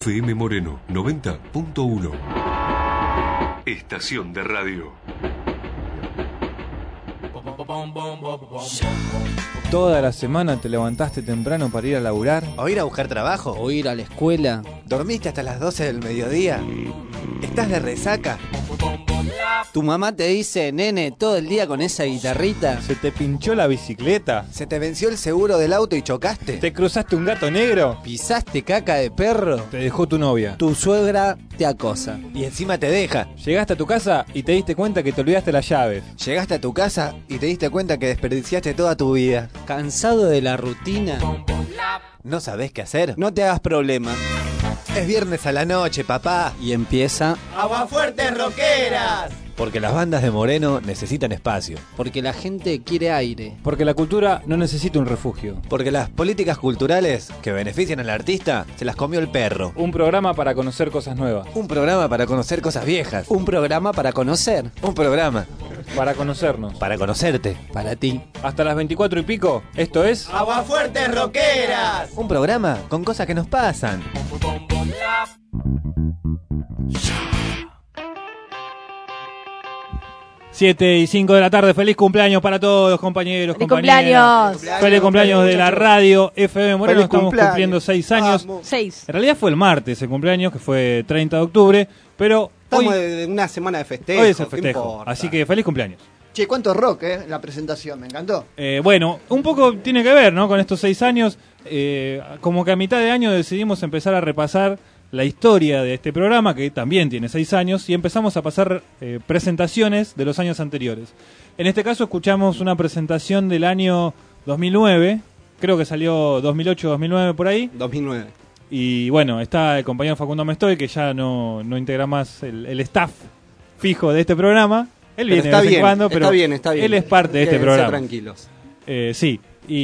FM Moreno 90.1. Estación de radio. ¿Toda la semana te levantaste temprano para ir a laburar? ¿O ir a buscar trabajo? ¿O ir a la escuela? ¿Dormiste hasta las 12 del mediodía? ¿Estás de resaca? ¿Tu mamá te dice, nene, todo el día con esa guitarrita? ¿Se te pinchó la bicicleta? ¿Se te venció el seguro del auto y chocaste? ¿Te cruzaste un gato negro? ¿Pisaste caca de perro? ¿Te dejó tu novia? Tu suegra te acosa. Y encima te deja. ¿Llegaste a tu casa y te diste cuenta que te olvidaste las llaves? ¿Llegaste a tu casa y te diste cuenta que desperdiciaste toda tu vida? ¿Cansado de la rutina? ¿No sabés qué hacer? No te hagas problema. Es viernes a la noche, papá. Y empieza... ¡Aguafuertes Rockeras! Porque las bandas de Moreno necesitan espacio. Porque la gente quiere aire. Porque la cultura no necesita un refugio. Porque las políticas culturales que benefician al artista se las comió el perro. Un programa para conocer cosas nuevas. Un programa para conocer cosas viejas. Un programa para conocer. Un programa para conocernos. Para conocerte. Para ti. Hasta las 24 y pico, esto es... ¡Aguafuertes Rockeras! Un programa con cosas que nos pasan. 7:05 de la tarde, feliz cumpleaños para todos, compañeros, ¡Feliz compañeras. cumpleaños! Feliz cumpleaños de la radio FM Moreno, estamos cumpleaños. cumpliendo 6 años. Vamos. 6. En realidad fue el martes el cumpleaños, que fue 30 de octubre, pero Estamos hoy, de una semana de festejo. hoy es el ¿qué festejo, importa? así que feliz cumpleaños. Che, cuánto rock, la presentación, me encantó. Bueno, un poco tiene que ver, ¿no? Con estos 6 años, como que a mitad de año decidimos empezar a repasar la historia de este programa, que también tiene 6 años, y empezamos a pasar presentaciones de los años anteriores. En este caso escuchamos una presentación del año 2009, creo que salió 2008-2009 por ahí. 2009. Y bueno, está el compañero Facundo Mestoy, que ya no integra más el staff fijo de este programa. Él viene de vez en cuando, pero está bien. él es parte de este Quédense programa. tranquilos. Sí,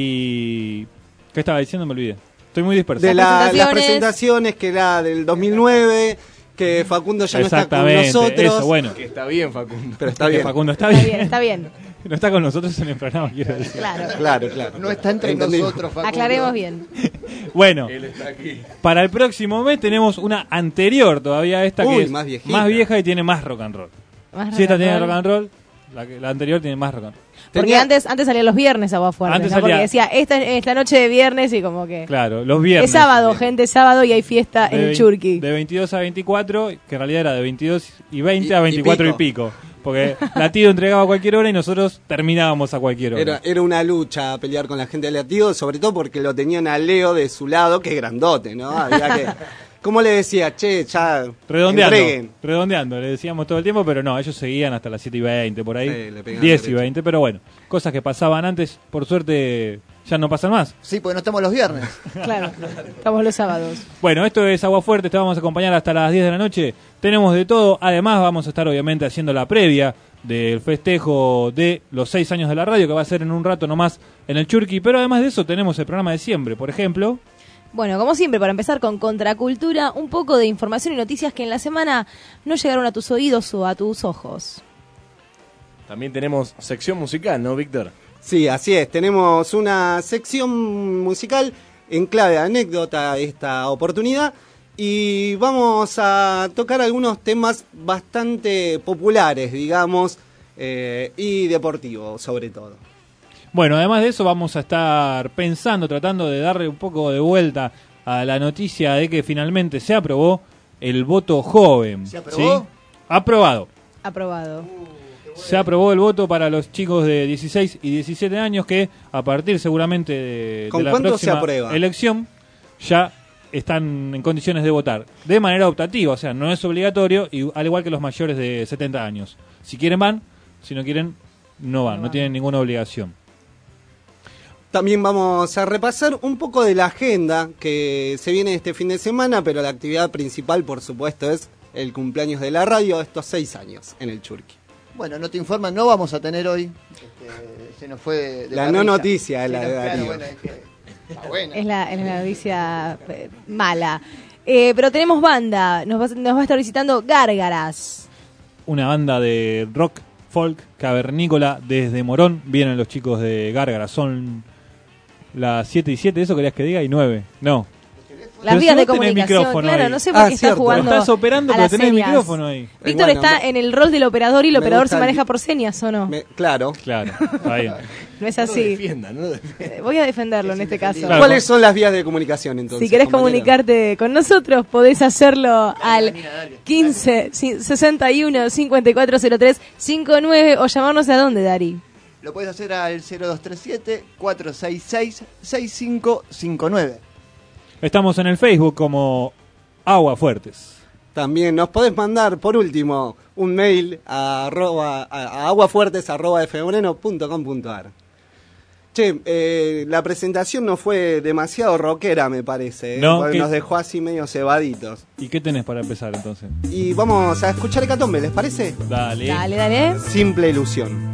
y... ¿qué estaba diciendo? Me olvidé. Estoy muy disperso. De las presentaciones. presentaciones que era del 2009, que Facundo ya no está con Exactamente, nosotros. eso, bueno. Que está bien, Facundo. Pero está bien. Facundo está Está bien. bien, está bien. No está con nosotros en el programa, quiero decir. Claro. Claro. No está entre Entendimos. nosotros, Facundo. Aclaremos bien. Bueno, Él está aquí. para el próximo mes tenemos una anterior todavía a esta, Uy, que es más viejita. más vieja y tiene más rock and roll. Más Si esta tiene rock rock and roll. and roll, la anterior tiene más rock and roll. Porque Tenía- antes salían los viernes Agua Fuerte, Antes ¿no? Porque salía- decía, esta es la noche de viernes y como que... Claro, los viernes. Es sábado, gente, es sábado y hay fiesta en De el vein- Churqui. De 22 a 24, que en realidad era de 22 y 20 a 24 y pico. Porque Latido entregaba a cualquier hora y nosotros terminábamos a cualquier hora. Era una lucha pelear con la gente de Latido, sobre todo porque lo tenían a Leo de su lado, que es grandote, ¿no? Había que... ¿Cómo le decía? Che, ya entreguen. Redondeando, le decíamos todo el tiempo, pero no, ellos seguían hasta las 7 y 20, por ahí. Sí, le pegaban 10 y derecho. 20, pero bueno, cosas que pasaban antes, por suerte ya no pasan más. Sí, porque no estamos los viernes. Claro, estamos los sábados. Bueno, esto es Agua Fuerte, te vamos a acompañar hasta las 10 de la noche. Tenemos de todo, además vamos a estar obviamente haciendo la previa del festejo de los 6 años de la radio, que va a ser en un rato nomás en el Churqui, pero además de eso tenemos el programa de siempre, por ejemplo. Bueno, como siempre, para empezar con Contracultura, un poco de información y noticias que en la semana no llegaron a tus oídos o a tus ojos. También tenemos sección musical, ¿no, Víctor? Sí, así es. Tenemos una sección musical en clave de anécdota esta oportunidad y vamos a tocar algunos temas bastante populares, digamos, y deportivos sobre todo. Bueno, además de eso vamos a estar pensando, tratando de darle un poco de vuelta a la noticia de que finalmente se aprobó el voto joven. ¿Se aprobó? ¿Sí? Aprobado. Aprobado. Se aprobó el voto para los chicos de 16 y 17 años que a partir seguramente de ¿Con la cuánto se próxima aprueba? elección ya están en condiciones de votar de manera optativa, o sea, no es obligatorio, y al igual que los mayores de 70 años. Si quieren van, si no quieren no van, no tienen ninguna obligación. También vamos a repasar un poco de la agenda que se viene este fin de semana, pero la actividad principal, por supuesto, es el cumpleaños de la radio, estos 6 años en el Churqui. Bueno, no te informan, no vamos a tener hoy. Se nos fue de La parrilla. no noticia, Sí, la de claro, Darío. bueno, es que está buena. Es la noticia mala. Pero tenemos banda, nos va a estar visitando Gárgaras. Una banda de rock, folk, cavernícola desde Morón. Vienen los chicos de Gárgaras, son las 7 y 7, ¿eso querías que diga? Y 9, no. Las Pero vías si de vos tenés comunicación, micrófono claro, ahí. no sé por qué está cierto. jugando. Lo estás operando, a pero las tenés el señas. micrófono ahí. Víctor Bueno, está en el rol del operador y el me operador gusta se el- maneja por señas, ¿o no? Claro. Claro, está bien. No es No lo así. defiendan, no lo defiendan. Voy a defenderlo en este caso. Claro. ¿Cuáles son las vías de comunicación entonces? Si querés compañera? comunicarte con nosotros, podés hacerlo al 15 61 5403 59 o llamarnos a dónde, Dari. Lo puedes hacer al 0237-466-6559. Estamos en el Facebook como Agua Fuertes. También nos podés mandar, por último, un mail a aguafuertes@fmoreno.com.ar. Che, la presentación no fue demasiado rockera, me parece. No, porque ¿qué? nos dejó así medio cebaditos. ¿Y qué tenés para empezar entonces? Y vamos a escuchar Hecatombe, ¿les parece? Dale. Dale, dale. Simple ilusión.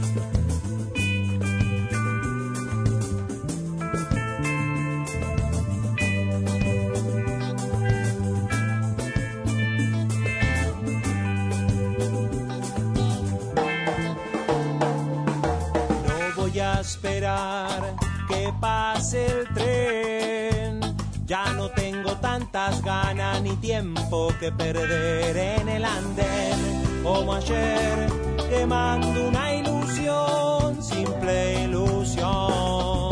No voy a esperar que pase el tren. Ya no tengo tantas ganas ni tiempo que perder en el andén. Como ayer, quemando una ilusión, simple ilusión.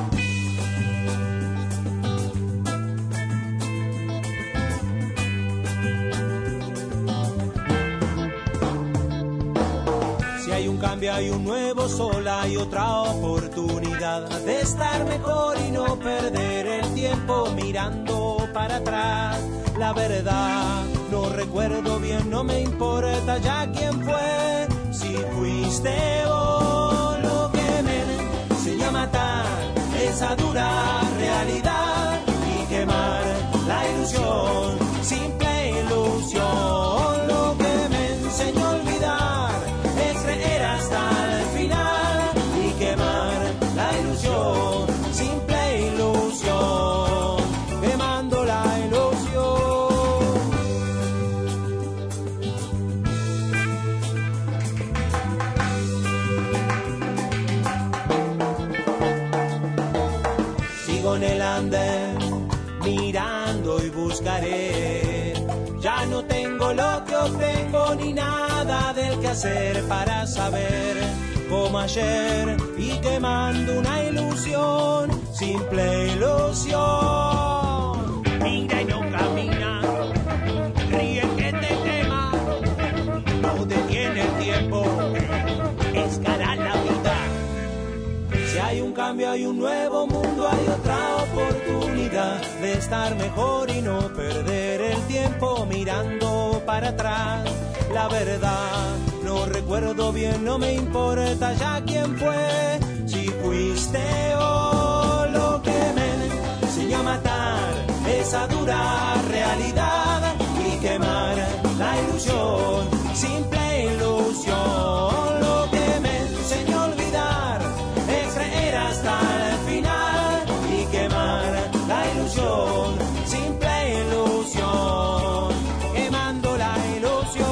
Si hay un cambio, hay un nuevo sol, hay otra oportunidad de estar mejor y no perder el tiempo mirando para atrás. La verdad, no recuerdo bien, no me importa ya quién fue. Si fuiste vos, lo que me enseñó a matar esa dura realidad y quemar la ilusión, simple ilusión. Lo que me enseñó a olvidar es creer hasta el final y quemar la ilusión, simple ilusión, quemando la ilusión. Sigo en el andén, mirando y buscaré. Ya no tengo lo que obtengo ni nada del que hacer para saber. Como ayer y quemando una ilusión, simple ilusión. Mira y no camina, ríe que te quema, no detiene el tiempo, escala la vida. Si hay un cambio, hay un nuevo mundo, hay otra oportunidad de estar mejor y no perder el tiempo mirando para atrás. La verdad, no recuerdo bien, no me importa ya quién fue. Si fuiste o lo que me enseñó a matar esa dura realidad y quemar la ilusión, simple ilusión. Lo que me enseñó a olvidar es creer hasta el final y quemar la ilusión, simple ilusión, quemando la ilusión.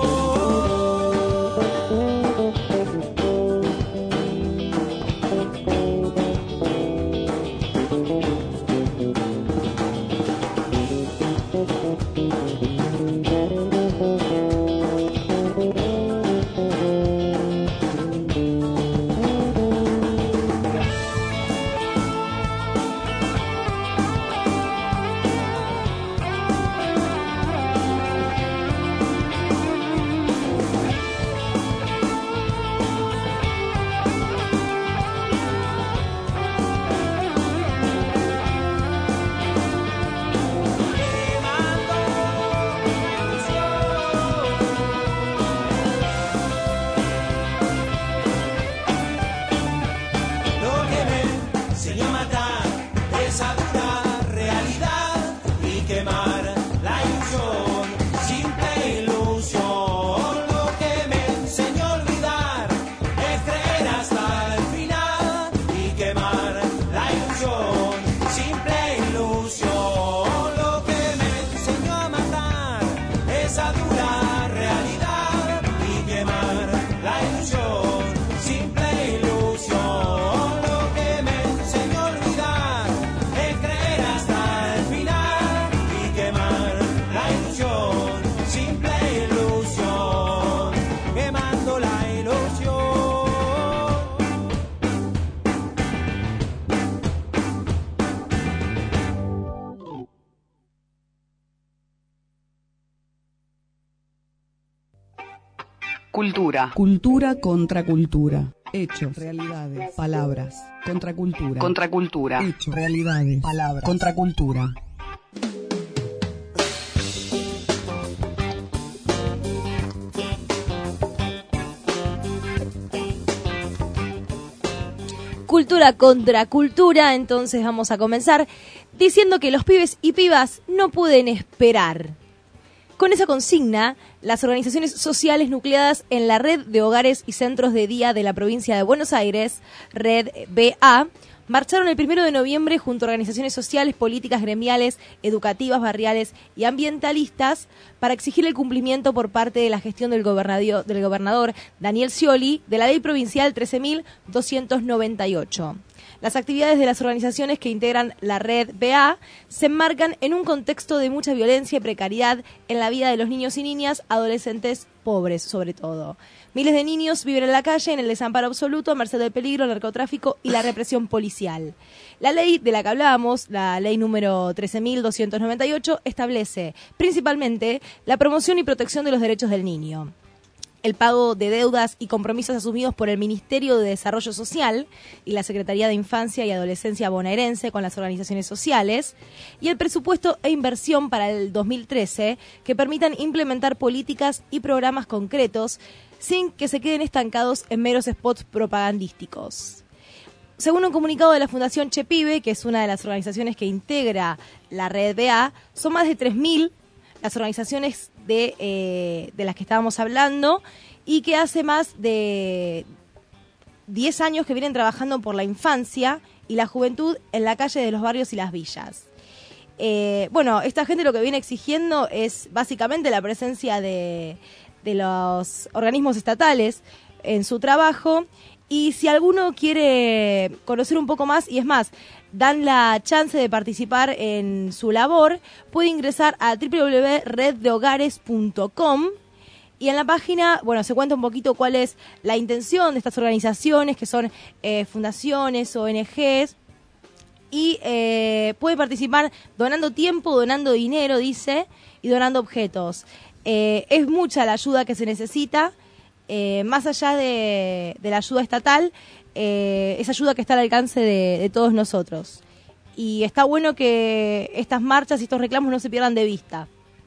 Lo que me enseñó a matar esa dura realidad y quemar la ilusión, simple ilusión. Lo que me enseñó a olvidar es creer hasta el final y quemar la ilusión, simple ilusión. Lo que me enseñó a matar esa dura realidad y quemar la ilusión, simple ilusión. Lo que me enseñó a olvidar es creer hasta el final Cultura. Cultura contra cultura. Hechos, realidades, palabras. Contracultura. Contracultura. Hechos, realidades, palabras. Contracultura. Cultura contra cultura, entonces vamos a comenzar diciendo que los pibes y pibas no pueden esperar. Con esa consigna, las organizaciones sociales nucleadas en la Red de Hogares y Centros de Día de la Provincia de Buenos Aires, Red BA, marcharon el 1 de noviembre junto a organizaciones sociales, políticas, gremiales, educativas, barriales y ambientalistas para exigir el cumplimiento por parte de la gestión del gobernador Daniel Scioli de la Ley Provincial 13.298. Las actividades de las organizaciones que integran la Red BA se enmarcan en un contexto de mucha violencia y precariedad en la vida de los niños y niñas, adolescentes pobres sobre todo. Miles de niños viven en la calle, en el desamparo absoluto, a merced del peligro, el narcotráfico y la represión policial. La ley de la que hablábamos, la ley número 13.298, establece principalmente la promoción y protección de los derechos del niño, el pago de deudas y compromisos asumidos por el Ministerio de Desarrollo Social y la Secretaría de Infancia y Adolescencia bonaerense con las organizaciones sociales, y el presupuesto e inversión para el 2013 que permitan implementar políticas y programas concretos sin que se queden estancados en meros spots propagandísticos. Según un comunicado de la Fundación Chepibe, que es una de las organizaciones que integra la Red BA, son más de 3.000 las organizaciones de las que estábamos hablando y que hace más de 10 años que vienen trabajando por la infancia y la juventud en la calle de los barrios y las villas. Esta gente lo que viene exigiendo es básicamente la presencia de los organismos estatales en su trabajo, y si alguno quiere conocer un poco más, y es más, dan la chance de participar en su labor, puede ingresar a www.reddehogares.com, y en la página, se cuenta un poquito cuál es la intención de estas organizaciones, que son fundaciones, ONGs, y puede participar donando tiempo, donando dinero, dice, y donando objetos. Es mucha la ayuda que se necesita, más allá de la ayuda estatal, es ayuda que está al alcance de todos nosotros. Y está bueno que estas marchas y estos reclamos no se pierdan de vista.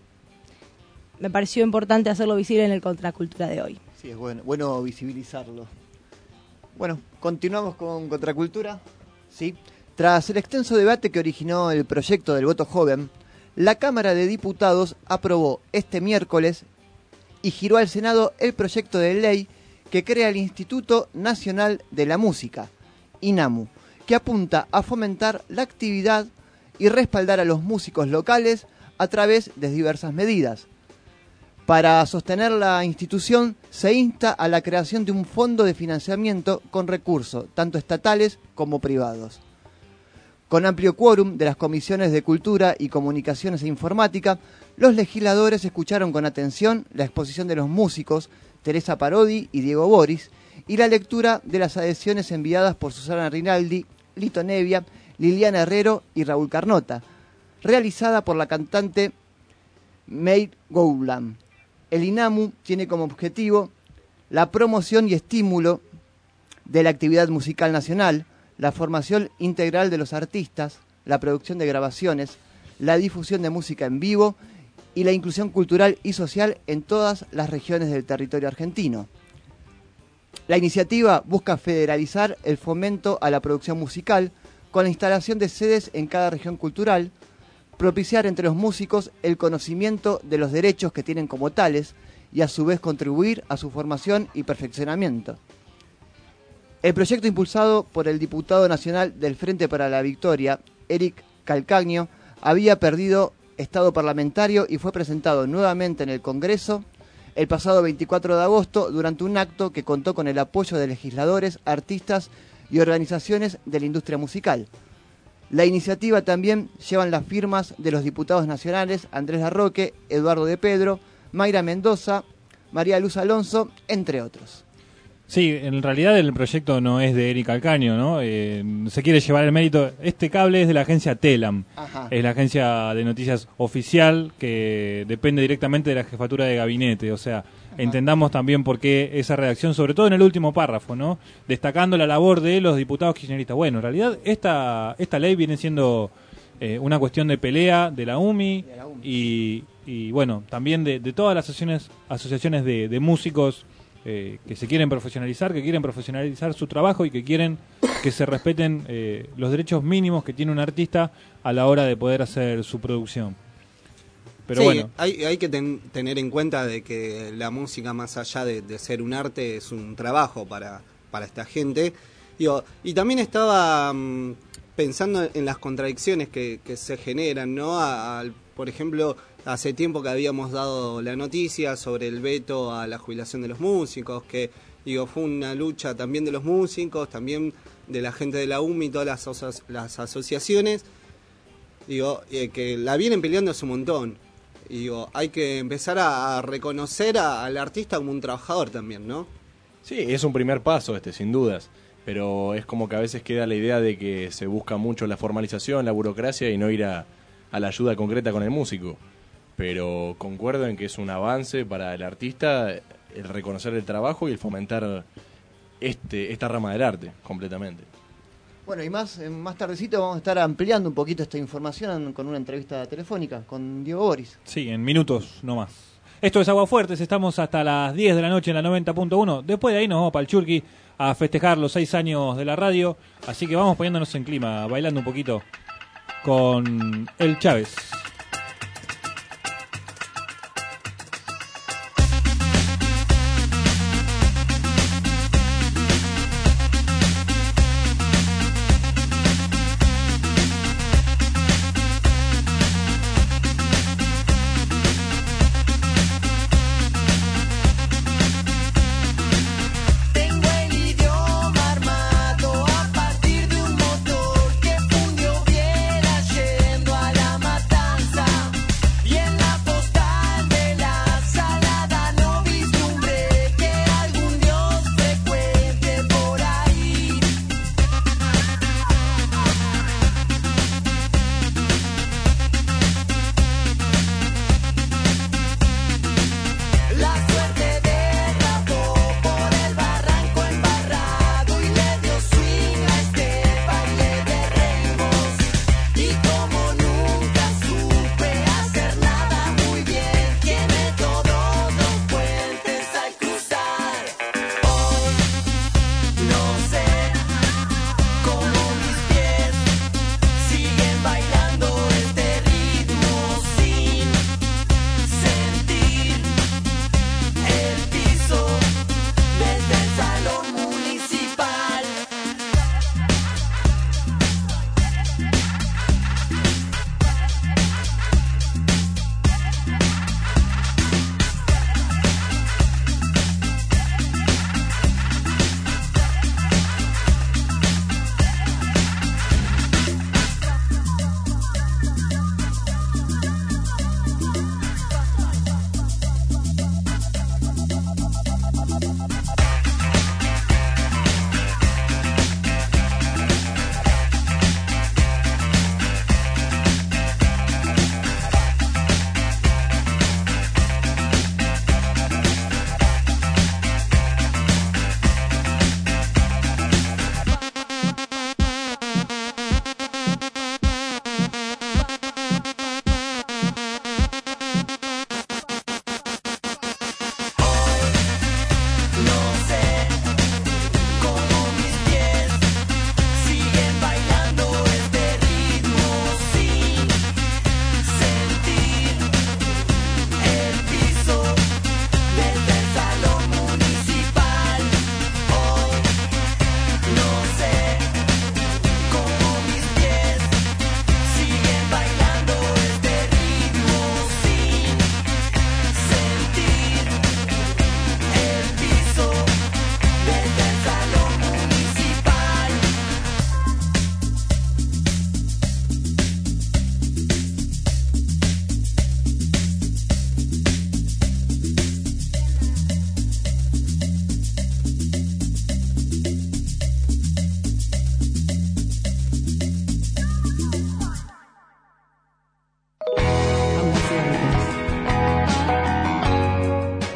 Me pareció importante hacerlo visible en el Contracultura de hoy. Sí, es bueno visibilizarlo. Bueno, continuamos con Contracultura. ¿Sí? Tras el extenso debate que originó el proyecto del voto joven, la Cámara de Diputados aprobó este miércoles y giró al Senado el proyecto de ley que crea el Instituto Nacional de la Música, INAMU, que apunta a fomentar la actividad y respaldar a los músicos locales a través de diversas medidas. Para sostener la institución se insta a la creación de un fondo de financiamiento con recursos tanto estatales como privados. Con amplio quórum de las comisiones de Cultura y Comunicaciones e Informática, los legisladores escucharon con atención la exposición de los músicos Teresa Parodi y Diego Boris y la lectura de las adhesiones enviadas por Susana Rinaldi, Lito Nevia, Liliana Herrero y Raúl Carnota, realizada por la cantante May Gowland. El INAMU tiene como objetivo la promoción y estímulo de la actividad musical nacional, la formación integral de los artistas, la producción de grabaciones, la difusión de música en vivo y la inclusión cultural y social en todas las regiones del territorio argentino. La iniciativa busca federalizar el fomento a la producción musical con la instalación de sedes en cada región cultural, propiciar entre los músicos el conocimiento de los derechos que tienen como tales y a su vez contribuir a su formación y perfeccionamiento. El proyecto, impulsado por el diputado nacional del Frente para la Victoria, Eric Calcaño, había perdido estado parlamentario y fue presentado nuevamente en el Congreso el pasado 24 de agosto durante un acto que contó con el apoyo de legisladores, artistas y organizaciones de la industria musical. La iniciativa también llevan las firmas de los diputados nacionales Andrés Larroque, Eduardo de Pedro, Mayra Mendoza, María Luz Alonso, entre otros. Sí, en realidad el proyecto no es de Eric Calcaño, ¿no? Se quiere llevar el mérito. Este cable es de la agencia Telam. Ajá. Es la agencia de noticias oficial que depende directamente de la jefatura de gabinete. O sea, entendamos también por qué esa redacción, sobre todo en el último párrafo, ¿no? Destacando la labor de los diputados kirchneristas. Bueno, en realidad esta ley viene siendo una cuestión de pelea de la UMI y bueno, también de todas las asociaciones de músicos que se quieren profesionalizar, que quieren profesionalizar su trabajo y que quieren que se respeten los derechos mínimos que tiene un artista a la hora de poder hacer su producción. Pero sí, bueno, hay que tener en cuenta de que la música, más allá de ser un arte, es un trabajo para esta gente. Digo, y también estaba pensando en las contradicciones que se generan, ¿no? Por ejemplo, hace tiempo que habíamos dado la noticia sobre el veto a la jubilación de los músicos, que fue una lucha también de los músicos, también de la gente de la UMI, todas las asociaciones, que la vienen peleando hace un montón. Hay que empezar a reconocer al artista como un trabajador también, ¿no? Sí, es un primer paso sin dudas, pero es como que a veces queda la idea de que se busca mucho la formalización, la burocracia y no ir a la ayuda concreta con el músico. Pero concuerdo en que es un avance para el artista el reconocer el trabajo y el fomentar esta rama del arte completamente. Bueno, y más tardecito vamos a estar ampliando un poquito esta información con una entrevista telefónica con Diego Boris. Sí, en minutos no más. Esto es Aguafuertes, estamos hasta las 10 de la noche en la 90.1. Después de ahí nos vamos para el Churqui a festejar los 6 años de la radio. Así que vamos poniéndonos en clima, bailando un poquito con el Chávez. Tengo el idioma armado a partir de un motor que fundió bien yendo a la matanza.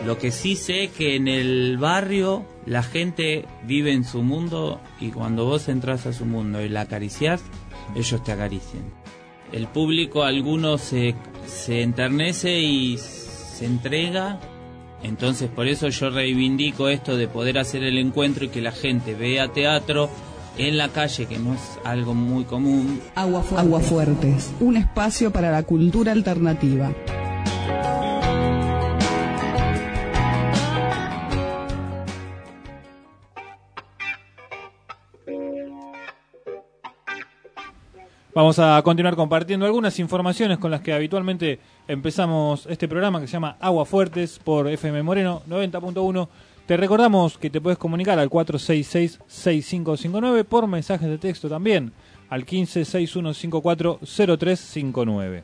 Lo que sí sé es que en el barrio la gente vive en su mundo y cuando vos entras a su mundo y la acariciás, ellos te acarician. El público, algunos se enternece y se entrega, entonces por eso yo reivindico esto de poder hacer el encuentro y que la gente vea teatro en la calle, que no es algo muy común. Aguafuertes, un espacio para la cultura alternativa. Vamos a continuar compartiendo algunas informaciones con las que habitualmente empezamos este programa que se llama Aguafuertes por FM Moreno 90.1. Te recordamos que te puedes comunicar al 466-6559 por mensajes de texto también al 1561540359.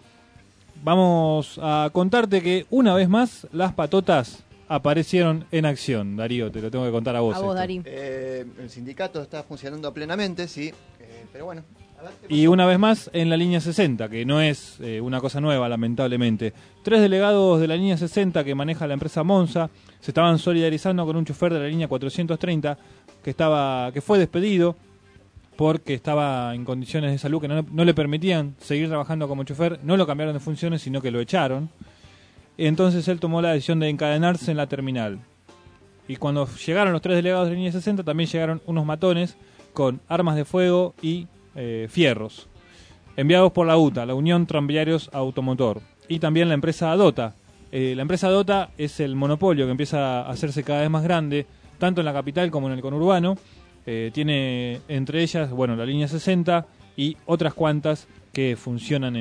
Vamos a contarte que una vez más las patotas aparecieron en acción. Darío, te lo tengo que contar a vos. A vos, Darí. El sindicato está funcionando plenamente, sí, pero bueno. Y una vez más en la línea 60, que no es una cosa nueva, lamentablemente. 3 delegados de la línea 60 que maneja la empresa Monza se estaban solidarizando con un chofer de la línea 430 que fue despedido porque estaba en condiciones de salud que no le permitían seguir trabajando como chofer. No lo cambiaron de funciones, sino que lo echaron. Entonces él tomó la decisión de encadenarse en la terminal. Y cuando llegaron los 3 delegados de la línea 60, también llegaron unos matones con armas de fuego y fierros, enviados por la UTA, la Unión Tranviarios Automotor, y también la empresa DOTA. La empresa DOTA es el monopolio que empieza a hacerse cada vez más grande, tanto en la capital como en el conurbano. Tiene entre ellas, la línea 60 y otras cuantas que funcionan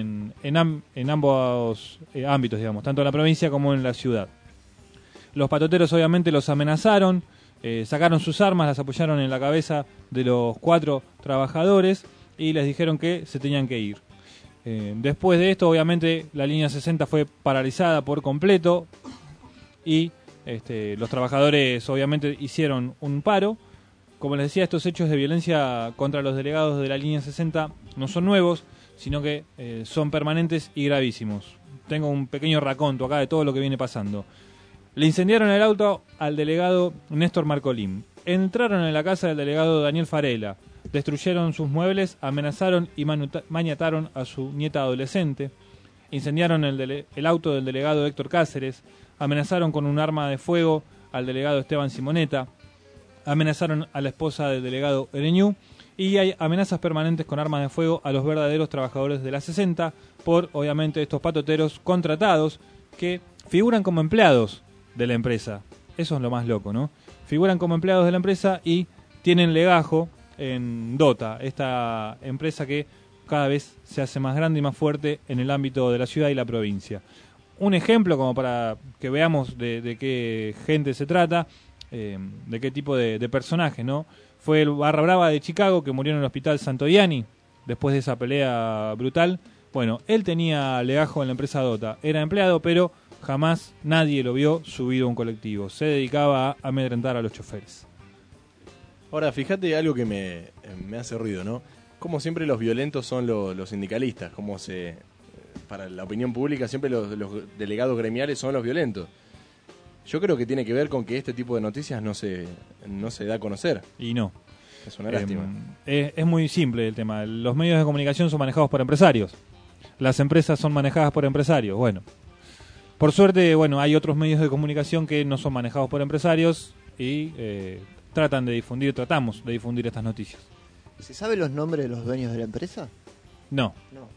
en ambos ámbitos, digamos, tanto en la provincia como en la ciudad. Los patoteros obviamente los amenazaron, sacaron sus armas, las apoyaron en la cabeza de los 4 trabajadores y les dijeron que se tenían que ir. Después de esto, obviamente, la línea 60 fue paralizada por completo y los trabajadores obviamente hicieron un paro. Como les decía, estos hechos de violencia contra los delegados de la línea 60 no son nuevos, sino que son permanentes y gravísimos. Tengo un pequeño raconto acá de todo lo que viene pasando. Le incendiaron el auto al delegado Néstor Marcolín. Entraron en la casa del delegado Daniel Farela. Destruyeron sus muebles, amenazaron y maniataron a su nieta adolescente. Incendiaron el auto del delegado Héctor Cáceres. Amenazaron con un arma de fuego al delegado Esteban Simoneta. Amenazaron a la esposa del delegado Ereñú. Y hay amenazas permanentes con armas de fuego a los verdaderos trabajadores de la 60 por, obviamente, estos patoteros contratados que figuran como empleados de la empresa. Eso es lo más loco, ¿no? Figuran como empleados de la empresa y tienen legajo en DOTA, esta empresa que cada vez se hace más grande y más fuerte en el ámbito de la ciudad y la provincia. Un ejemplo como para que veamos de qué gente se trata, de qué tipo de personaje, ¿no? Fue el Barra Brava de Chicago que murió en el hospital Santoianni después de esa pelea brutal. Bueno, él tenía legajo en la empresa DOTA, era empleado, pero jamás nadie lo vio subido a un colectivo. Se dedicaba a amedrentar a los choferes. Ahora, fíjate algo que me hace ruido, ¿no? Como siempre los violentos son los sindicalistas, para la opinión pública siempre los delegados gremiales son los violentos. Yo creo que tiene que ver con que este tipo de noticias no se da a conocer. Y no. Es una lástima. Es muy simple el tema. Los medios de comunicación son manejados por empresarios. Las empresas son manejadas por empresarios. Bueno, por suerte, hay otros medios de comunicación que no son manejados por empresarios y tratamos de difundir estas noticias. ¿Se sabe los nombres de los dueños de la empresa? No.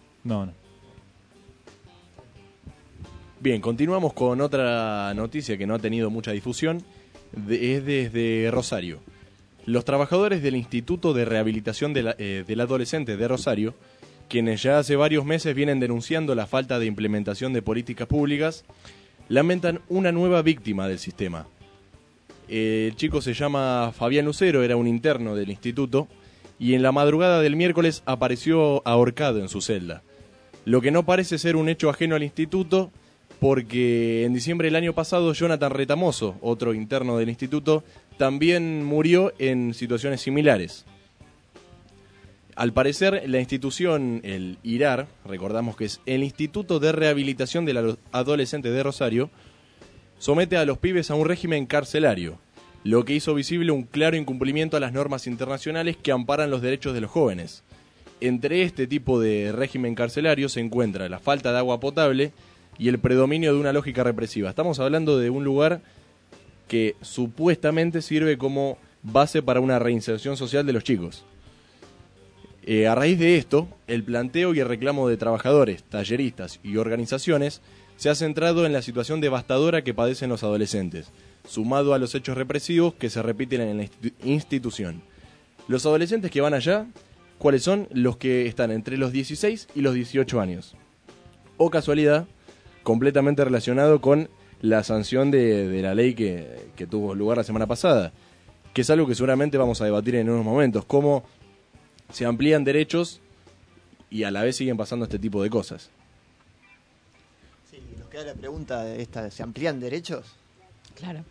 Bien, continuamos con otra noticia que no ha tenido mucha difusión. Es desde Rosario. Los trabajadores del Instituto de Rehabilitación del Adolescente de Rosario, quienes ya hace varios meses vienen denunciando la falta de implementación de políticas públicas, lamentan una nueva víctima del sistema. El chico se llama Fabián Lucero, era un interno del instituto, y en la madrugada del miércoles apareció ahorcado en su celda. Lo que no parece ser un hecho ajeno al instituto, porque en diciembre del año pasado Jonathan Retamoso, otro interno del instituto, también murió en situaciones similares. Al parecer, la institución, el IRAR, recordamos que es el Instituto de Rehabilitación del Adolescente de Rosario, somete a los pibes a un régimen carcelario, lo que hizo visible un claro incumplimiento a las normas internacionales que amparan los derechos de los jóvenes. Entre este tipo de régimen carcelario se encuentra la falta de agua potable y el predominio de una lógica represiva. Estamos hablando de un lugar que supuestamente sirve como base para una reinserción social de los chicos. A raíz de esto, el planteo y el reclamo de trabajadores, talleristas y organizaciones se ha centrado en la situación devastadora que padecen los adolescentes, sumado a los hechos represivos que se repiten en la institución. Los adolescentes que van allá, ¿cuáles son? Los que están entre los 16 y los 18 años. O casualidad, completamente relacionado con la sanción de la ley que tuvo lugar la semana pasada, que es algo que seguramente vamos a debatir en unos momentos, cómo se amplían derechos y a la vez siguen pasando este tipo de cosas. Sí, nos queda la pregunta esta, ¿se amplían derechos? Claro.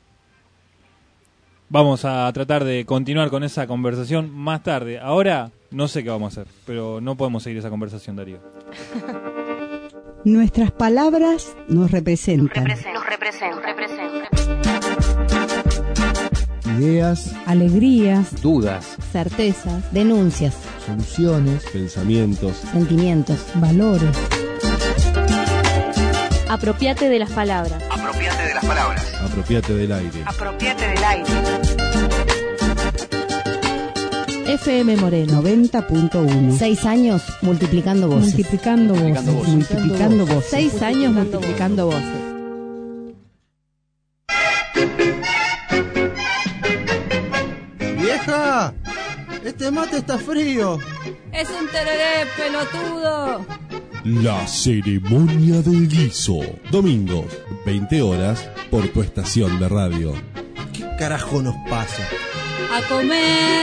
Vamos a tratar de continuar con esa conversación más tarde. Ahora no sé qué vamos a hacer, pero no podemos seguir esa conversación, Darío. Nuestras palabras nos representan. Nos representan. Ideas, alegrías, dudas, Certezas, denuncias, soluciones, pensamientos, sentimientos, valores. Apropiate de las palabras. Apropiate de las palabras. apropiate del aire. Apropiate del aire. FM Moreno 90.1. 6 años multiplicando voces. Multiplicando voces. 6 años multiplicando voces. ¡Vieja! ¡Este mate está frío! ¡Es un tereré, pelotudo! La ceremonia del guiso. Domingos, 20 horas, por tu estación de radio. ¿Qué carajo nos pasa? ¡A comer!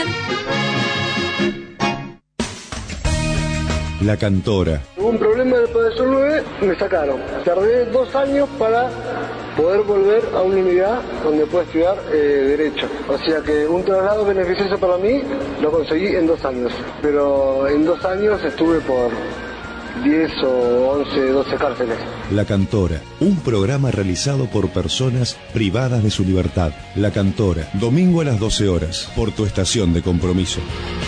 La Cantora. Tuve un problema del profesor 9, me sacaron. Tardé 2 años para poder volver a una unidad donde puedo estudiar Derecho. O sea que un traslado beneficioso para mí lo conseguí en 2 años. Pero en 2 años estuve por 10 o 11, 12 cárceles. La Cantora, un programa realizado por personas privadas de su libertad. La Cantora, domingo a las 12 horas, por tu estación de compromiso.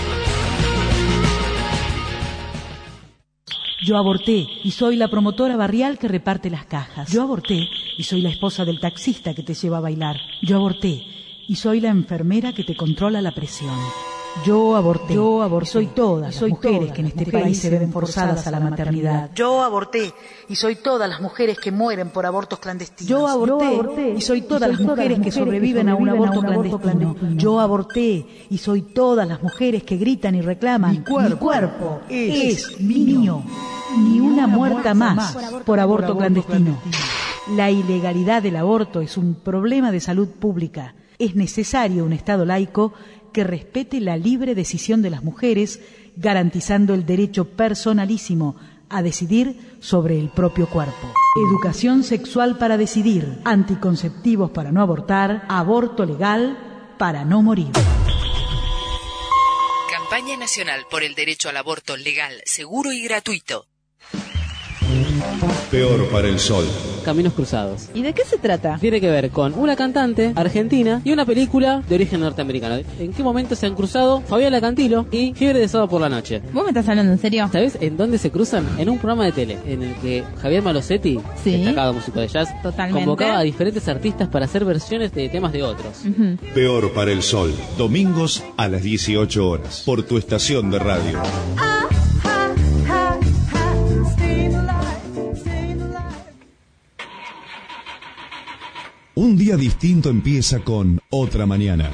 Yo aborté y soy la promotora barrial que reparte las cajas. Yo aborté y soy la esposa del taxista que te lleva a bailar. Yo aborté y soy la enfermera que te controla la presión. Yo aborté y soy todas las mujeres que en este país se ven forzadas a la maternidad. Yo aborté y soy todas las mujeres que mueren por abortos clandestinos. Yo aborté y soy todas las mujeres que sobreviven a un aborto clandestino. Yo aborté y soy todas las mujeres que gritan y reclaman: mi cuerpo es mío. Ni una muerta más por aborto clandestino. La ilegalidad del aborto es un problema de salud pública. Es necesario un Estado laico que respete la libre decisión de las mujeres, garantizando el derecho personalísimo a decidir sobre el propio cuerpo. Educación sexual para decidir, anticonceptivos para no abortar, aborto legal para no morir. Campaña Nacional por el Derecho al Aborto Legal, Seguro y Gratuito. Peor para el sol. Caminos Cruzados. ¿Y de qué se trata? Tiene que ver con una cantante argentina y una película de origen norteamericano. ¿En qué momento se han cruzado Fabiola Cantilo y Fiebre de Sábado por la Noche? ¿Vos me estás hablando en serio? ¿Sabés en dónde se cruzan? En un programa de tele en el que Javier Malosetti, destacado músico de jazz, convocaba a diferentes artistas para hacer versiones de temas de otros. Peor para el sol. Domingos a las 18 horas, por tu estación de radio. Un día distinto empieza con Otra Mañana.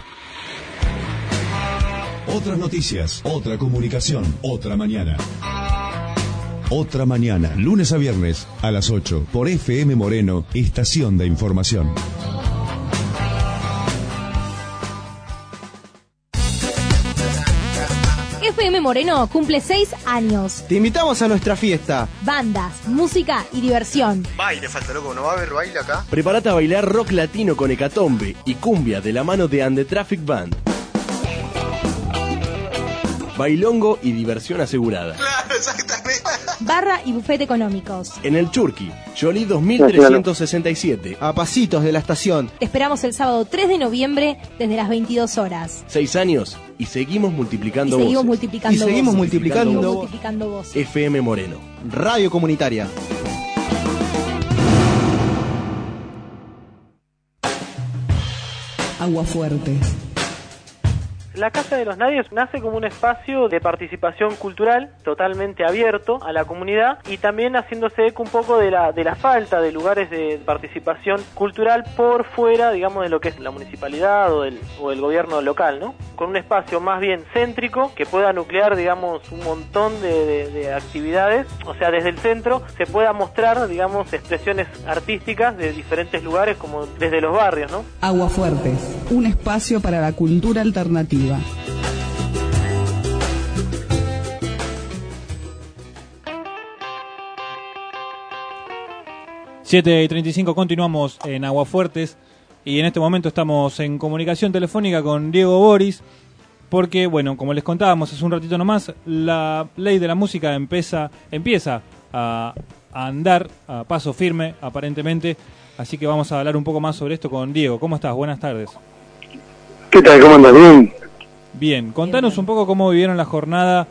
Otras noticias, otra comunicación, otra mañana. Otra Mañana, lunes a viernes a las 8 por FM Moreno, estación de información. FM Moreno cumple 6 años. Te invitamos a nuestra fiesta. Bandas, música y diversión. Baile, falta loco, ¿no va a haber baile acá? Prepárate a bailar rock latino con Hecatombe y cumbia de la mano de And the Traffic Band. Bailongo y diversión asegurada. Claro, exactamente. barra y bufete económicos. En el Churqui, Jolie 2367. A pasitos de la estación. Te esperamos el sábado 3 de noviembre desde las 22 horas. 6 años y seguimos multiplicando Seguimos voces. multiplicando voces. FM Moreno. Radio comunitaria. Aguafuertes. La Casa de los Nadies nace como un espacio de participación cultural totalmente abierto a la comunidad y también haciéndose eco un poco de la falta de lugares de participación cultural por fuera, digamos, de lo que es la municipalidad o el gobierno local, ¿no? Con un espacio más bien céntrico que pueda nuclear, digamos, un montón de actividades, o sea, desde el centro se pueda mostrar, digamos, expresiones artísticas de diferentes lugares, como desde los barrios, ¿no? Aguafuertes, un espacio para la cultura alternativa. 7:35, continuamos en Aguafuertes y en este momento estamos en comunicación telefónica con Diego Boris porque, bueno, como les contábamos hace un ratito nomás, la ley de la música empieza a andar a paso firme, aparentemente, así que vamos a hablar un poco más sobre esto con Diego. ¿Cómo estás? Buenas tardes. ¿Qué tal? ¿Cómo andas? ¿Bien? Bien, contanos un poco cómo vivieron la jornada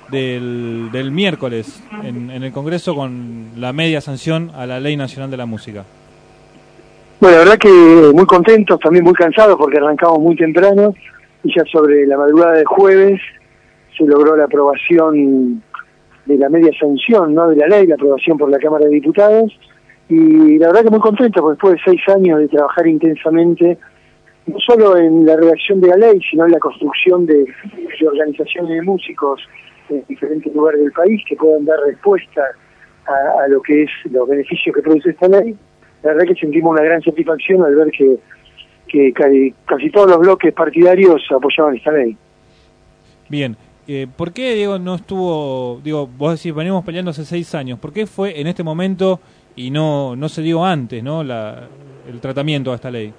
del miércoles en el Congreso con la media sanción a la Ley Nacional de la Música. Bueno, la verdad que muy contentos, también muy cansados porque arrancamos muy temprano y ya sobre la madrugada del jueves se logró la aprobación de la media sanción, ¿no?, de la ley, la aprobación por la Cámara de Diputados, y la verdad que muy contentos porque después de 6 años de trabajar intensamente no solo en la redacción de la ley, sino en la construcción de organizaciones de músicos en diferentes lugares del país que puedan dar respuesta a lo que es los beneficios que produce esta ley. La verdad que sentimos una gran satisfacción al ver que casi todos los bloques partidarios apoyaban esta ley. Bien, ¿por qué, Diego, no estuvo, vos decís, venimos peleando hace 6 años, ¿por qué fue en este momento y no se dio antes, ¿no?, el tratamiento a esta ley?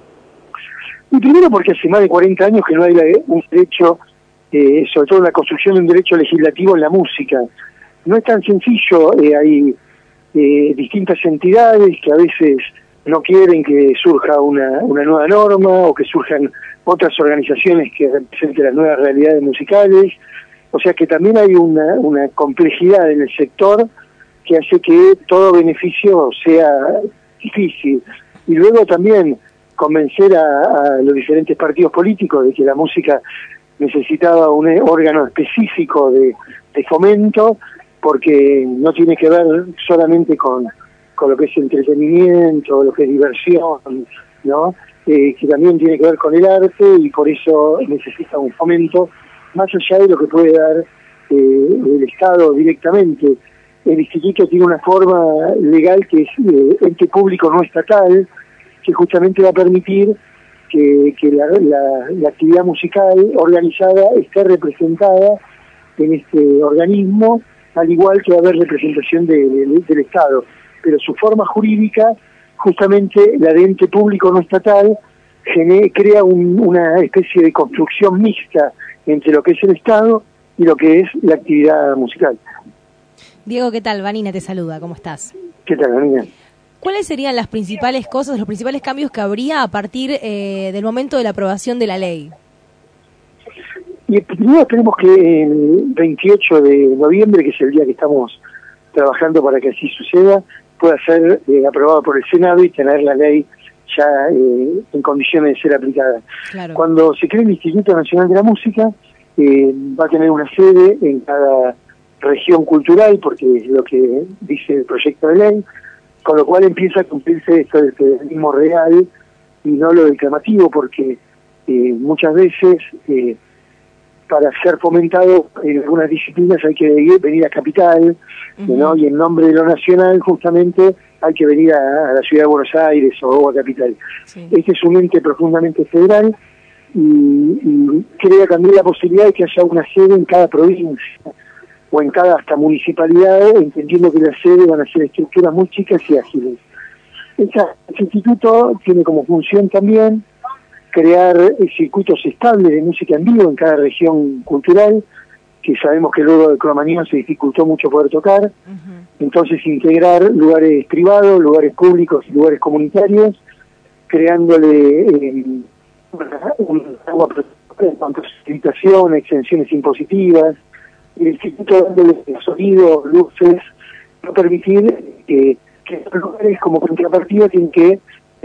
Y primero porque hace más de 40 años que no hay un derecho, sobre todo la construcción de un derecho legislativo en la música. No es tan sencillo, hay distintas entidades que a veces no quieren que surja una nueva norma o que surjan otras organizaciones que representen las nuevas realidades musicales. O sea que también hay una complejidad en el sector que hace que todo beneficio sea difícil. Y luego también convencer a los diferentes partidos políticos de que la música necesitaba un órgano específico de fomento, porque no tiene que ver solamente con lo que es entretenimiento, lo que es diversión, ¿no? Que también tiene que ver con el arte y por eso necesita un fomento más allá de lo que puede dar el Estado directamente. El instituto tiene una forma legal que es ente público no estatal, que justamente va a permitir que la actividad musical organizada esté representada en este organismo, al igual que va a haber representación del Estado. Pero su forma jurídica, justamente la de ente público no estatal, crea una especie de construcción mixta entre lo que es el Estado y lo que es la actividad musical. Diego, ¿qué tal? Vanina te saluda, ¿cómo estás? ¿Qué tal, Vanina? ¿Cuáles serían las principales cosas, los principales cambios que habría a partir del momento de la aprobación de la ley? Y primero esperemos que el 28 de noviembre, que es el día que estamos trabajando para que así suceda, pueda ser aprobado por el Senado y tener la ley ya en condiciones de ser aplicada. Claro. Cuando se cree el Instituto Nacional de la Música, va a tener una sede en cada región cultural, porque es lo que dice el proyecto de ley, con lo cual empieza a cumplirse esto del federalismo real y no lo declamativo, porque muchas veces para ser fomentado en algunas disciplinas hay que venir a capital, ¿no? Y en nombre de lo nacional justamente hay que venir a la ciudad de Buenos Aires o a capital. Sí. Este es un ente profundamente federal y crea también la posibilidad de que haya una sede en cada provincia o en cada hasta municipalidad, entendiendo que las sedes van a ser estructuras muy chicas y ágiles. Este instituto tiene como función también crear circuitos estables de música en vivo en cada región cultural, que sabemos que luego de Cromañón se dificultó mucho poder tocar. Entonces integrar lugares privados, lugares públicos y lugares comunitarios, creándole un agua protectora en cuanto a facilitación, exenciones impositivas, y el instituto dándole sonido, luces, no permitir que estos lugares como contrapartida tienen que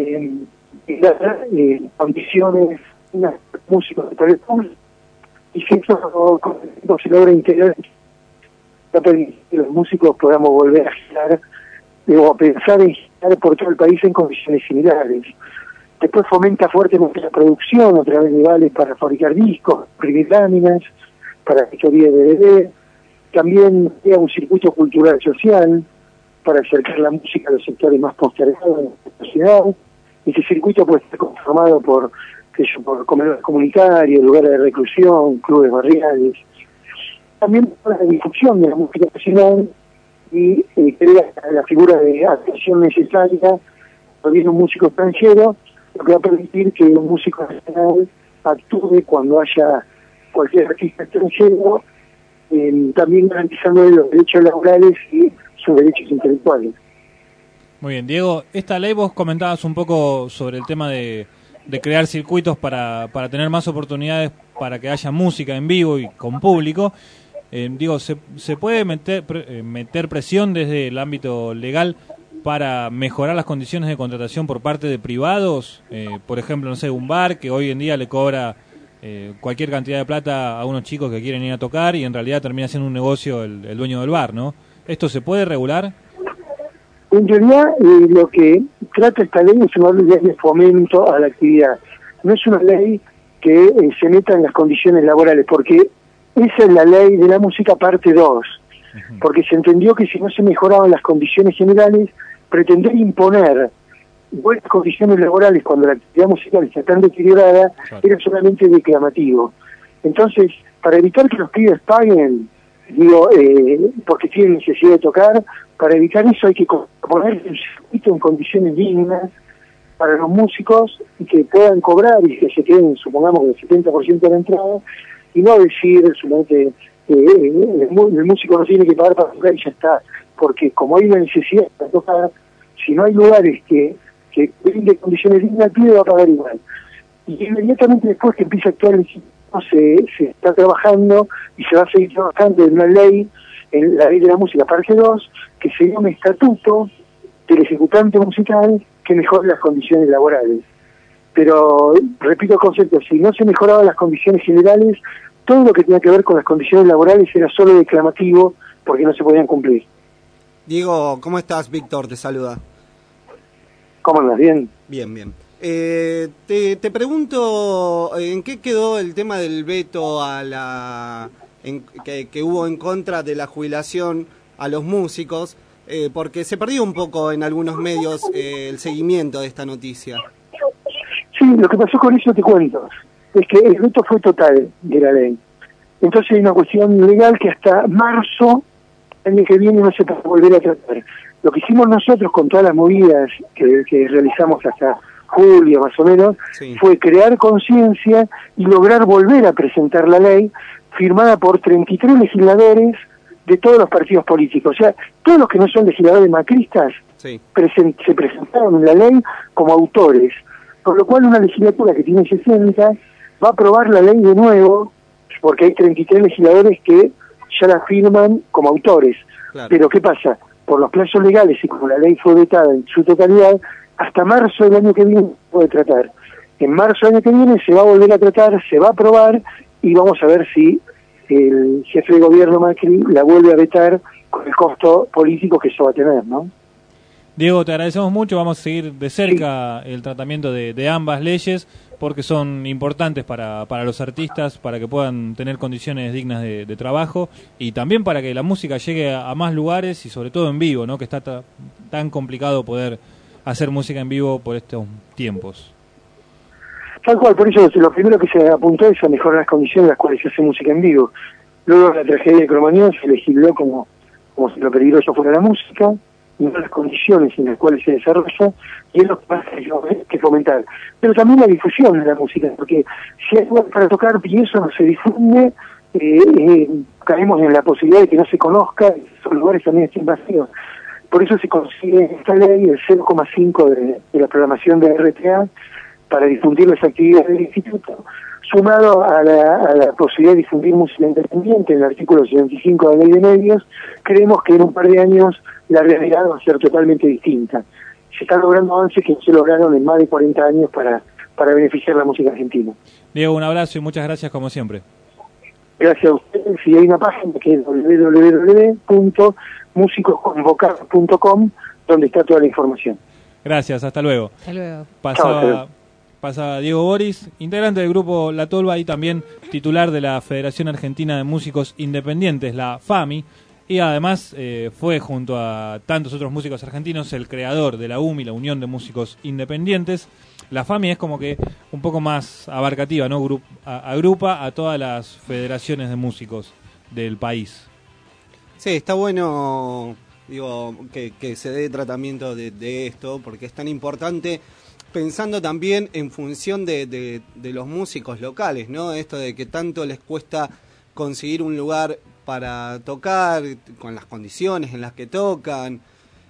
dar condiciones, músicos de tales públicos, y si eso no se logra integrar, va a permitir que los músicos podamos volver a girar o a pensar en girar por todo el país en condiciones similares. Después fomenta fuertemente la producción a través de vales para fabricar discos, imprimir láminas, para asesoría de DVD. También crea un circuito cultural social para acercar la música a los sectores más postergados de la sociedad. Este circuito puede estar conformado por comedores comunitarios, lugares de reclusión, clubes barriales. También la difusión de la música nacional y crea la figura de atención necesaria cuando viene un músico extranjero, lo que va a permitir que un músico nacional actúe cuando haya cualquier artista extranjero, también garantizando los derechos laborales y sus derechos intelectuales. Muy bien, Diego, esta ley vos comentabas un poco sobre el tema de crear circuitos para tener más oportunidades para que haya música en vivo y con público. Digo, ¿se puede meter presión desde el ámbito legal para mejorar las condiciones de contratación por parte de privados? Por ejemplo, no sé, un bar que hoy en día le cobra cualquier cantidad de plata a unos chicos que quieren ir a tocar y en realidad termina siendo un negocio el dueño del bar, ¿no? ¿Esto se puede regular? En realidad, lo que trata esta ley es una ley de fomento a la actividad. No es una ley que se meta en las condiciones laborales, porque esa es la ley de la música parte 2, porque se entendió que si no se mejoraban las condiciones generales, pretender imponer buenas condiciones laborales cuando la actividad musical está tan deteriorada, era solamente declamativo. Entonces, para evitar que los pibes paguen, porque tienen necesidad de tocar, para evitar eso hay que poner el circuito en condiciones dignas para los músicos y que puedan cobrar y que se queden, supongamos, el 70% de la entrada, y no decir solamente el músico no tiene que pagar para tocar y ya está, porque como hay una necesidad para tocar, si no hay lugares que brinden condiciones dignas, el pibe va a pagar igual. Y inmediatamente después que empieza a actuar el instituto, se está trabajando y se va a seguir trabajando en una ley, en la ley de la música parte 2, que sería un estatuto del ejecutante musical que mejore las condiciones laborales. Pero, repito el concepto, si no se mejoraban las condiciones generales, todo lo que tenía que ver con las condiciones laborales era solo declamativo porque no se podían cumplir. Diego, ¿cómo estás? Víctor te saluda. ¿Cómo andas? ¿Bien? Bien, bien. Te pregunto, ¿en qué quedó el tema del veto a que hubo en contra de la jubilación a los músicos? Porque se perdió un poco en algunos medios el seguimiento de esta noticia. Sí, lo que pasó con eso te cuento. Es que el veto fue total de la ley. Entonces hay una cuestión legal que hasta marzo, el año que viene, no se puede volver a tratar. Lo que hicimos nosotros con todas las movidas que realizamos hasta julio más o menos, fue crear conciencia y lograr volver a presentar la ley firmada por 33 legisladores de todos los partidos políticos. O sea, todos los que no son legisladores macristas se presentaron en la ley como autores. Por lo cual una legislatura que tiene 60 va a aprobar la ley de nuevo, porque hay 33 legisladores que ya la firman como autores. Claro. Pero ¿qué pasa? Por los plazos legales y como la ley fue vetada en su totalidad, hasta marzo del año que viene se puede tratar. En marzo del año que viene se va a volver a tratar, se va a aprobar y vamos a ver si el jefe de gobierno Macri la vuelve a vetar con el costo político que eso va a tener, ¿no? Diego, te agradecemos mucho, vamos a seguir de cerca el tratamiento de ambas leyes porque son importantes para los artistas, para que puedan tener condiciones dignas de trabajo y también para que la música llegue a más lugares y sobre todo en vivo, ¿no? Que está tan complicado poder hacer música en vivo por estos tiempos. Tal cual, por eso lo primero que se apuntó es a mejorar las condiciones en las cuales se hace música en vivo. Luego la tragedia de Cromañón se legisló como si lo peligroso fuera la música, y no las condiciones en las cuales se desarrolla, y es lo que más hay que fomentar. Pero también la difusión de la música, porque si hay lugar para tocar y eso no se difunde, caemos en la posibilidad de que no se conozca, esos lugares también estén vacíos. Por eso se consigue en esta ley el 0,5 de la programación de RTA para difundir las actividades del instituto, sumado a la posibilidad de difundir música independiente en el artículo 75 de la Ley de Medios. Creemos que en un par de años la realidad va a ser totalmente distinta. Se están logrando avances que no se lograron en más de 40 años para beneficiar la música argentina. Diego, un abrazo y muchas gracias como siempre. Gracias a ustedes. Y hay una página que es www.musicosconvocados.com donde está toda la información. Gracias, hasta luego. Hasta luego. Pasaba Diego Boris, integrante del grupo La Tolva y también titular de la Federación Argentina de Músicos Independientes, la FAMI, y además fue junto a tantos otros músicos argentinos el creador de la UMI, la Unión de Músicos Independientes. La FAMI es como que un poco más abarcativa, ¿no? Agrupa a todas las federaciones de músicos del país. Sí, está bueno, digo, que se dé tratamiento de esto, porque es tan importante, pensando también en función de los músicos locales, ¿no? Esto de que tanto les cuesta conseguir un lugar para tocar, con las condiciones en las que tocan,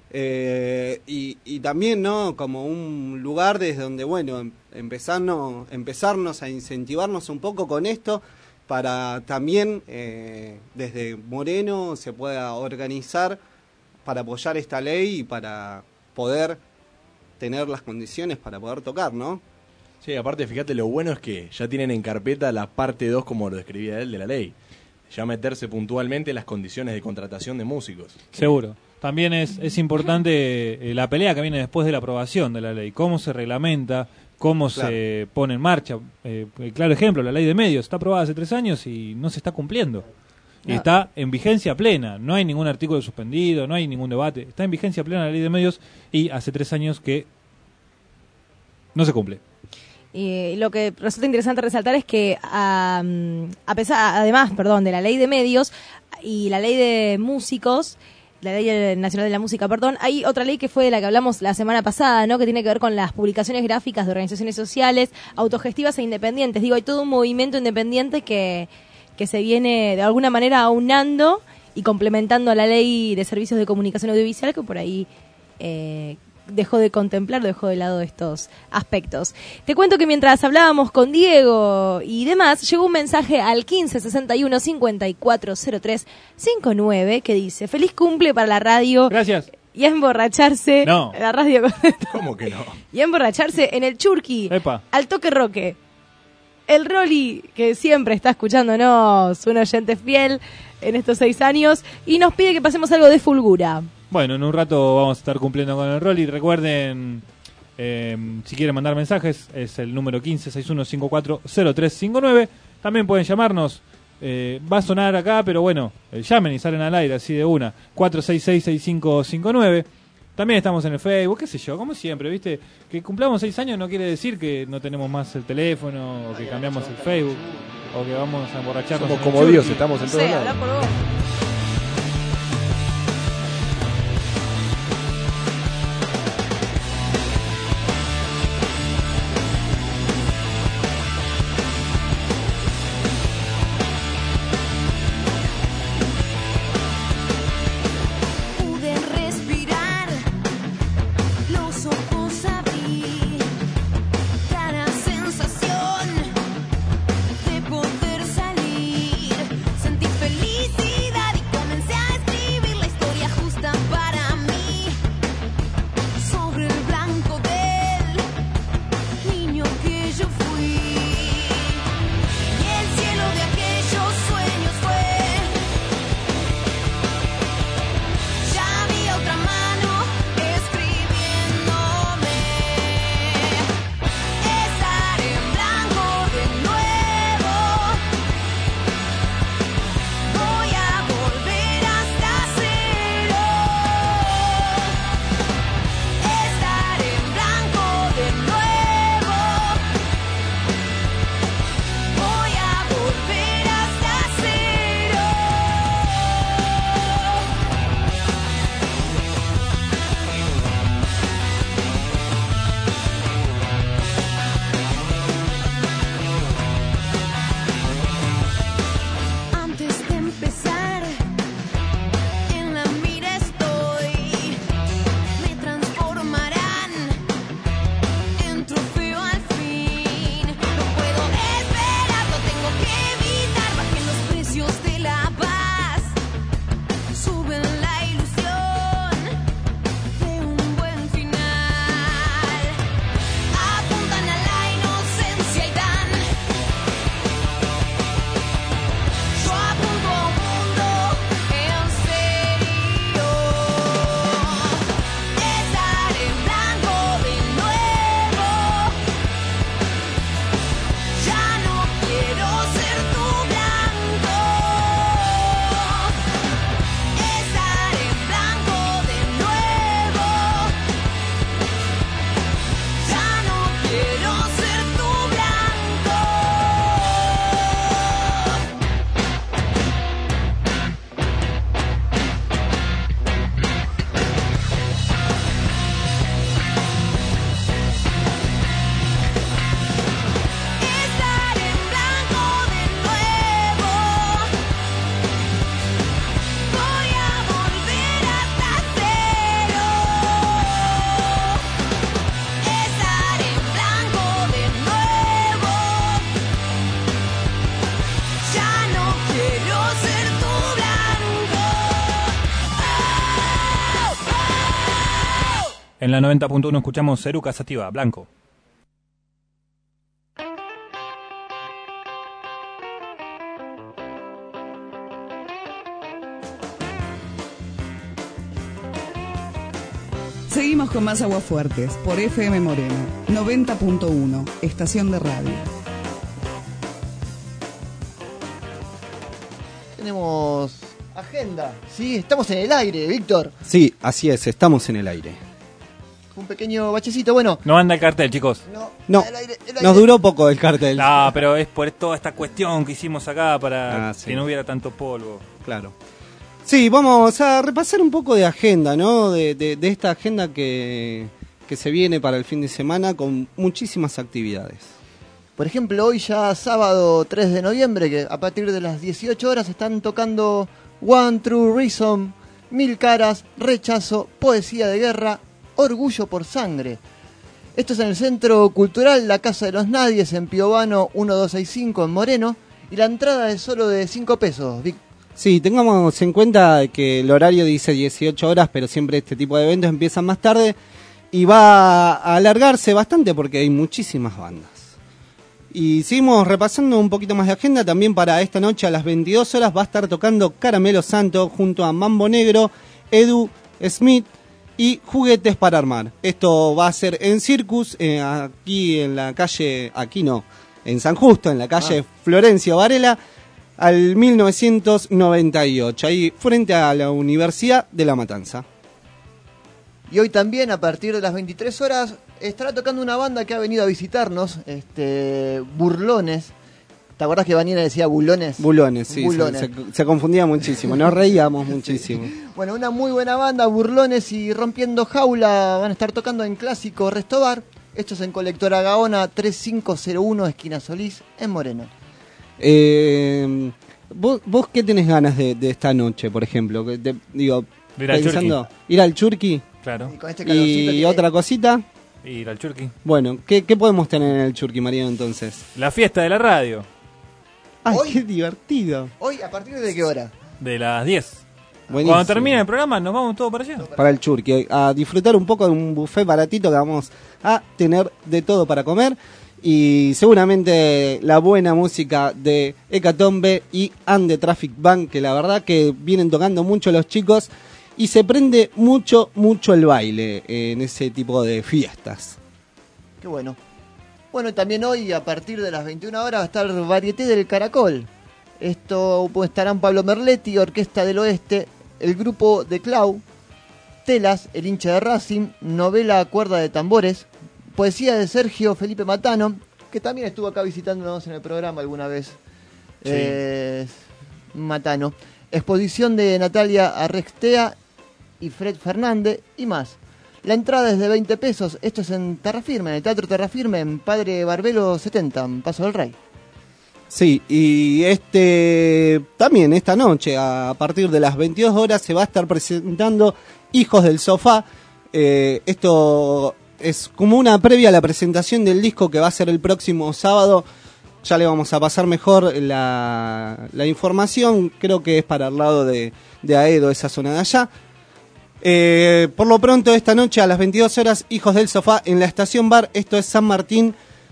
y también, ¿no? Como un lugar desde donde, bueno, empezarnos a incentivarnos un poco con esto, para también desde Moreno se pueda organizar para apoyar esta ley y para poder tener las condiciones para poder tocar, ¿no? Sí, aparte, fíjate, lo bueno es que ya tienen en carpeta la parte 2, como lo describía él, de la ley. Ya meterse puntualmente en las condiciones de contratación de músicos. Seguro. También es importante la pelea que viene después de la aprobación de la ley. Cómo se reglamenta, cómo se pone en marcha. Claro ejemplo, la ley de medios está aprobada hace 3 años y no se está cumpliendo. Y está en vigencia plena. No hay ningún artículo suspendido, no hay ningún debate. Está en vigencia plena la ley de medios y hace 3 años que no se cumple. Y lo que resulta interesante resaltar es que además de la ley de medios y la ley de músicos, la Ley Nacional de la Música, hay otra ley que fue de la que hablamos la semana pasada, ¿no? Que tiene que ver con las publicaciones gráficas de organizaciones sociales, autogestivas e independientes. Digo, hay todo un movimiento independiente que se viene de alguna manera aunando y complementando a la Ley de Servicios de Comunicación Audiovisual, que por ahí dejó de contemplar, dejó de lado estos aspectos. Te cuento que mientras hablábamos con Diego y demás, llegó un mensaje al 1561-540359 que dice: feliz cumple para la radio. Gracias. Y a emborracharse. No. La radio. ¿Cómo que no? Y a emborracharse en el Churqui. Epa. Al toque roque. El Rolly, que siempre está escuchándonos, un oyente fiel en estos 6 años, y nos pide que pasemos algo de Fulgura. Bueno, en un rato vamos a estar cumpliendo con el rol y recuerden, si quieren mandar mensajes, es el número 1561540359. También pueden llamarnos, va a sonar acá, pero bueno, llamen y salen al aire así de una, 466-6559. También estamos en el Facebook, qué sé yo, como siempre, ¿viste? Que cumplamos 6 años no quiere decir que no tenemos más el teléfono, o que cambiamos el Facebook, o que vamos a emborracharnos. Somos como Dios, estamos en todos lados. Habla por vos. Poder salir, sentir felicidad. En la 90.1 escuchamos Eruca Sativa, Blanco. Seguimos con más Aguafuertes por FM Moreno 90.1, estación de radio. Tenemos agenda. Sí, estamos en el aire, Víctor. Sí, así es, estamos en el aire. Un pequeño bachecito, bueno. No anda el cartel, chicos. No, el aire. nos duró poco el cartel. No, pero es por toda esta cuestión que hicimos acá para sí. que no hubiera tanto polvo. Claro. Sí, vamos a repasar un poco de agenda, ¿no? De esta agenda que se viene para el fin de semana con muchísimas actividades. Por ejemplo, hoy ya sábado 3 de noviembre, que a partir de las 18 horas están tocando One True Reason, Mil Caras, Rechazo, Poesía de Guerra, Orgullo por Sangre. Esto es en el Centro Cultural La Casa de los Nadies, en Piovano 1265 en Moreno, y la entrada es solo de 5 pesos, Vic. Sí, tengamos en cuenta que el horario dice 18 horas, pero siempre este tipo de eventos empiezan más tarde y va a alargarse bastante porque hay muchísimas bandas. Y seguimos repasando un poquito más de agenda. También para esta noche a las 22 horas va a estar tocando Caramelo Santo junto a Mambo Negro, Edu Smith y Juguetes para Armar. Esto va a ser en Circus, aquí en la calle, aquí no, en San Justo, en la calle Florencio Varela, al 1998, ahí frente a la Universidad de La Matanza. Y hoy también, a partir de las 23 horas, estará tocando una banda que ha venido a visitarnos, Burlones. ¿Te acuerdas que Vanina decía bulones? Bulones, sí, Bulones. se confundía muchísimo, nos reíamos muchísimo. Bueno, una muy buena banda, Burlones y Rompiendo Jaula, van a estar tocando en Clásico Restobar. Esto es en Colectora Gaona 3501, esquina Solís, en Moreno. ¿Vos qué tenés ganas de esta noche, por ejemplo? Digo, ir al pensando, ir al Churqui. Claro. Y con este ¿Y otra cosita? Ir al Churqui. Bueno, ¿qué podemos tener en el Churqui, Mariano, entonces? La fiesta de la radio. ¡Ay, hoy, qué divertido! ¿Hoy a partir de qué hora? De las 10. Buenísimo. Cuando termine el programa nos vamos todos para allá. Para el Churqui, a disfrutar un poco de un buffet baratito que vamos a tener de todo para comer. Y seguramente la buena música de Hecatombe y And the Traffic Band, que la verdad que vienen tocando mucho los chicos y se prende mucho el baile en ese tipo de fiestas. Qué bueno. Bueno, también hoy a partir de las 21 horas va a estar Varieté del Caracol. Esto pues, estarán Pablo Merletti, Orquesta del Oeste, el grupo de Clau, Telas, el hincha de Racing, Novela Cuerda de Tambores, poesía de Sergio Felipe Matano, que también estuvo acá visitándonos en el programa alguna vez. Sí. Matano. Exposición de Natalia Arrextea y Fred Fernández y más. La entrada es de 20 pesos. Esto es en Terrafirme, en el Teatro Terrafirme, en Padre Barbelo 70, en Paso del Rey. Sí, y también esta noche, a partir de las 22 horas, se va a estar presentando Hijos del Sofá. Esto es como una previa a la presentación del disco que va a ser el próximo sábado. Ya le vamos a pasar mejor la información. Creo que es para el lado de Aedo, esa zona de allá. Por lo pronto, esta noche a las 22 horas, Hijos del Sofá en la Estación Bar. Esto es San Martín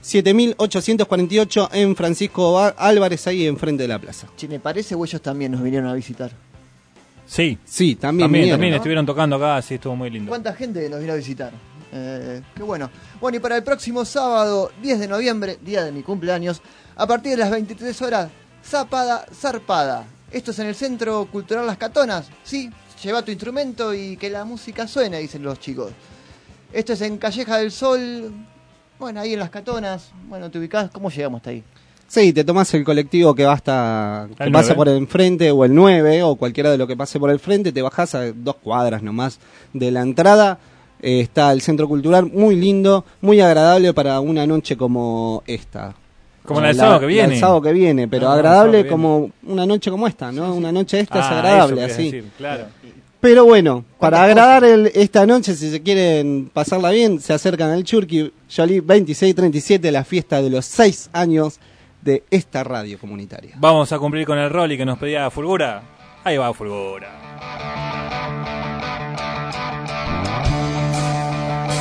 7848 en Francisco Álvarez, ahí enfrente de la plaza. Che, me parece o ellos también nos vinieron a visitar. Sí, también ¿no? Estuvieron tocando acá, sí, estuvo muy lindo. ¿Cuánta gente nos vino a visitar? Qué bueno. Bueno, y para el próximo sábado, 10 de noviembre, día de mi cumpleaños, a partir de las 23 horas, Zapada Zarpada. Esto es en el Centro Cultural Las Catonas. Sí, lleva tu instrumento y que la música suene, dicen los chicos. Esto es en Calleja del Sol, bueno, ahí en Las Catonas. Bueno, te ubicás, ¿cómo llegamos hasta ahí? Sí, te tomás el colectivo que pasa por el frente, o el 9, o cualquiera de lo que pase por el frente, te bajás a 2 cuadras nomás de la entrada. Está el Centro Cultural, muy lindo, muy agradable para una noche como esta. Como la del sábado que viene. La del sábado que viene, pero agradable como una noche como esta, ¿no? Sí. Una noche esta es agradable, así. Decir, claro. Pero bueno, para agradar esta noche, si se quieren pasarla bien, se acercan al Churqui, Jolie 2637, la fiesta de los 6 años de esta radio comunitaria. Vamos a cumplir con el rol y que nos pedía Fulgura. Ahí va Fulgura.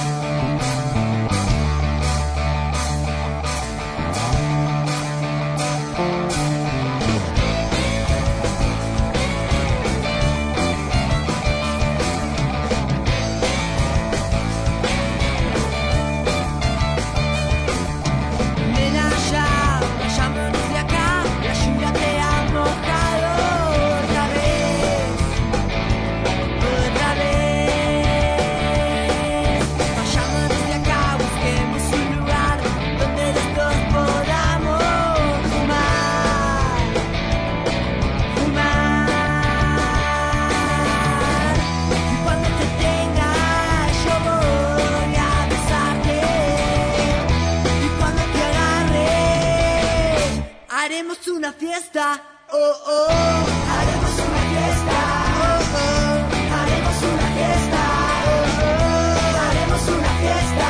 una fiesta, oh, oh, haremos una fiesta, oh, oh, haremos una fiesta, oh, oh, haremos una fiesta.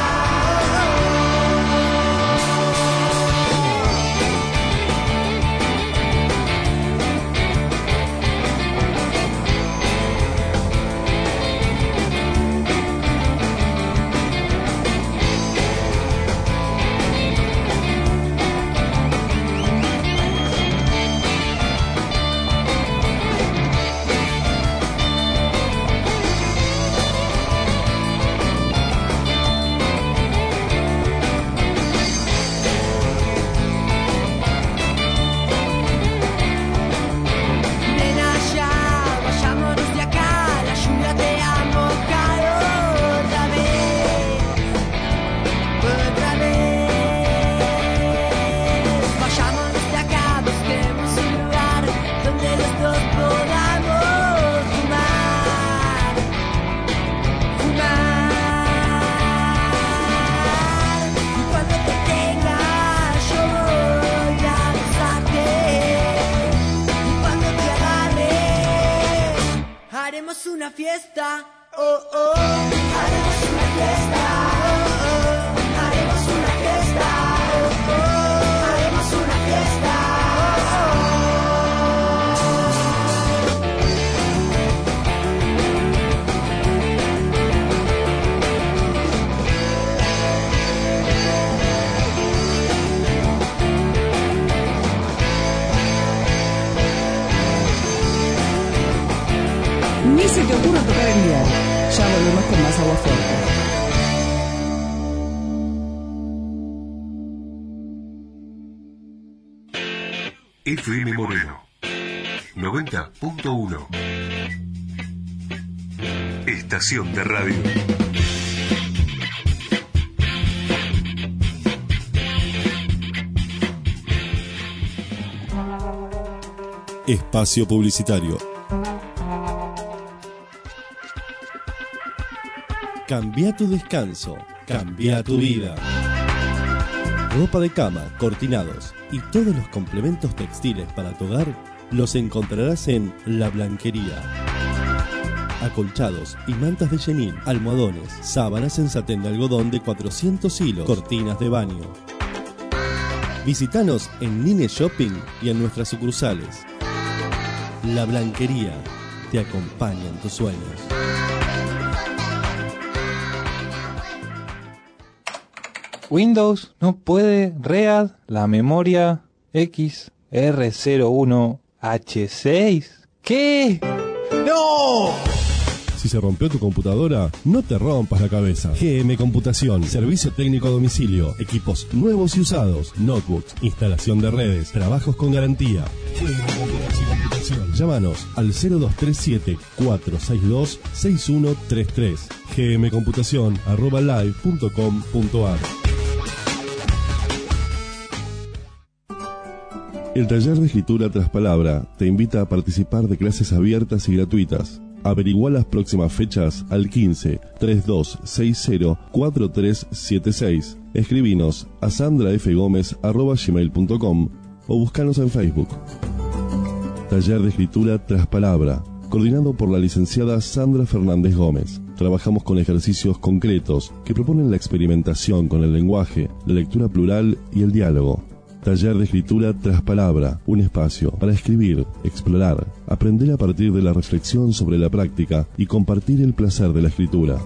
Haremos una fiesta, oh, oh, haremos una fiesta, oh, oh, haremos una fiesta, oh, oh, haremos una fiesta, Ni se te ocurra tocar el dial. Ya volvemos con más Agua Fuerte. FM Moreno 90.1. Estación de radio. Espacio publicitario. Cambia tu descanso, cambia tu vida. Ropa de cama, cortinados y todos los complementos textiles para tu hogar los encontrarás en La Blanquería. Acolchados y mantas de chenil, almohadones, sábanas en satén de algodón de 400 hilos, cortinas de baño. Visítanos en Nine Shopping y en nuestras sucursales. La Blanquería te acompaña en tus sueños. Windows no puede read la memoria XR01H6. ¿Qué? ¡No! Si se rompió tu computadora, no te rompas la cabeza. GM Computación, servicio técnico a domicilio, equipos nuevos y usados, notebooks, instalación de redes, trabajos con garantía. GM Computación. Llámanos al 0237-462-6133. gmcomputación@live.com.ar. El taller de escritura tras palabra te invita a participar de clases abiertas y gratuitas. Averigua las próximas fechas al 15 3260 4376. Escribinos a sandrafgomez@gmail.com o búscanos en Facebook. Taller de escritura tras palabra, coordinado por la licenciada Sandra Fernández Gómez. Trabajamos con ejercicios concretos que proponen la experimentación con el lenguaje, la lectura plural y el diálogo. Taller de escritura tras palabra, un espacio para escribir, explorar, aprender a partir de la reflexión sobre la práctica y compartir el placer de la escritura.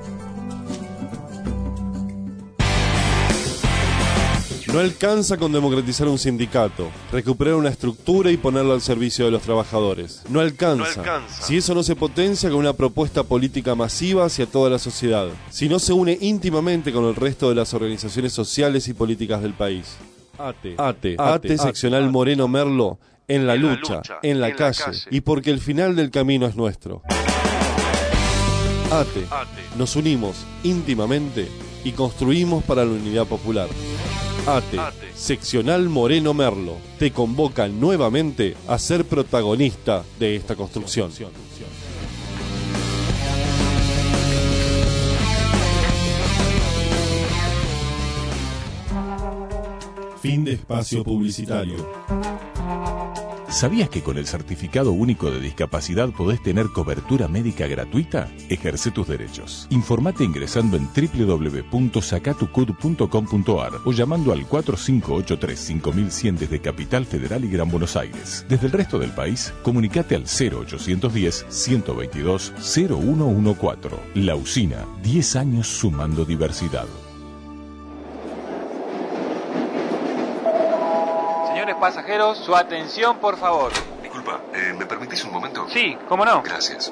No alcanza con democratizar un sindicato, recuperar una estructura y ponerlo al servicio de los trabajadores. No alcanza. Si eso no se potencia con una propuesta política masiva hacia toda la sociedad. Si no se une íntimamente con el resto de las organizaciones sociales y políticas del país. ATE, seccional Moreno Merlo, en la lucha, en la calle, y porque el final del camino es nuestro. ATE, nos unimos íntimamente y construimos para la unidad popular. ATE, seccional Moreno Merlo, te convoca nuevamente a ser protagonista de esta construcción. Fin de espacio publicitario. ¿Sabías que con el Certificado Único de Discapacidad podés tener cobertura médica gratuita? Ejerce tus derechos. Informate ingresando en www.sacatucud.com.ar o llamando al 4583-5100 desde Capital Federal y Gran Buenos Aires. Desde el resto del país, comunicate al 0810-122-0114. La Usina, 10 años sumando diversidad. Señores pasajeros, su atención, por favor. Disculpa, ¿me permitís un momento? Sí, ¿cómo no? Gracias.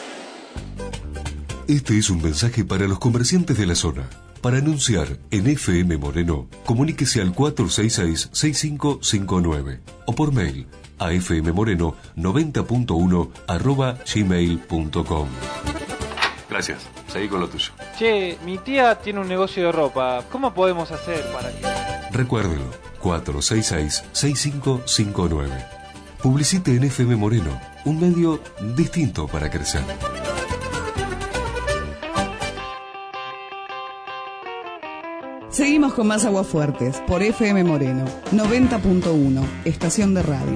Este es un mensaje para los comerciantes de la zona. Para anunciar en FM Moreno, comuníquese al 466-6559 o por mail a fmmoreno90.1@gmail.com. Gracias, seguí con lo tuyo. Che, mi tía tiene un negocio de ropa. ¿Cómo podemos hacer para que...? Recuérdelo, 466-6559. Publicite en FM Moreno, un medio distinto para crecer. Seguimos con más Aguafuertes por FM Moreno 90.1, estación de radio.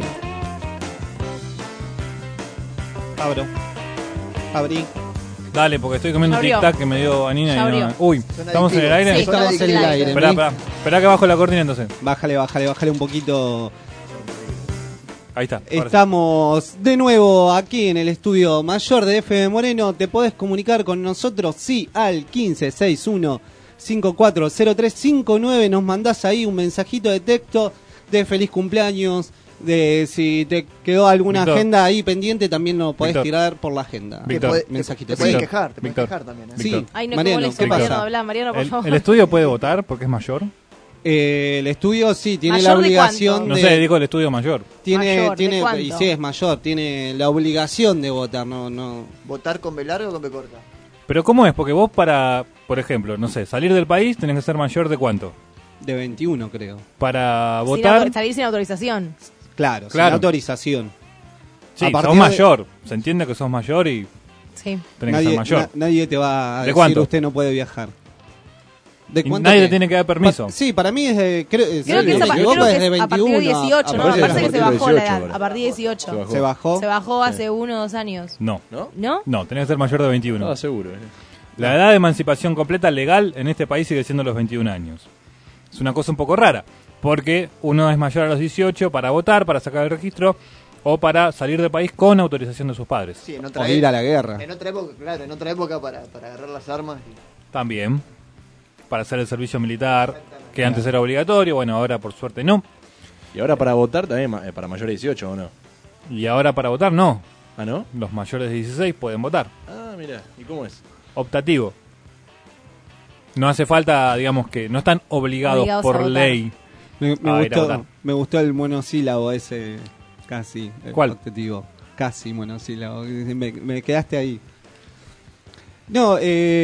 Abrí. Dale, porque estoy comiendo un tic-tac que me dio Anina. Ya Y no... abrió. Uy, ¿estamos en el aire? Sí, estamos en el aire. Esperá que bajo la cortina entonces. Bájale un poquito. Ahí está. Estamos de nuevo aquí en el estudio mayor de FM Moreno. Te podés comunicar con nosotros, sí, al 1561-540359. Nos mandás ahí un mensajito de texto de feliz cumpleaños. De si te quedó alguna Víctor. Agenda ahí pendiente, también lo podés Víctor. tirar por la agenda. Víctor. Mensajito. Te puedes Sí. quejar, te puedes Víctor. quejar también. ¿eh? Sí. Ay, no, Mariano, ¿cómo le ¿qué hizo pasa? Mariano hablar? Mariano, por favor. ¿El estudio puede votar porque es mayor? El estudio sí, tiene ¿Mayor la de obligación cuánto? No sé, dijo el estudio mayor. Mayor, ¿de y cuánto? sí es mayor, tiene la obligación de votar, no. ¿Votar con B larga o con B corta? Pero ¿cómo es? Porque vos para, por ejemplo, no sé, salir del país tenés que ser mayor de ¿cuánto? De 21 creo. Para Sin votar, salir sin autorización. Claro, sin Claro. autorización. sí, a partir sos de- mayor. Se entiende que sos mayor y Sí. tenés que ser mayor. Nadie te va a ¿De decir cuánto? usted no puede viajar. ¿De Y cuánto nadie te- te tiene que dar permiso. Sí, para mí es de Creo que es a partir de 21. A partir que se bajó la edad. A partir de 18. ¿Se bajó? Se bajó hace 1 o 2 años. No. ¿No? No, tenés que ser mayor de 21. Estaba seguro. La edad de emancipación completa legal en este país sigue siendo los 21 años. Es una cosa un poco rara, porque uno es mayor a los 18 para votar, para sacar el registro, o para salir del país con autorización de sus padres. Sí, en O ir a la guerra. En otra época, claro, en otra época para agarrar las armas. También, para hacer el servicio militar, que antes era obligatorio, bueno, ahora por suerte no. Y ahora para votar también, para mayores de 18 o no. Y ahora para votar no. ¿Ah, no? Los mayores de 16 pueden votar. Ah, mira, ¿y cómo es? Optativo. No hace falta, digamos que no están obligados Obligados a por votar. ley a ir a votar. Me gustó el monosílabo ese, casi. ¿Cuál? Optativo. Casi monosílabo. Me quedaste ahí. No,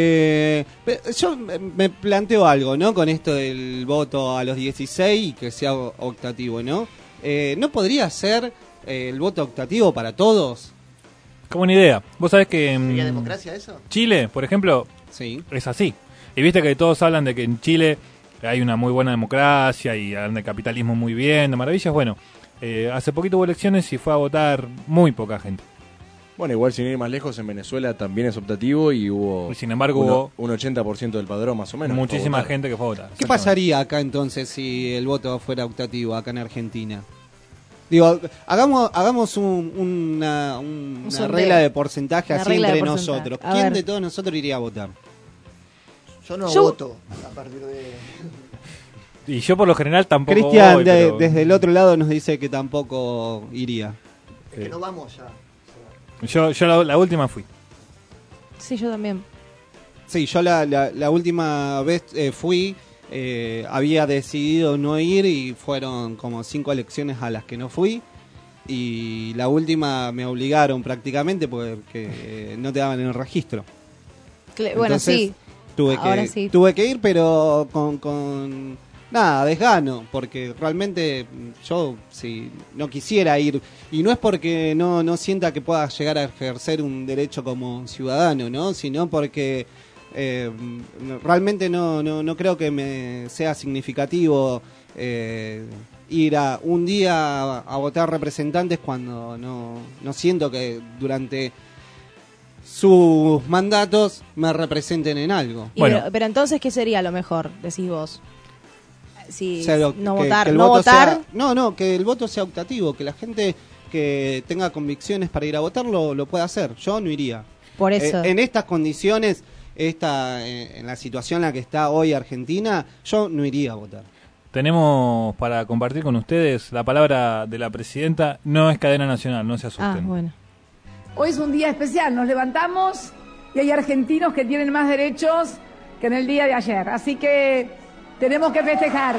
yo me planteo algo, ¿no? Con esto del voto a los 16 y que sea optativo, ¿no? ¿No podría ser el voto optativo para todos? Como una idea. Vos sabés que ¿Sería democracia eso? Chile, por ejemplo, Sí. es así. Y viste que todos hablan de que en Chile hay una muy buena democracia y hablan de capitalismo muy bien, de maravillas. Bueno, hace poquito hubo elecciones y fue a votar muy poca gente. Bueno, igual sin ir más lejos, en Venezuela también es optativo y hubo... Y sin embargo hubo un 80% del padrón más o menos. muchísima fue a votar. gente que fue a votar. ¿Qué pasaría acá entonces si el voto fuera optativo acá en Argentina? Digo, hagamos una sondeo. regla de porcentaje Una así regla de entre porcentaje. nosotros. A ¿Quién ver. de todos nosotros iría a votar? Yo no Yo- voto a partir de... Y yo por lo general tampoco Cristian voy, pero- desde el otro lado nos dice que tampoco iría. Es que no vamos ya. Yo la última fui. Sí, yo también. Sí, yo la última vez fui, había decidido no ir y fueron como 5 elecciones a las que no fui. Y la última me obligaron prácticamente porque no te daban el registro. Bueno, Entonces, sí. Tuve Ahora que, sí. tuve que ir, pero con nada, desgano, porque realmente yo si no quisiera ir, y no es porque no sienta que pueda llegar a ejercer un derecho como ciudadano, ¿no? Sino porque realmente no creo que me sea significativo ir un día a votar representantes cuando no siento que durante sus mandatos me representen en algo. Pero entonces, ¿qué sería lo mejor, decís vos? Si O sea, no que votar, el no voto votar. que el voto sea optativo, que la gente que tenga convicciones para ir a votar lo pueda hacer. Yo no iría. Por eso. En estas condiciones, en la situación en la que está hoy Argentina, yo no iría a votar. Tenemos para compartir con ustedes la palabra de la presidenta. No es cadena nacional, no se asusten. Bueno. Hoy es un día especial, nos levantamos y hay argentinos que tienen más derechos que en el día de ayer, así que tenemos que festejar.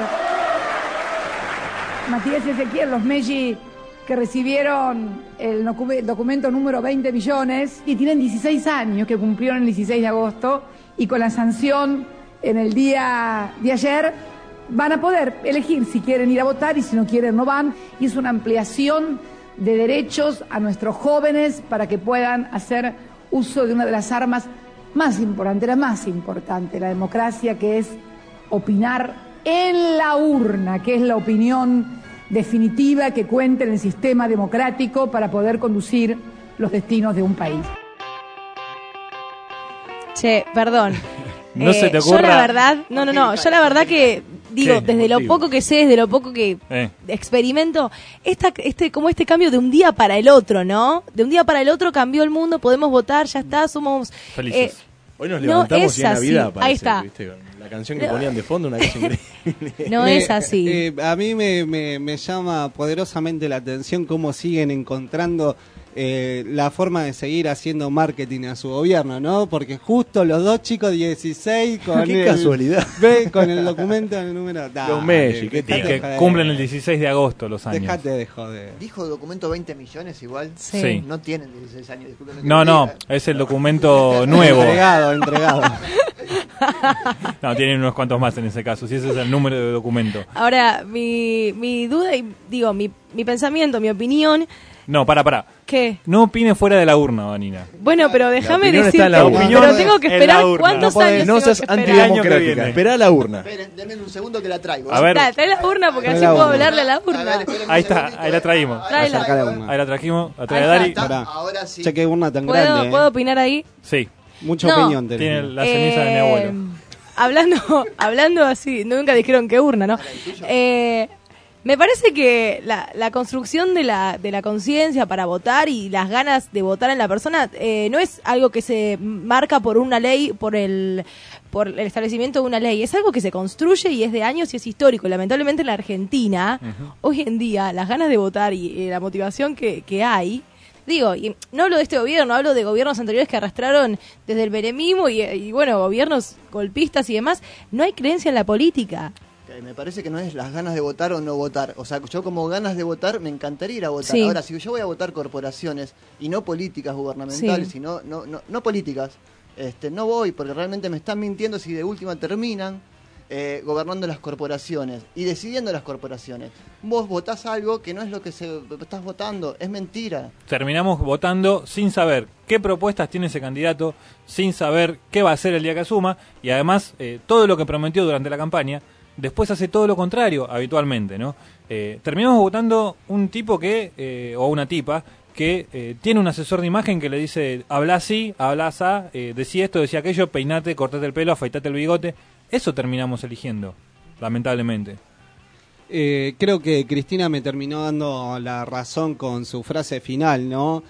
Matías Ezequiel, los Meggi que recibieron el documento número 20 millones y tienen 16 años, que cumplieron el 16 de agosto, y con la sanción en el día de ayer van a poder elegir si quieren ir a votar y si no quieren no van, y es una ampliación de derechos a nuestros jóvenes para que puedan hacer uso de una de las armas más importantes, la más importante, la democracia, que es opinar en la urna, que es la opinión definitiva que cuenta en el sistema democrático para poder conducir los destinos de un país. Che, perdón. No se te ocurra. Yo la verdad, yo la verdad que digo, ¿Qué? desde lo poco que sé, desde lo poco que experimento, como este cambio de un día para el otro, ¿no? De un día para el otro cambió el mundo, podemos votar, ya está, somos felices. Hoy nos no levantamos es y en Navidad así. parece, Ahí está. ¿viste? Con la canción que ponían de fondo, una cosa increíble. No es así. A mí me llama poderosamente la atención cómo siguen encontrando la forma de seguir haciendo marketing a su gobierno, ¿no? Porque justo los dos chicos 16 con Qué casualidad. Con el documento en el número. Los Meggi, que cumplen el 16 de agosto los años. Dejate de joder. ¿Dijo documento 20 millones igual? Sí. No tienen 16 años, discúlpenme. No, es el documento nuevo. Entregado. No, tienen unos cuantos más en ese caso, si ese es el número de documento. Ahora, mi duda y digo, mi pensamiento, mi opinión. No, para. ¿Qué? No opine fuera de la urna, Vanina. Bueno, pero déjame opinión está decirte, en la urna. pero tengo que esperar cuántos años. No seas tengo que esperar? antidemocrática, esperá la urna. Esperen, denme un segundo que la traigo. A ver. Trae la urna porque Trae así la puedo urna. hablarle a la urna. Ahí está, ahí la traímos. Tráela. Acerca la urna. Ahí la trajimos, la trae Ahí Dari. está. Pará. Ahora sí. Che, qué urna tan grande. ¿Puedo opinar ahí? Sí, Mucha No. opinión tenés. tiene la ceniza de mi abuelo. Hablando así, nunca dijeron qué urna, ¿no? Me parece que la construcción de la conciencia para votar y las ganas de votar en la persona no es algo que se marca por una ley, por el establecimiento de una ley. Es algo que se construye y es de años y es histórico. Lamentablemente en la Argentina, hoy en día, las ganas de votar y la motivación que hay. Digo, y no hablo de este gobierno, hablo de gobiernos anteriores que arrastraron desde el menemismo y bueno, gobiernos golpistas y demás. No hay creencia en la política. Me parece que no es las ganas de votar o no votar. O sea, yo como ganas de votar me encantaría ir a votar. Sí. Ahora, si yo voy a votar corporaciones y no políticas gubernamentales, Sí. sino no políticas, no voy porque realmente me están mintiendo si de última terminan gobernando las corporaciones y decidiendo las corporaciones. Vos votás algo que no es lo que estás votando, es mentira. Terminamos votando sin saber qué propuestas tiene ese candidato, sin saber qué va a hacer el día que asuma, y además todo lo que prometió durante la campaña, después hace todo lo contrario habitualmente, ¿no? Terminamos votando un tipo o una tipa que tiene un asesor de imagen que le dice, habla así, habla así, decía esto, decía aquello, peinate, cortate el pelo, afeitate el bigote. Eso terminamos eligiendo, lamentablemente. Creo que Cristina me terminó dando la razón con su frase final, ¿no?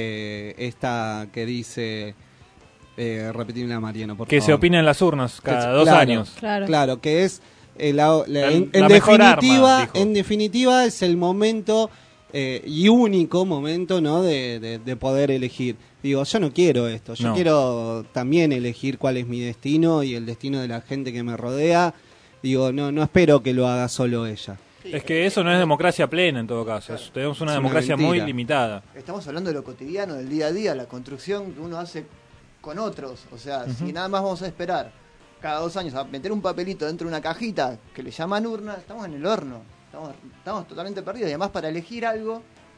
Esta que dice... repetirla, Mariano, por que favor. se opina en las urnas cada 2 Claro, años. Claro, que es en mejor definitiva, arma, dijo. en definitiva es el momento y único momento, ¿no? de poder elegir. Digo, yo no quiero esto, yo No. quiero también elegir cuál es mi destino y el destino de la gente que me rodea. Digo, no espero que lo haga solo ella. Es que eso no es democracia plena en todo caso. Tenemos una Es una democracia muy mentira. limitada. Estamos hablando de lo cotidiano, del día a día, la construcción que uno hace con otros. O sea, si nada más vamos a esperar cada 2 años a meter un papelito dentro de una cajita que le llaman urna, estamos en el horno. Estamos totalmente perdidos. Y además para elegir algo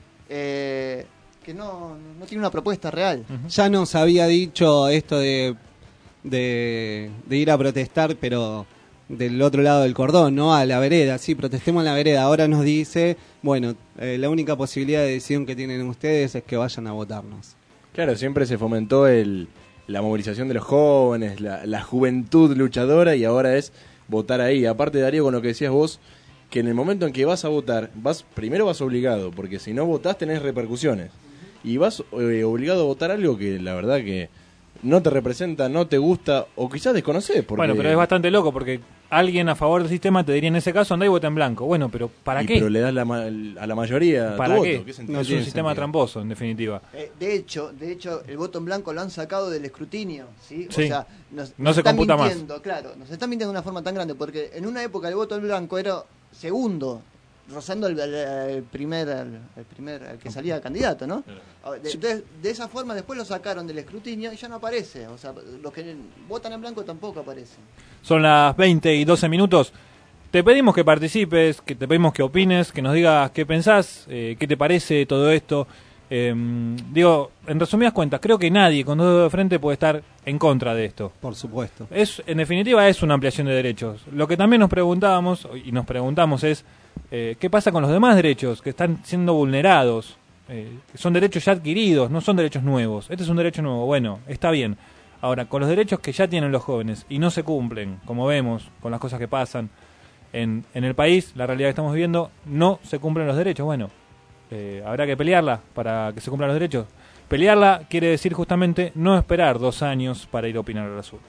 que no tiene una propuesta real. Ya nos había dicho esto de ir a protestar, pero del otro lado del cordón, ¿no? A la vereda, sí, protestemos en la vereda. Ahora nos dice, bueno, la única posibilidad de decisión que tienen ustedes es que vayan a votarnos. Claro, siempre se fomentó la movilización de los jóvenes, la juventud luchadora, y ahora es votar ahí. Aparte, Darío, con lo que decías vos, que en el momento en que vas a votar, primero vas obligado, porque si no votás tenés repercusiones. Y vas obligado a votar algo que la verdad que no te representa, no te gusta, o quizás desconocés. Porque... Bueno, pero es bastante loco, porque alguien a favor del sistema te diría en ese caso, andá y vota en blanco. Bueno, pero ¿para qué? Pero le das a la mayoría ¿para tu qué? voto. No es un sistema tramposo, en definitiva. De hecho, el voto en blanco lo han sacado del escrutinio, ¿sí? Sí. O sea, No se computa más. Claro, nos están mintiendo de una forma tan grande, porque en una época el voto en blanco era segundo, rozando al primer al que salía candidato, ¿no? Entonces, de esa forma después lo sacaron del escrutinio y ya no aparece. O sea, los que votan en blanco tampoco aparecen. Son las 20:12. Te pedimos que participes, que te pedimos que opines, que nos digas qué pensás, qué te parece todo esto. Digo, en resumidas cuentas, creo que nadie con dos dedos de frente puede estar en contra de esto. Por supuesto. En definitiva, es una ampliación de derechos. Lo que también nos preguntábamos y nos preguntamos es ¿qué pasa con los demás derechos que están siendo vulnerados? Son derechos ya adquiridos, no son derechos nuevos. Este es un derecho nuevo, bueno, está bien. Ahora, con los derechos que ya tienen los jóvenes y no se cumplen, como vemos, con las cosas que pasan en el país, la realidad que estamos viviendo, no se cumplen los derechos. Bueno, habrá que pelearla para que se cumplan los derechos. Pelearla quiere decir justamente no esperar 2 años para ir a opinar a las urnas.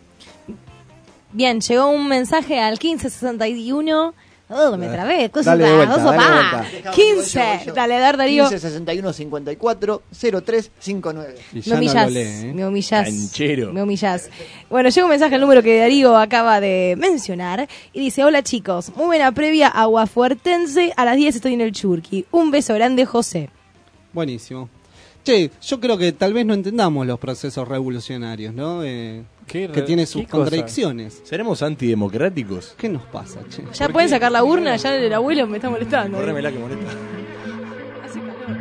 Bien, llegó un mensaje al 1561. Me trabé. Dale vuelta. 15. Dale, Darío. 15 61 54 03 59. Me humillás. Bueno, llega un mensaje al número que Darío acaba de mencionar y dice: hola chicos, muy buena previa aguafuertense, a las 10 estoy en el Churqui. Un beso grande, José. Buenísimo. Che, yo creo que tal vez no entendamos los procesos revolucionarios, ¿no? Que tiene sus contradicciones. ¿Seremos antidemocráticos? ¿Qué nos pasa, che? Ya pueden sacar la urna, ya el abuelo me está molestando. Córremela que molesta. Hace calor.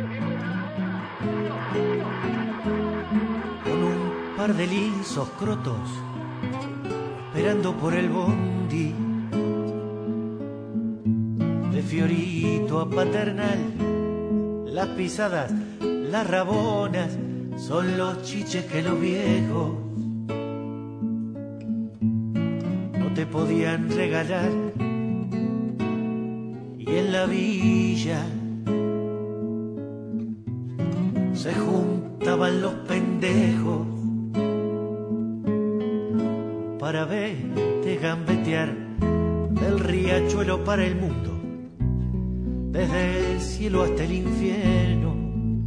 Con un par de lisos crotos, esperando por el bondi, de Fiorito a Paternal, las pisadas, las rabonas, son los chiches que los viejos no te podían regalar. Y en la villa se juntaban los pendejos para verte gambetear del riachuelo para el mundo, desde el cielo hasta el infierno.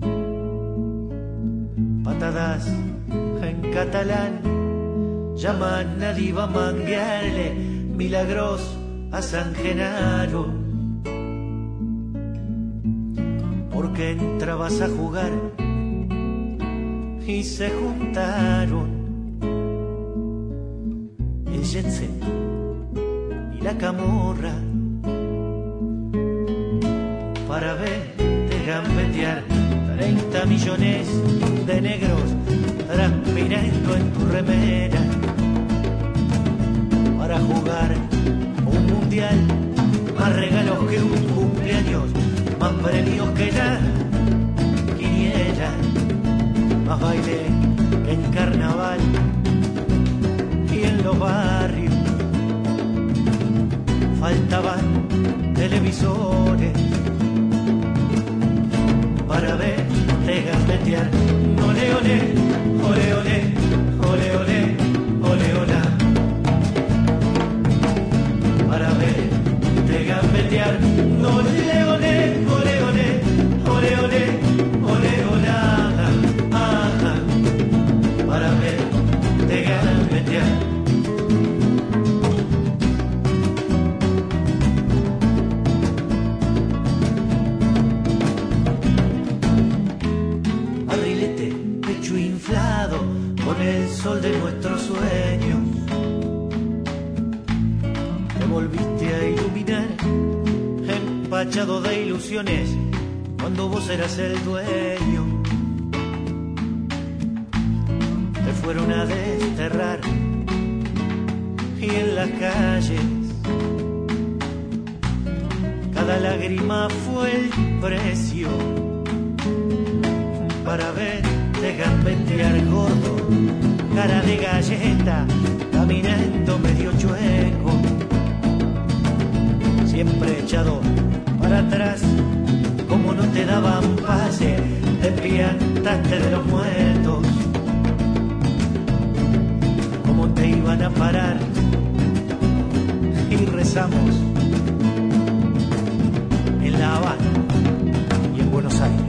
Patadas en catalán llaman a Diva a manguearle milagros a San Genaro, porque entrabas a jugar y se juntaron el jet set y la camorra para verte gambetear 30 millones de negros transpirando en tu remera para jugar un mundial, más regalos que un cumpleaños, más premios que la quiniela, más baile que en carnaval y en los barrios faltaban televisores para verte gambetear. Ole, ole, ole, ole, ole, ole, ole, ola. Para verte gambetear. Ole, ole, ole, ole, ole, ole, ole, ola. Ajá. Para verte gambetear. Con el sol de nuestros sueños te volviste a iluminar, empachado de ilusiones cuando vos eras el dueño. Te fueron a desterrar y en las calles. Cada lágrima fue el precio para verte gambetear gordo, cara de galleta, caminando medio chueco, siempre echado para atrás, como no te daban pase, te piantaste de los muertos, como te iban a parar, y rezamos en La Habana y en Buenos Aires.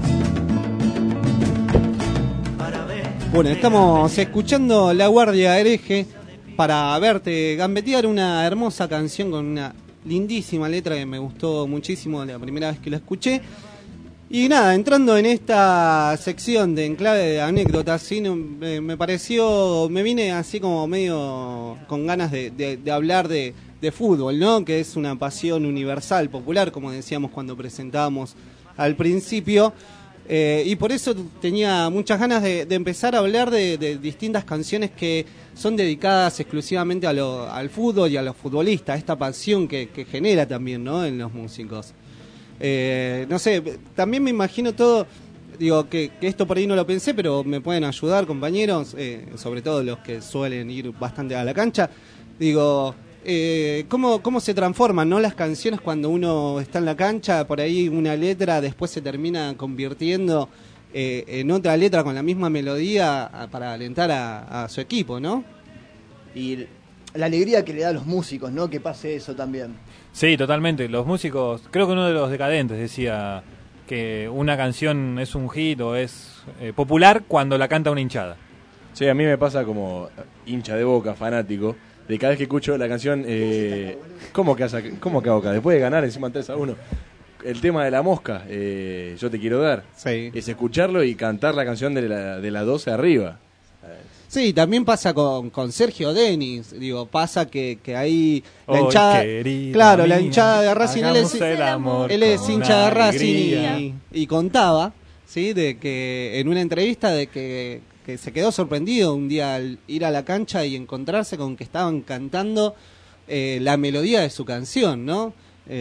Bueno, estamos escuchando La Guardia Hereje para verte gambetear, una hermosa canción con una lindísima letra que me gustó muchísimo la primera vez que la escuché. Y nada, entrando en esta sección de enclave de anécdotas, ¿sí? Me pareció, me vine así como medio con ganas de hablar de fútbol, ¿no? Que es una pasión universal, popular, como decíamos cuando presentábamos al principio. Y por eso tenía muchas ganas de empezar a hablar de distintas canciones que son dedicadas exclusivamente al fútbol y a los futbolistas, esta pasión que genera también, ¿no? En los músicos. No sé, también me imagino todo, digo, que esto por ahí no lo pensé, pero me pueden ayudar, compañeros, sobre todo los que suelen ir bastante a la cancha. Digo, ¿cómo se transforman, ¿no? Las canciones cuando uno está en la cancha, por ahí una letra después se termina convirtiendo en otra letra con la misma melodía para alentar a su equipo, ¿no? Y la alegría que le da a los músicos, ¿no? Que pase eso también. Sí, totalmente. Los músicos, creo que uno de los Decadentes decía que una canción es un hit o es popular cuando la canta una hinchada. Sí, a mí me pasa como hincha de Boca, fanático, de cada vez que escucho la canción, ¿cómo que Boca? Después de ganar encima 3-1, el tema de la mosca, Yo te quiero dar, sí. Es escucharlo y cantar la canción de la 12 arriba. Sí, también pasa con Sergio Denis, digo, pasa que ahí la hinchada, claro, la hinchada de Racing, él es hincha de Racing y contaba, ¿sí? De que en una entrevista de que se quedó sorprendido un día al ir a la cancha y encontrarse con que estaban cantando la melodía de su canción, ¿no?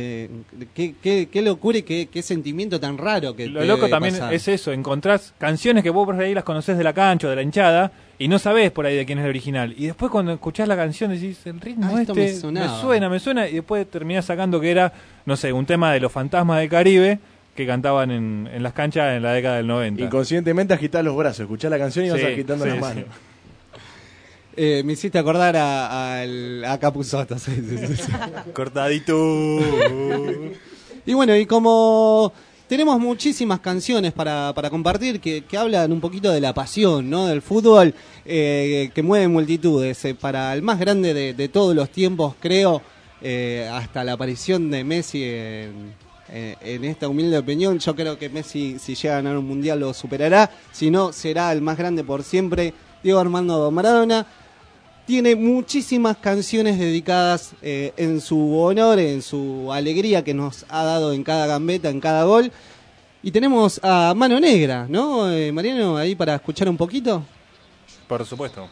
Qué locura y qué sentimiento tan raro que lo loco también pasar. Es eso, encontrás canciones que vos por ahí las conocés de la cancha o de la hinchada y no sabés por ahí de quién es el original, y después cuando escuchás la canción decís, el ritmo me suena, y después terminás sacando que era, no sé, un tema de los Fantasmas del Caribe que cantaban en las canchas en la década del 90. Inconscientemente agitás los brazos, escuchás la canción y vas agitando las manos. Me hiciste acordar a Capusotto. Cortadito. Y bueno, y como tenemos muchísimas canciones para compartir que hablan un poquito de la pasión, ¿no? Del fútbol, que mueve multitudes. Para el más grande de todos los tiempos, creo, hasta la aparición de Messi en esta humilde opinión, yo creo que Messi, si llega a ganar un mundial, lo superará. Si no, será el más grande por siempre. Diego Armando Maradona tiene muchísimas canciones dedicadas en su honor, en su alegría que nos ha dado en cada gambeta, en cada gol. Y tenemos a Mano Negra, ¿no, Mariano? Ahí para escuchar un poquito. Por supuesto.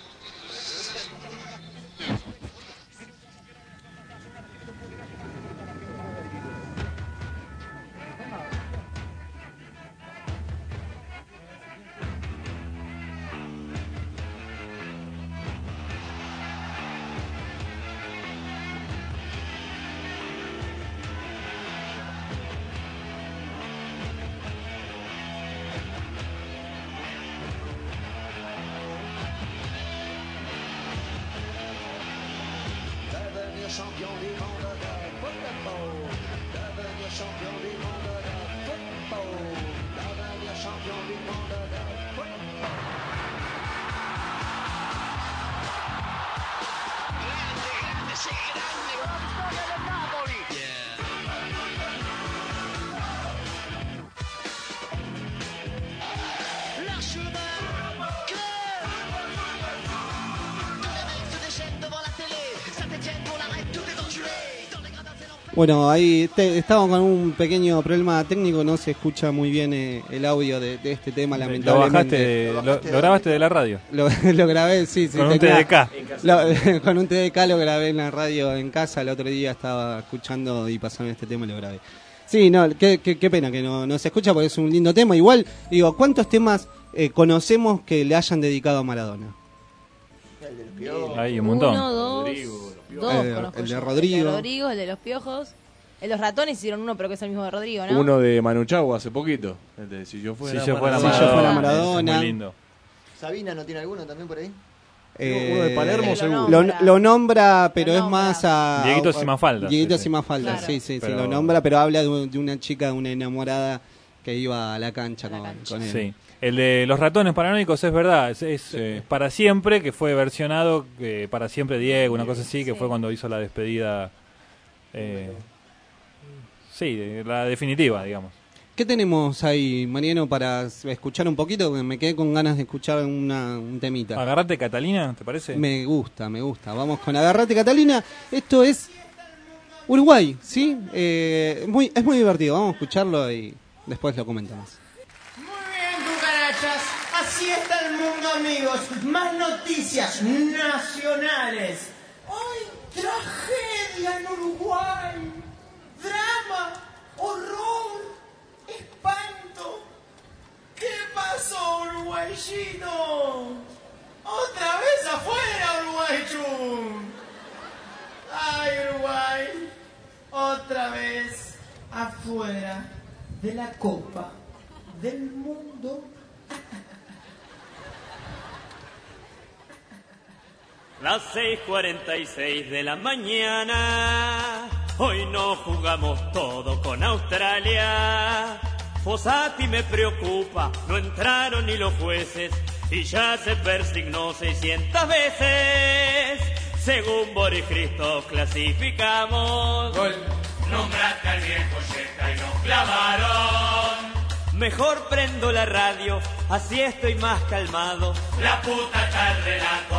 Saint-Etienne pour l'arrêt, tout est enculé. Bueno, ahí estamos con un pequeño problema técnico, no se escucha muy bien el audio de este tema, lamentablemente. Lo grabaste de la radio. Lo grabé, sí. Con un TDK. Con un TDK lo grabé en la radio en casa, el otro día estaba escuchando y pasaron este tema y lo grabé. Sí, no, qué pena que no se escucha porque es un lindo tema. Igual, digo, ¿cuántos temas conocemos que le hayan dedicado a Maradona? Hay un montón. Uno, dos, el de Rodrigo. El de los Piojos. El de los Ratones hicieron uno, pero que es el mismo de Rodrigo, ¿no? Uno de Manu Chao hace poquito. El de Si yo fuera Maradona. Muy lindo. ¿Sabina no tiene alguno también por ahí? Uno de Palermo seguro. Lo nombra, pero es más a... Dieguito Simafalda. Dieguito Simafalda, claro. Sí, pero... lo nombra, pero habla de una chica, de una enamorada que iba a la cancha con él. Sí. El de los Ratones Paranoicos es verdad, es Para Siempre, que fue versionado, Para Siempre Diego, una cosa así, que fue cuando hizo la despedida, la definitiva, digamos. ¿Qué tenemos ahí, Mariano, para escuchar un poquito? Me quedé con ganas de escuchar un temita. Agarrate Catalina, ¿te parece? Me gusta. Vamos con Agarrate Catalina. Esto es Uruguay, ¿sí? Es muy divertido, vamos a escucharlo y después lo comentamos. Así está el mundo, amigos. Más noticias nacionales. Hoy, tragedia en Uruguay. Drama, horror, espanto. ¿Qué pasó, uruguayito? Otra vez afuera, uruguaychum. Ay, Uruguay. Otra vez afuera de la Copa del Mundo. Las 6:46 de la mañana, hoy no jugamos todo con Australia. Fossati me preocupa, no entraron ni los jueces y ya se persignó 600 veces. Según Boris Christoph clasificamos. Gol. Nombraste al viejo Yeta y nos clavaron. Mejor prendo la radio, así estoy más calmado. La puta está el relato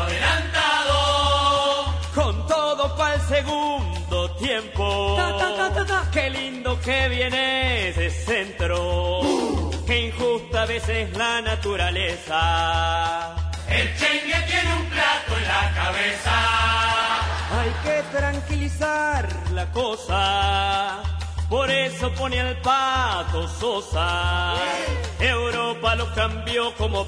adelantado. Con todo pa'l segundo tiempo. Qué lindo que viene ese centro. Qué injusta a veces la naturaleza. El chengue tiene un plato en la cabeza. Hay que tranquilizar la cosa. Por eso pone al Pato Sosa. Europa lo cambió como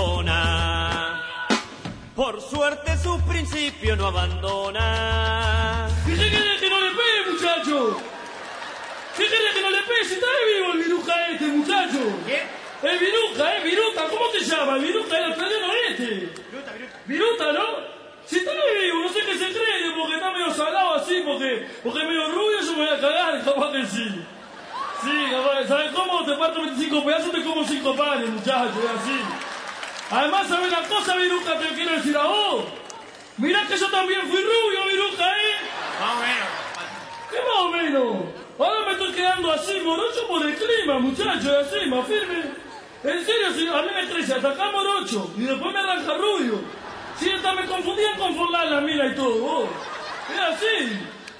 persona. Por suerte sus principios no abandona. ¿Qué querés que no le pegue, muchacho? ¿Qué querés que no le pegue? Si está vivo el viruja este, muchacho. ¿Qué? El viruta, ¿cómo te llama? El viruta del australiano este. Viruta, ¿no? Si está vivo, no sé qué se cree, porque está medio salado así, porque es medio rubio, yo me voy a cagar, capaz que sí. Sí, capaz, ¿sabes cómo? Te parto 25 pedazos, te como 5 panes, muchachos, es así. Además, ¿sabes una cosa, Viruja, te quiero decir a vos? Mirá que yo también fui rubio, Viruja, ¿eh? Más o menos. ¿Qué más o menos? Ahora me estoy quedando así, morocho por el clima, muchachos, así, más firme. En serio, si a mí me crece hasta acá morocho, y después me arranca rubio. Sí, hasta me confundían con Forlán, la mira y todo, vos. Es así.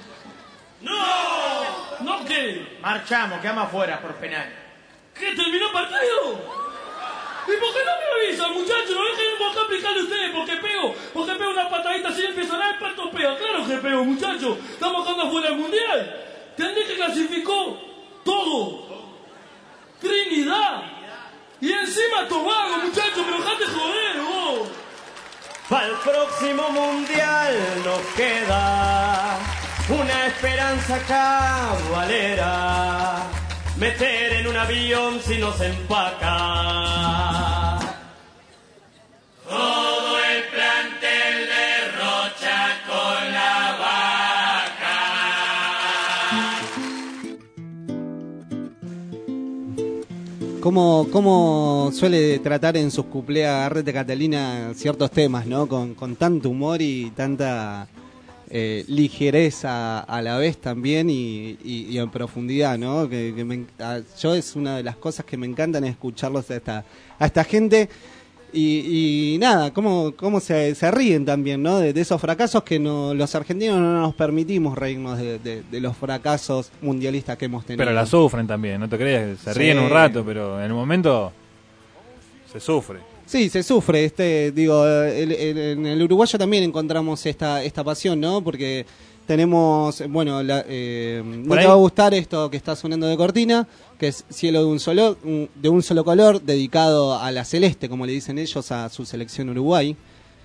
¡No! ¿No qué? Marchamos, quedamos afuera por penal. ¿Qué, terminó el partido? ¿Y por qué no me avisan, muchachos? No dejen de explicarle a ustedes porque pego una patadita así y empiezo a dar el pato pega. Claro que pego, muchachos. Estamos jugando afuera del mundial. Tendré que clasificó todo. Trinidad. Y encima Tobago, muchachos, pero dejate joder, vos. Para el próximo mundial nos queda una esperanza cabalera. Meter en un avión si nos empaca. Todo el plantel de Rocha con la vaca. ¿Cómo suele tratar en sus cuplés Agarrate Catalina ciertos temas, ¿no? Con tanto humor y tanta ligereza a la vez también y en profundidad, ¿no? Yo es una de las cosas que me encantan escucharlos a esta gente. Y nada, cómo se ríen también, ¿no? De esos fracasos que los argentinos no nos permitimos reírnos de los fracasos mundialistas que hemos tenido. Pero la sufren también, no te creas, se ríen un rato, pero en el momento se sufre. Sí, se sufre. En el uruguayo también encontramos esta pasión, ¿no? Porque tenemos, bueno, no te va a gustar esto que está sonando de cortina, que es Cielo de un solo color, dedicado a la celeste, como le dicen ellos, a su selección Uruguay.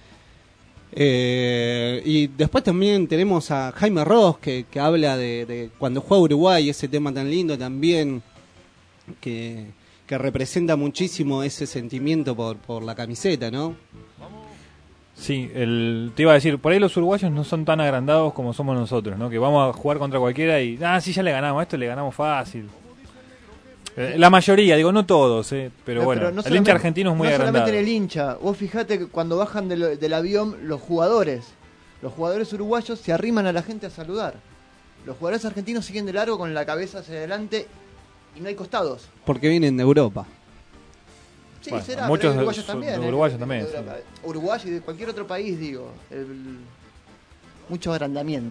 Y después también tenemos a Jaime Ross, que habla de cuando juega Uruguay, ese tema tan lindo también, que representa muchísimo ese sentimiento por la camiseta, ¿no? Sí, te iba a decir, por ahí los uruguayos no son tan agrandados como somos nosotros, ¿no? Que vamos a jugar contra cualquiera y, sí, ya le ganamos, a esto le ganamos fácil. La mayoría, digo, no todos, pero bueno, el hincha argentino es muy agrandado. No solamente en el hincha, vos fijate que cuando bajan del avión los jugadores uruguayos se arriman a la gente a saludar. Los jugadores argentinos siguen de largo con la cabeza hacia adelante y no hay costados. Porque vienen de Europa. Sí, bueno, será, muchos pero uruguayos también. Uruguayos también. Sí. Uruguay y de cualquier otro país, digo. Mucho agrandamiento.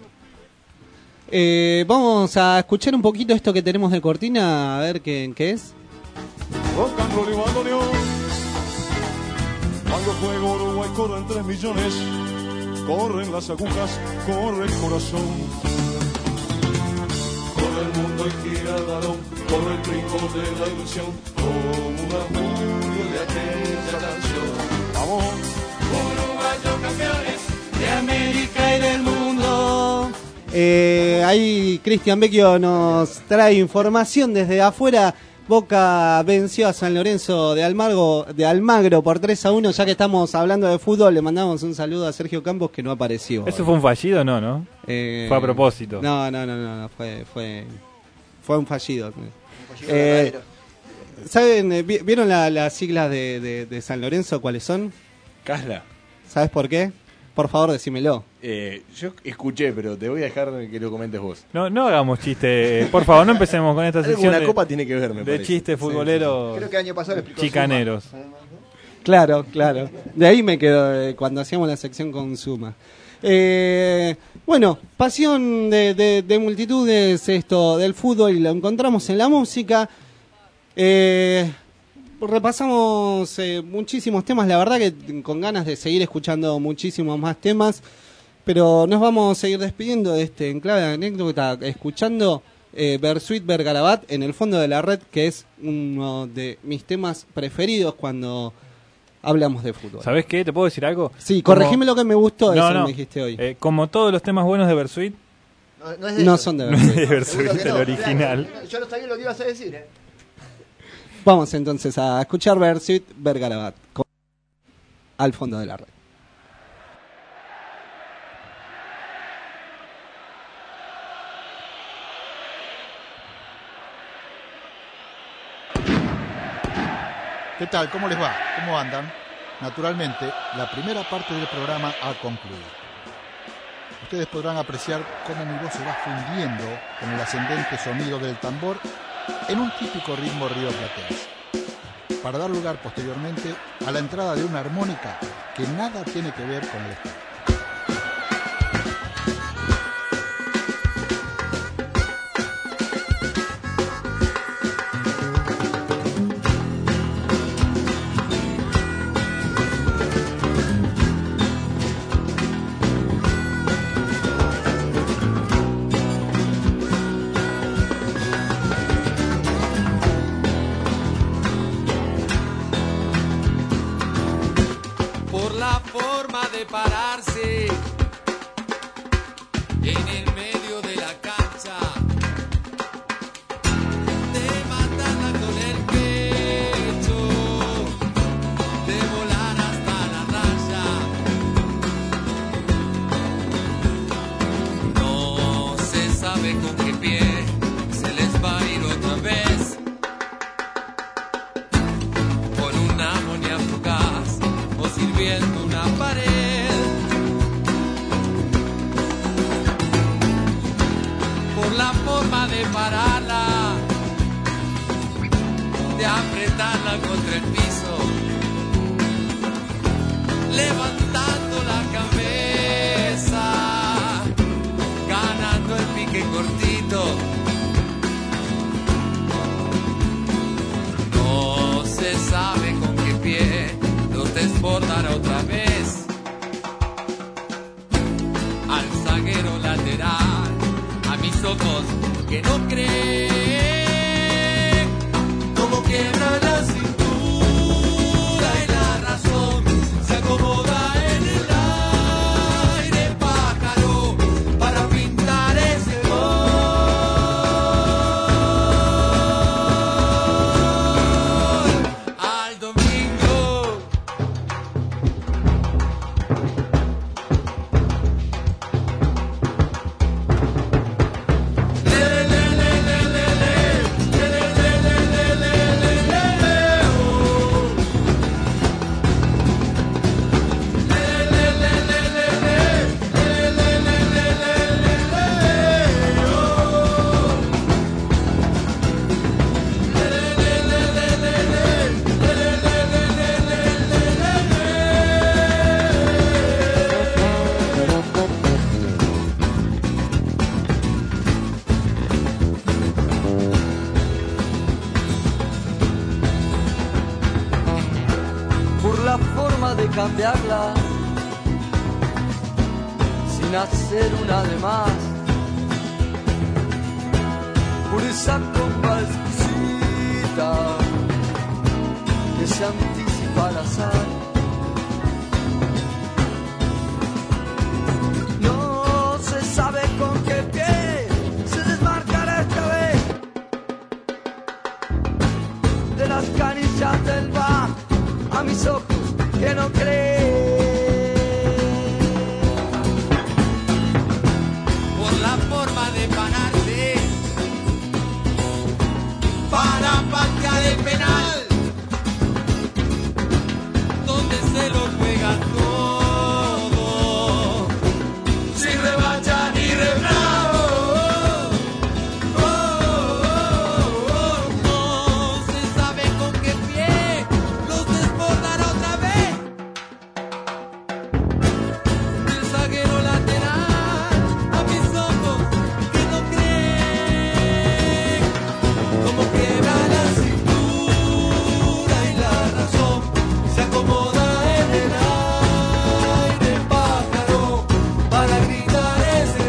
Vamos a escuchar un poquito esto que tenemos de cortina, a ver qué es. Rock and roll y bandoneón. Cuando juega Uruguay corren 3 millones. Corren las agujas, corre el corazón. Corre el mundo y gira el balón. Corre el brinco de la ilusión. Como una julio de aquella canción. Vamos. Uruguayos campeones de América y del mundo. Ahí Cristian Vecchio nos trae información desde afuera. Boca venció a San Lorenzo de Almagro por 3-1. Ya que estamos hablando de fútbol, le mandamos un saludo a Sergio Campos, que no apareció. ¿Eso fue un fallido? No. Fue a propósito. No, fue un fallido. ¿Saben? ¿Vieron las siglas de San Lorenzo? ¿Cuáles son? Casla. ¿Sabes por qué? Por favor, decímelo. Yo escuché, pero te voy a dejar que lo comentes vos. No hagamos chiste, por favor, no empecemos con esta sección la copa tiene que ver, me de parece. Chistes futboleros. Sí. Creo que el año pasado explicó chicaneros. Suma. Claro. De ahí me quedo cuando hacíamos la sección con Suma. Bueno, pasión de multitudes esto del fútbol, y lo encontramos en la música. Repasamos muchísimos temas, la verdad que con ganas de seguir escuchando muchísimos más temas, pero nos vamos a seguir despidiendo de este enclave de anécdota escuchando Bersuit Vergarabat en el fondo de la red, que es uno de mis temas preferidos cuando hablamos de fútbol. ¿Sabés qué? ¿Te puedo decir algo? Sí, corregime lo que me gustó de eso que me dijiste hoy. Como todos los temas buenos de Bersuit, no son de Bersuit. de Bersuit, el original. Claro, yo no sabía lo que ibas a decir, Vamos entonces a escuchar Bersuit Vergarabat al fondo de la red. ¿Qué tal? ¿Cómo les va? ¿Cómo andan? Naturalmente, la primera parte del programa ha concluido. Ustedes podrán apreciar cómo mi voz se va fundiendo con el ascendente sonido del tambor en un típico ritmo rioplatense, para dar lugar posteriormente a la entrada de una armónica que nada tiene que ver con el estilo. Pararse en el medio de la cancha, de matarla con el pecho, de volar hasta la raya. No se sabe con qué pie se les va a ir otra vez, con una amonía fugaz o sirviendo una pared. La forma de pararla, de apretarla contra el piso, levantando la cabeza, ganando el pique cortito. No se sabe con qué pie los desbordará otra vez. Al zaguero lateral, a mis ojos que no creen, como quiebra la cintura y la razón se acomoda en el aire, pájaro, para pintar ese gol. Al domingo. Por la forma de cambiarla, sin hacer una de más, por esa copa exquisita que se anticipa al azar. No se sabe con qué pie se desmarcará esta vez de las canillas del bar a mis ojos que no creen. Por la forma de pararse para patear el penal, donde se lo juega todo, sin revancha ni refrán. No se sabe con qué pie los desbordará otra vez. El zaguero lateral, a mis ojos que no creen, como quiebra la cintura y la razón se acomoda en el aire, pájaro, para gritar ese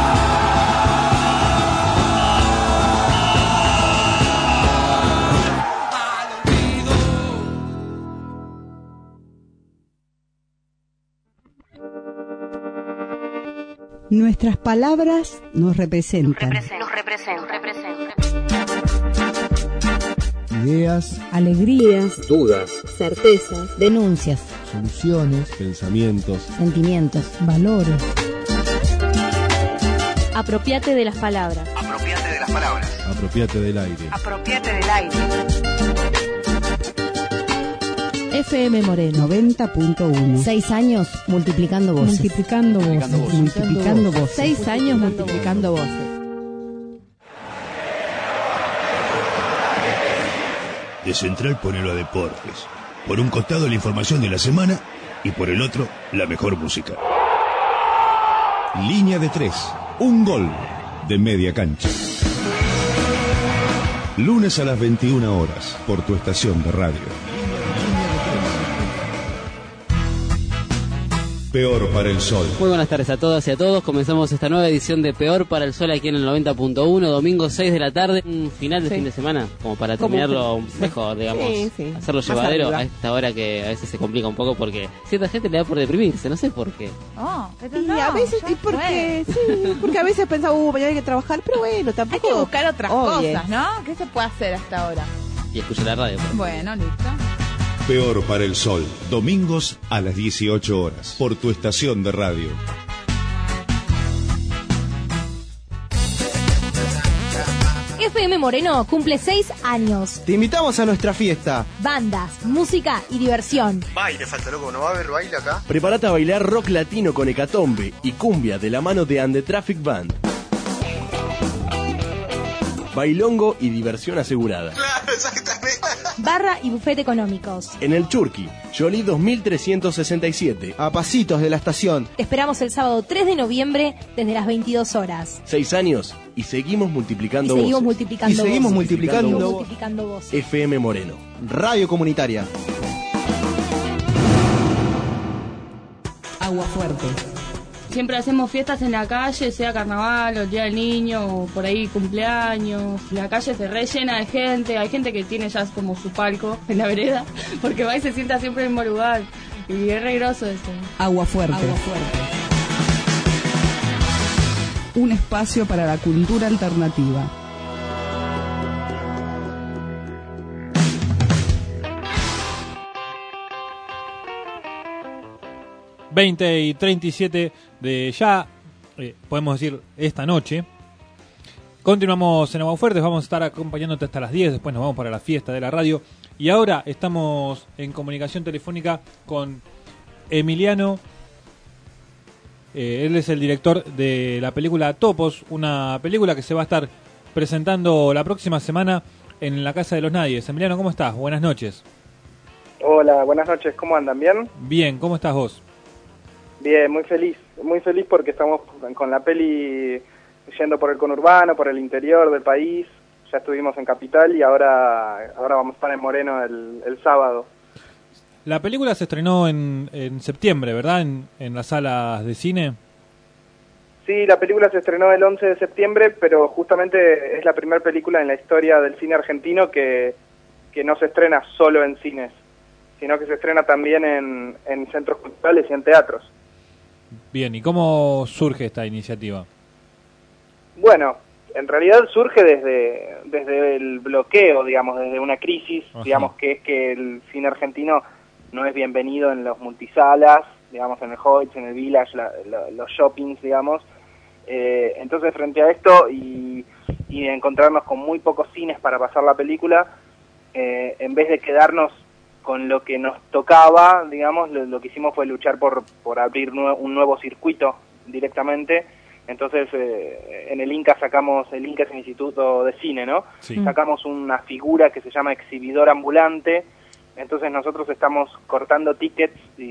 Nuestras palabras nos representan. Ideas, Alegrías, dudas, certezas, denuncias, soluciones, pensamientos. sentimientos, valores. Apropiate de las palabras. Apropiate de las palabras. Apropiate del aire. Apropiate del aire. FM Moreno 90.1. 6 años multiplicando voces. Multiplicando voces. Multiplicando voces. 6 años multiplicando voces. De Central ponelo a Deportes. Por un costado la información de la semana y por el otro la mejor música. Línea de 3. Un gol de media cancha. Lunes a las 21 horas por tu estación de radio. Peor para el Sol. Muy buenas tardes a todas y a todos. Comenzamos esta nueva edición de Peor para el Sol aquí en el 90.1, domingo 6 de la tarde. Un final de fin de semana, como para terminarlo mejor, digamos. Hacerlo llevadero a esta hora que a veces se complica un poco porque cierta gente le da por deprimirse, no sé por qué. Y a veces, porque a veces pensaba, mañana hay que trabajar, pero bueno, tampoco. Hay que buscar otras cosas, ¿no? ¿Qué se puede hacer hasta ahora? Y escuchar la radio. Bueno, listo. Peor para el Sol, domingos a las 18 horas, por tu estación de radio. FM Moreno cumple 6 años. Te invitamos a nuestra fiesta. Bandas, música y diversión. Baile, falta loco, ¿no va a haber baile acá? Prepárate a bailar rock latino con Hecatombe y cumbia de la mano de And the Traffic Band. Bailongo y diversión asegurada. Claro, exactamente. Barra y bufete económicos. En el Churqui, Jolie 2367. A pasitos de la estación. Te esperamos el sábado 3 de noviembre desde las 22 horas. 6 años y seguimos multiplicando Seguimos voces. multiplicando voces. FM Moreno. Radio comunitaria. Agua Fuerte. Siempre hacemos fiestas en la calle, sea carnaval o el Día del Niño o por ahí cumpleaños. La calle se rellena de gente, hay gente que tiene ya como su palco en la vereda, porque va y se sienta siempre en el mismo lugar. Y es re groso eso. Agua Fuerte. Agua Fuerte. Un espacio para la cultura alternativa. y 37 de ya, podemos decir esta noche. Continuamos en Agua Fuerte, vamos a estar acompañándote hasta las 10, después nos vamos para la fiesta de la radio. Y ahora estamos en comunicación telefónica con Emiliano. Él es el director de la película Topos, una película que se va a estar presentando la próxima semana en la Casa de los Nadies. Emiliano, ¿cómo estás? Buenas noches. Hola, buenas noches, ¿cómo andan? ¿Bien? Bien, ¿cómo estás vos? Bien, muy feliz porque estamos con la peli yendo por el conurbano, por el interior del país. Ya estuvimos en Capital y ahora vamos a estar en Moreno el sábado. La película se estrenó en septiembre, ¿verdad? En las salas de cine. Sí, la película se estrenó el 11 de septiembre, pero justamente es la primera película en la historia del cine argentino que no se estrena solo en cines, sino que se estrena también en centros culturales y en teatros. Bien, ¿y cómo surge esta iniciativa? Bueno, en realidad surge desde el bloqueo, digamos, desde una crisis, digamos, que es que el cine argentino no es bienvenido en los multisalas, digamos, en el Hoyts, en el Village, los shoppings, digamos. Entonces, frente a esto y encontrarnos con muy pocos cines para pasar la película, en vez de quedarnos con lo que nos tocaba, digamos, lo que hicimos fue luchar por abrir un nuevo circuito directamente. Entonces, en el Inca el Inca es el Instituto de Cine, ¿no? Sí. Sacamos una figura que se llama exhibidor ambulante. Entonces nosotros estamos cortando tickets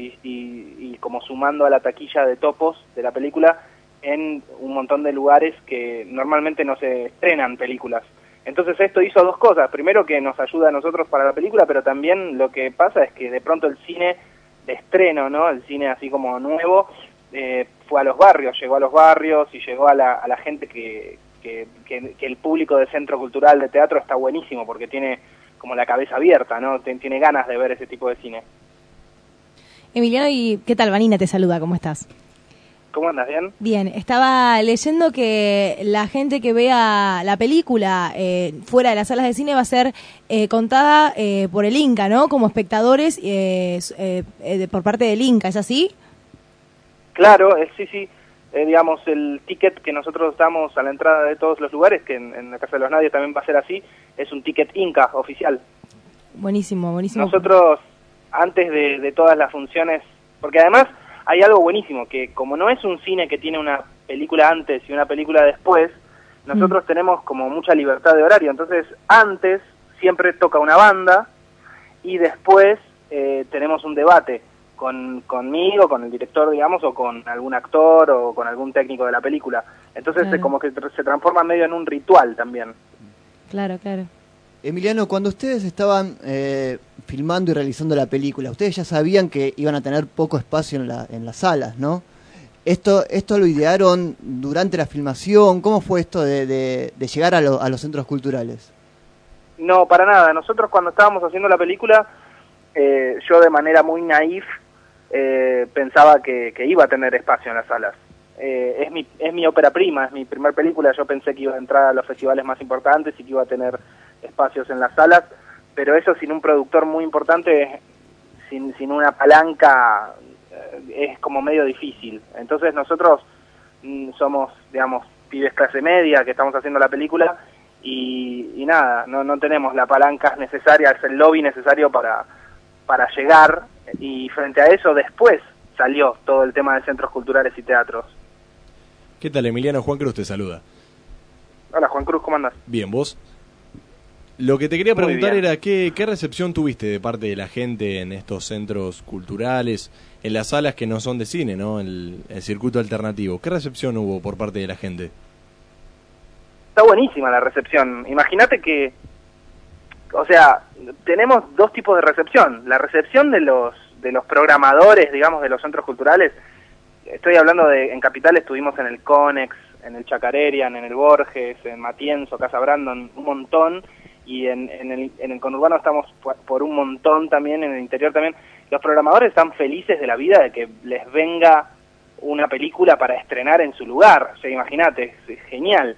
y como sumando a la taquilla de Topos de la película en un montón de lugares que normalmente no se estrenan películas. Entonces esto hizo dos cosas. Primero, que nos ayuda a nosotros para la película, pero también lo que pasa es que de pronto el cine de estreno, ¿no? El cine así como nuevo, fue a los barrios, llegó a los barrios y llegó a la gente que el público de centro cultural de teatro está buenísimo porque tiene como la cabeza abierta, ¿no? Tiene ganas de ver ese tipo de cine. Emiliano, ¿y qué tal? Vanina te saluda, ¿cómo estás? ¿Cómo andas? ¿Bien? Bien, estaba leyendo que la gente que vea la película fuera de las salas de cine va a ser contada por el Inca, ¿no? Como espectadores por parte del Inca, ¿es así? Claro, sí. Digamos, el ticket que nosotros damos a la entrada de todos los lugares, que en la Casa de los Nadies también va a ser así, es un ticket Inca oficial. Buenísimo, buenísimo. Nosotros, antes de todas las funciones, porque además hay algo buenísimo, que como no es un cine que tiene una película antes y una película después, nosotros tenemos como mucha libertad de horario. Entonces, antes siempre toca una banda y después tenemos un debate conmigo, con el director, digamos, o con algún actor o con algún técnico de la película. Entonces, como que se transforma medio en un ritual también. Claro. Emiliano, cuando ustedes estaban filmando y realizando la película, ustedes ya sabían que iban a tener poco espacio en las salas, ¿no? ¿Esto lo idearon durante la filmación? ¿Cómo fue esto de llegar a los centros culturales? No, para nada. Nosotros cuando estábamos haciendo la película, yo de manera muy naif pensaba que iba a tener espacio en las salas. Es mi ópera prima, es mi primer película. Yo pensé que iba a entrar a los festivales más importantes y que iba a tener espacios en las salas, pero eso sin un productor muy importante, sin una palanca, es como medio difícil. Entonces nosotros somos, digamos, pibes clase media que estamos haciendo la película y nada, no tenemos la palanca necesaria, el lobby necesario para llegar, y frente a eso después salió todo el tema de centros culturales y teatros. ¿Qué tal, Emiliano? Juan Cruz te saluda. Hola, Juan Cruz, ¿cómo andas? Bien, ¿vos? Lo que te quería Muy preguntar bien. era ¿qué recepción tuviste de parte de la gente en estos centros culturales, en las salas que no son de cine, ¿no? El circuito alternativo. ¿Qué recepción hubo por parte de la gente? Está buenísima la recepción. Imagínate que, o sea, tenemos dos tipos de recepción. La recepción de los programadores, digamos, de los centros culturales. Estoy hablando en Capital estuvimos en el Conex, en el Chacarerian, en el Borges, en Matienzo, Casa Brandon, un montón, y en el conurbano estamos por un montón también, en el interior también. Los programadores están felices de la vida de que les venga una película para estrenar en su lugar. O sea, imagínate, es genial.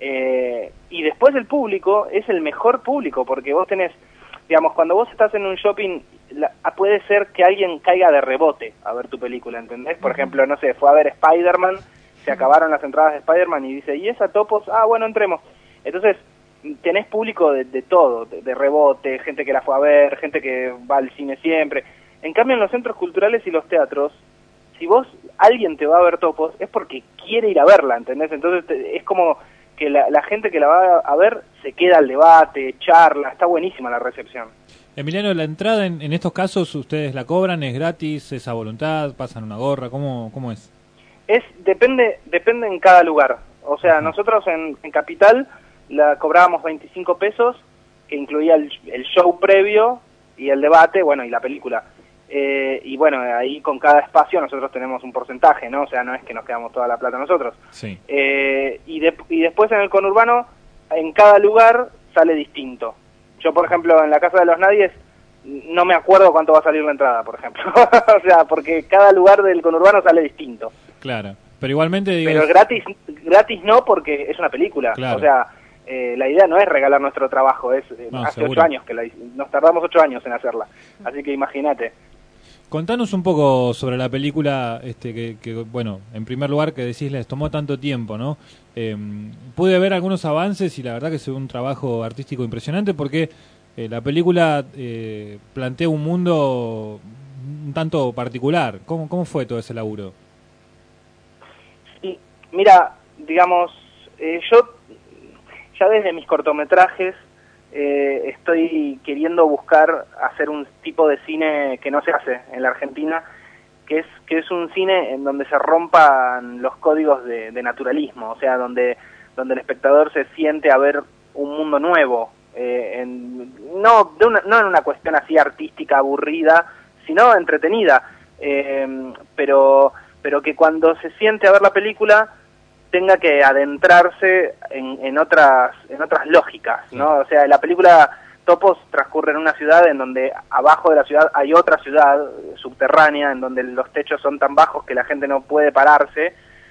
Y después el público es el mejor público, porque vos tenés, digamos, cuando vos estás en un shopping, puede ser que alguien caiga de rebote a ver tu película, ¿entendés? Por ejemplo, no sé, fue a ver Spider-Man, se acabaron las entradas de Spider-Man y dice, ¿y esa Topos? Ah, bueno, entremos. Entonces, tenés público de todo, de rebote, gente que la fue a ver, gente que va al cine siempre. En cambio, en los centros culturales y los teatros, si alguien te va a ver Topos, es porque quiere ir a verla, ¿entendés? Entonces, es como que la gente que la va a ver se queda al debate, charla, está buenísima la recepción. Emiliano, la entrada en estos casos, ¿ustedes la cobran? ¿Es gratis? ¿Es a voluntad? ¿Pasan una gorra? ¿Cómo es? Depende en cada lugar. O sea, nosotros en Capital la cobrábamos 25 pesos, que incluía el show previo y el debate, bueno, y la película. Y bueno, ahí con cada espacio nosotros tenemos un porcentaje, ¿no? O sea, no es que nos quedamos toda la plata nosotros. Sí. Y después en el conurbano, en cada lugar sale distinto. Yo, por ejemplo, en la Casa de los Nadies, no me acuerdo cuánto va a salir la entrada, por ejemplo. O sea, porque cada lugar del conurbano sale distinto. Claro, pero igualmente digo... Pero gratis no, porque es una película. Claro. O sea, la idea no es regalar nuestro trabajo, es hace seguro. 8 años que nos tardamos 8 años en hacerla. Así que imagínate. Contanos un poco sobre la película, que bueno, en primer lugar que decís les tomó tanto tiempo, ¿no? Pude ver algunos avances y la verdad que es un trabajo artístico impresionante porque la película plantea un mundo un tanto particular. ¿Cómo fue todo ese laburo? Sí, mira, digamos, yo ya desde mis cortometrajes estoy queriendo buscar hacer un tipo de cine que no se hace en la Argentina, que es un cine en donde se rompan los códigos de naturalismo, o sea, donde el espectador se siente a ver un mundo nuevo, no en una cuestión así artística aburrida, sino entretenida, pero que cuando se siente a ver la película tenga que adentrarse en otras lógicas, ¿no? O sea, la película Topos transcurre en una ciudad en donde abajo de la ciudad hay otra ciudad subterránea, en donde los techos son tan bajos que la gente no puede pararse,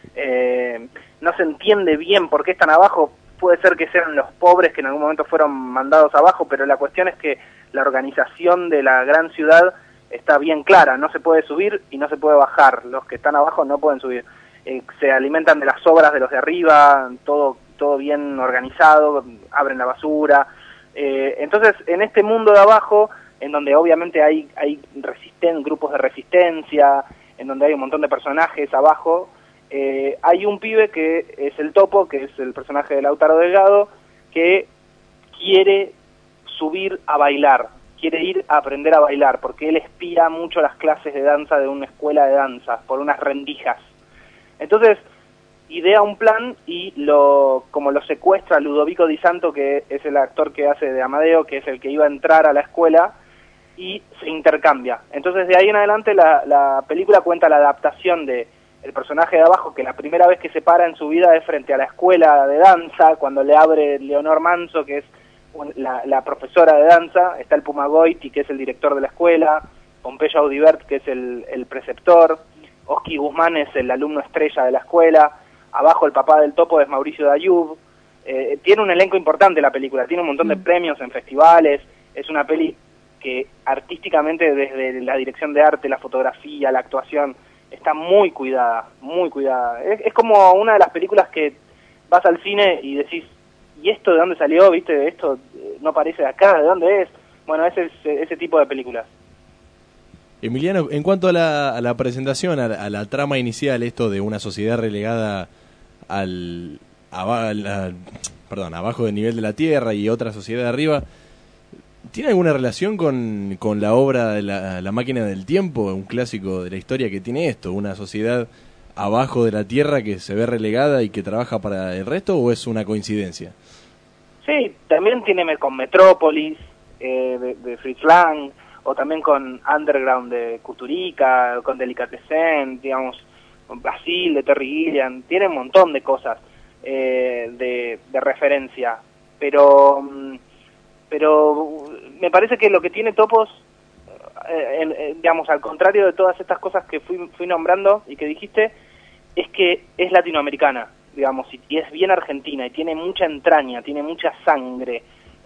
no se entiende bien por qué están abajo, puede ser que sean los pobres que en algún momento fueron mandados abajo, pero la cuestión es que la organización de la gran ciudad está bien clara, no se puede subir y no se puede bajar, los que están abajo no pueden subir. Se alimentan de las obras de los de arriba, todo bien organizado, abren la basura. Entonces, en este mundo de abajo, en donde obviamente hay grupos de resistencia, en donde hay un montón de personajes abajo, hay un pibe que es el Topo, que es el personaje de Lautaro Delgado, que quiere subir a bailar, quiere ir a aprender a bailar, porque él espía mucho las clases de danza de una escuela de danza, por unas rendijas. Entonces, idea un plan y como lo secuestra Ludovico Di Santo, que es el actor que hace de Amadeo, que es el que iba a entrar a la escuela, y se intercambia. Entonces, de ahí en adelante, la película cuenta la adaptación de el personaje de abajo, que la primera vez que se para en su vida es frente a la escuela de danza, cuando le abre Leonor Manso, que es la profesora de danza, está el Pumagoiti, que es el director de la escuela, Pompeyo Audibert, que es el preceptor, Oski Guzmán es el alumno estrella de la escuela, abajo el papá del Topo es Mauricio Dayub. Tiene un elenco importante la película, tiene un montón de premios en festivales, es una peli que artísticamente desde la dirección de arte, la fotografía, la actuación, está muy cuidada, muy cuidada. Es como una de las películas que vas al cine y decís, ¿y esto de dónde salió? ¿Viste? Esto no parece de acá, ¿de dónde es? Bueno, es ese tipo de películas. Emiliano, en cuanto a la presentación, a la trama inicial, esto de una sociedad relegada abajo del nivel de la Tierra y otra sociedad de arriba, ¿tiene alguna relación con la obra de la máquina del tiempo, un clásico de la historia que tiene esto, una sociedad abajo de la Tierra que se ve relegada y que trabaja para el resto, o es una coincidencia? Sí, también tiene con Metrópolis, de Fritz Lang, o también con Underground de Kusturica, con Delicatessen, digamos, con Brasil de Terry Gilliam, tiene un montón de cosas de referencia, pero me parece que lo que tiene Topos, digamos, al contrario de todas estas cosas que fui nombrando y que dijiste, es que es latinoamericana, digamos, y es bien argentina, y tiene mucha entraña, tiene mucha sangre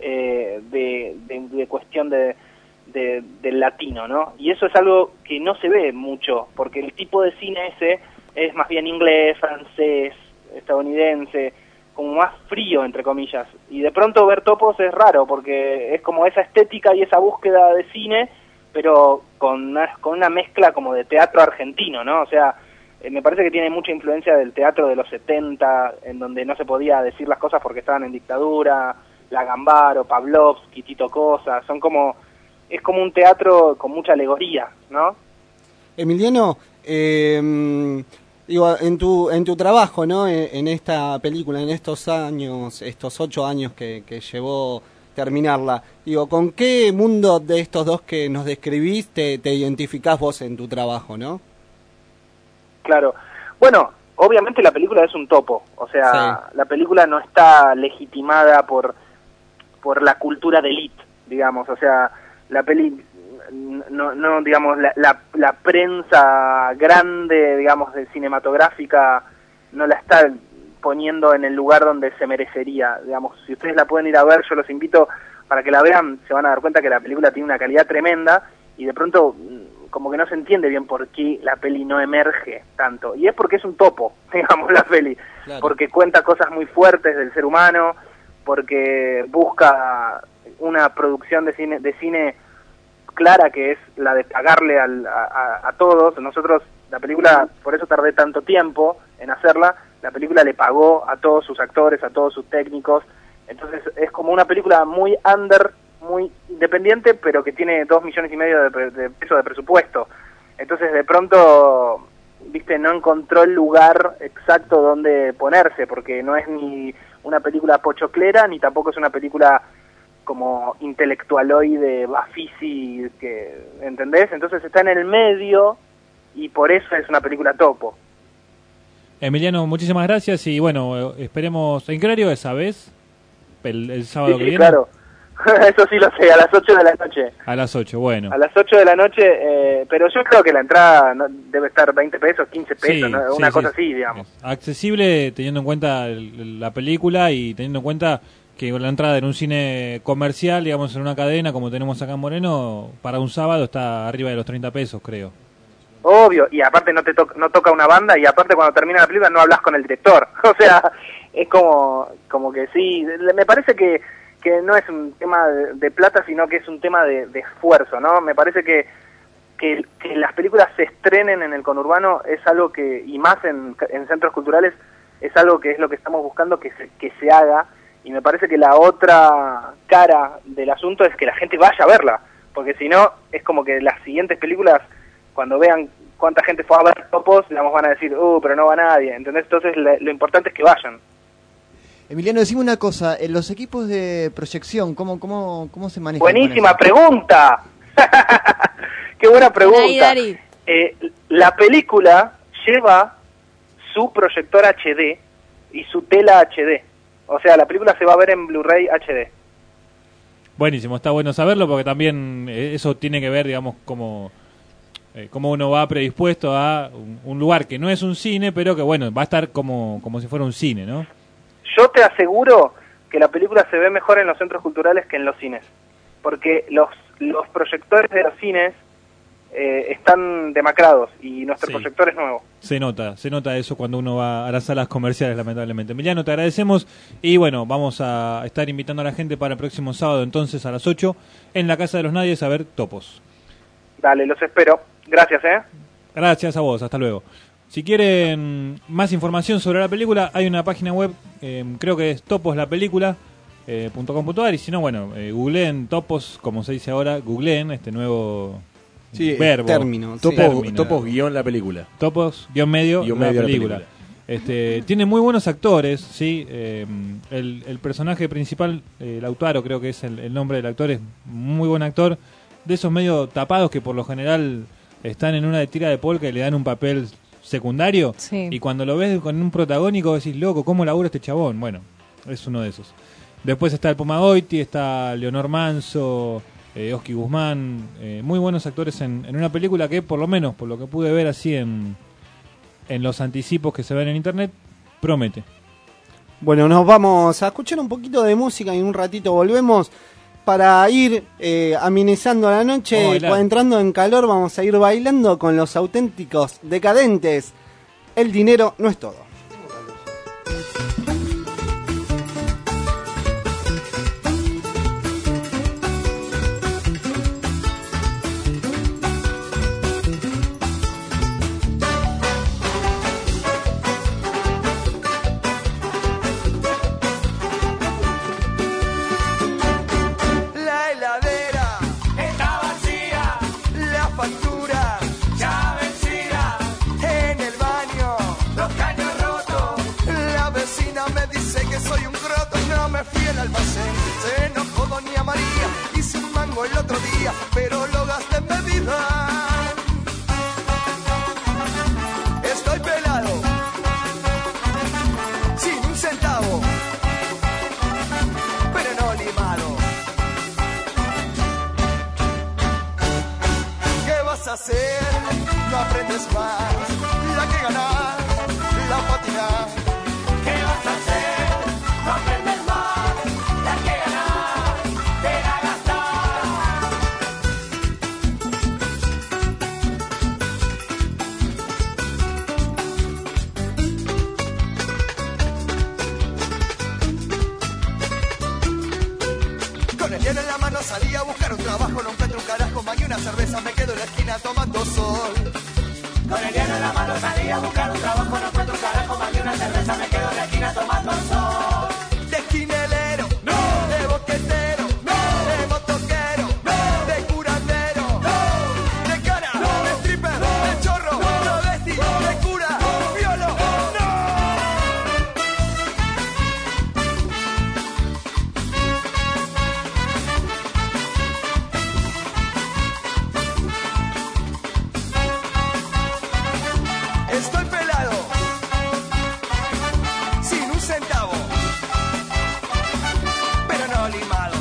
de cuestión del latino, ¿no? Y eso es algo que no se ve mucho, porque el tipo de cine ese es más bien inglés, francés, estadounidense, como más frío, entre comillas. Y de pronto ver Topos es raro, porque es como esa estética y esa búsqueda de cine, pero con una mezcla como de teatro argentino, ¿no? O sea, me parece que tiene mucha influencia del teatro de los 70, en donde no se podía decir las cosas porque estaban en dictadura, La Gambaro, Pavlovsky, Tito Cosa, es como un teatro con mucha alegoría, ¿no? Emiliano, digo, en tu trabajo, ¿no? En esta película, en estos años, estos 8 años que llevó terminarla, digo, ¿con qué mundo de estos dos que nos describiste te identificás vos en tu trabajo, no? Claro. Bueno, obviamente la película es un topo, o sea, sí. La película no está legitimada por la cultura de élite, digamos, o sea, la peli no digamos, la prensa grande, digamos, de cinematográfica no la está poniendo en el lugar donde se merecería, digamos. Si ustedes la pueden ir a ver, yo los invito para que la vean, se van a dar cuenta que la película tiene una calidad tremenda y de pronto como que no se entiende bien por qué la peli no emerge tanto, y es porque es un topo, digamos, la peli, claro. Porque cuenta cosas muy fuertes del ser humano, porque busca una producción de cine clara, que es la de pagarle a todos. Nosotros, la película, por eso tardé tanto tiempo en hacerla, la película le pagó a todos sus actores, a todos sus técnicos, entonces es como una película muy under, muy independiente, pero que tiene 2,5 millones de pesos de presupuesto. Entonces de pronto, viste, no encontró el lugar exacto donde ponerse, porque no es ni una película pochoclera, ni tampoco es una película como intelectualoide, bafisi, que, ¿entendés? Entonces está en el medio y por eso es una película topo. Emiliano, muchísimas gracias y bueno, esperemos. ¿En qué horario es, sabes? ¿El sábado que viene? Claro. Eso sí lo sé, a las 8 de la noche. A las 8, bueno. A las 8 de la noche, pero yo creo que la entrada debe estar 20 pesos, 15 pesos, sí, ¿no? Una cosa así, digamos. Accesible teniendo en cuenta la película y teniendo en cuenta que la entrada en un cine comercial, digamos, en una cadena como tenemos acá en Moreno, para un sábado está arriba de los 30 pesos, creo. Obvio, y aparte no toca una banda, y aparte cuando termina la película no hablas con el director. O sea, es como que sí, me parece que no es un tema de plata, sino que es un tema de esfuerzo, ¿no? Me parece que las películas se estrenen en el conurbano es algo que, y más en centros culturales, es algo que es lo que estamos buscando que se haga, y me parece que la otra cara del asunto es que la gente vaya a verla, porque si no, es como que las siguientes películas, cuando vean cuánta gente fue a ver Topos, digamos, van a decir, pero no va nadie, ¿entendés? Entonces lo importante es que vayan. Emiliano, decime una cosa, en los equipos de proyección, ¿cómo se manejan? Buenísima pregunta. Qué buena pregunta. La película lleva su proyector HD y su tela HD. O sea, la película se va a ver en Blu-ray HD. Buenísimo, está bueno saberlo porque también eso tiene que ver, digamos, cómo uno va predispuesto a un lugar que no es un cine, pero que, bueno, va a estar como si fuera un cine, ¿no? Yo te aseguro que la película se ve mejor en los centros culturales que en los cines, porque los proyectores de los cines están demacrados y nuestro proyector es nuevo. Se nota eso cuando uno va a las salas comerciales, lamentablemente. Emiliano, te agradecemos y bueno, vamos a estar invitando a la gente para el próximo sábado entonces a las 8 en la Casa de los Nadies a ver Topos. Dale, los espero. Gracias, Gracias a vos, hasta luego. Si quieren más información sobre la película, hay una página web, creo que es toposlapelícula.com.ar, y si no, bueno, googleen Topos, como se dice ahora, googleen este nuevo verbo. Término. Topos guión la película. Topos guión medio la película. Tiene muy buenos actores, ¿sí? El personaje principal, Lautaro, creo que es el nombre del actor, es muy buen actor. De esos medio tapados que por lo general están en una tira de polka y le dan un papel secundario. Sí. Y cuando lo ves con un protagónico decís, loco, ¿cómo labura este chabón? Bueno, es uno de esos. Después está el Pomagoiti, está Leonor Manso, Oski Guzmán. Muy buenos actores en una película que, por lo menos, por lo que pude ver así en los anticipos que se ven en internet, promete. Bueno, nos vamos a escuchar un poquito de música y en un ratito volvemos para ir amenizando la noche. Entrando en calor, vamos a ir bailando con los Auténticos Decadentes. El dinero no es todo. El otro día, pero lo gasté en bebida. Estoy pelado, sin un centavo, pero no limado. ¿Qué vas a hacer? No aprendes más. La que ganar, la patinar. ¿Qué vas a hacer? No aprendes más. La que ganar, te la gastar. En la mano salí a buscar un trabajo, no encuentro un carajo, magué una cerveza, me quedo en la esquina tomando sol. Con el diario en la mano salí a buscar un trabajo, no encuentro un carajo, magué una cerveza, me quedo en la esquina tomando sol. De esquinelero, no. De boquetero, no. De motoquero, no. De curandero, no. De cara, no. De stripper, no. De chorro, no. Travesti, no. De cura, no. Violo, no. Estoy pelado, sin un centavo, pero no limado.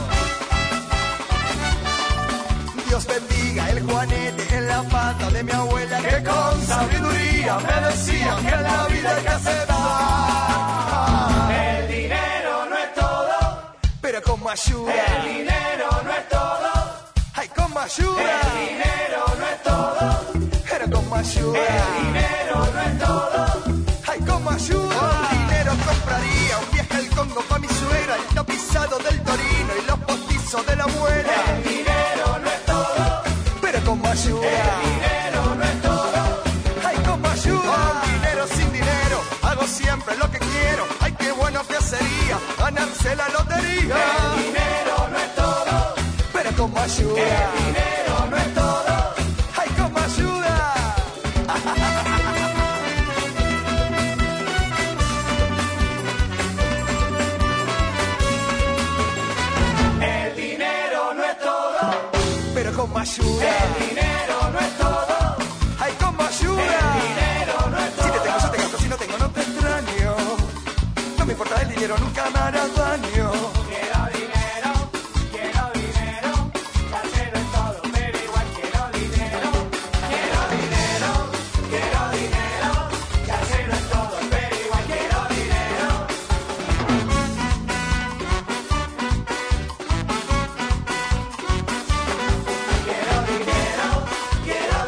Dios bendiga el juanete en la pata de mi abuela, que con sabiduría me decía que en la vida hay que aceptar. El dinero no es todo, pero como ayuda. El dinero no es todo, ay, como ayuda. El dinero no es todo, pero como ayuda. El dinero no es todo, ay, como ayuda. Con dinero compraría un viaje al Congo pa' mi suegra, el tapizado del Torino y los postizos de la abuela. El dinero no es todo, pero como ayuda. El dinero no es todo, ay, como ayuda. Con dinero sin dinero hago siempre lo que quiero. Ay, qué bueno que sería ganarse la lotería. El dinero no es todo, pero como ayuda. El dinero no es todo, ay, como ayuda. El dinero no es todo, pero como ayuda. El dinero no es todo, ay, como ayuda. El dinero no es todo. Si te tengo yo te gasto, si no tengo no te extraño. No me importa el dinero, nunca me hará daño. Quiero dinero, ya sé no es todo, pero igual quiero dinero. Quiero dinero, ya sé no es todo, pero igual quiero dinero. Quiero dinero,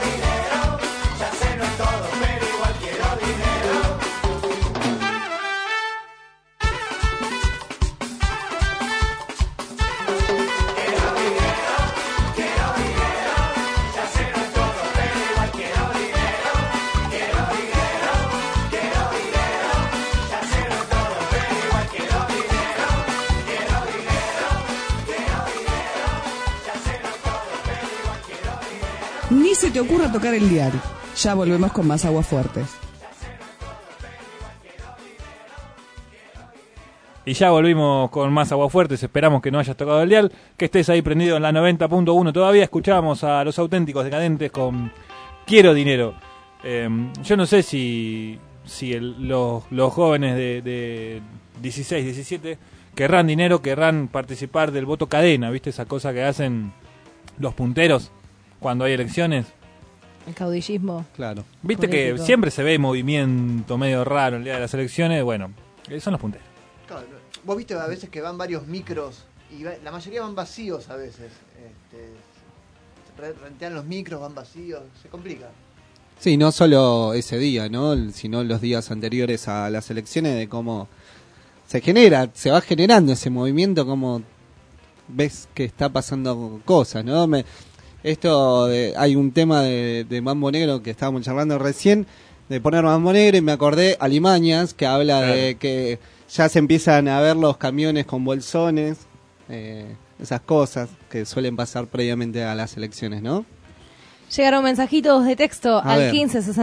Ni se te ocurra tocar el dial. Ya volvemos con más Aguafuertes. Y ya volvimos con más Aguafuertes. Esperamos que no hayas tocado el dial, que estés ahí prendido en la 90.1 todavía. Escuchábamos a Los Auténticos Decadentes con Quiero Dinero. Yo no sé si los jóvenes de 16, 17 querrán dinero, querrán participar del voto cadena, ¿viste? Esa cosa que hacen los punteros cuando hay elecciones. El caudillismo. Claro. Viste político. Que siempre se ve movimiento medio raro el día de las elecciones. Bueno, son los punteros. Claro, vos viste a veces que van varios micros y la mayoría van vacíos a veces. Rentean los micros, van vacíos, se complica. Sí, no solo ese día, ¿no? Sino los días anteriores a las elecciones, de cómo se va generando ese movimiento, como ves que está pasando cosas, ¿no? Hay un tema de Mambo Negro que estábamos charlando recién, de poner Mambo Negro, y me acordé Alimañas, que habla de que ya se empiezan a ver los camiones con bolsones, esas cosas que suelen pasar previamente a las elecciones, ¿no? Llegaron mensajitos de texto al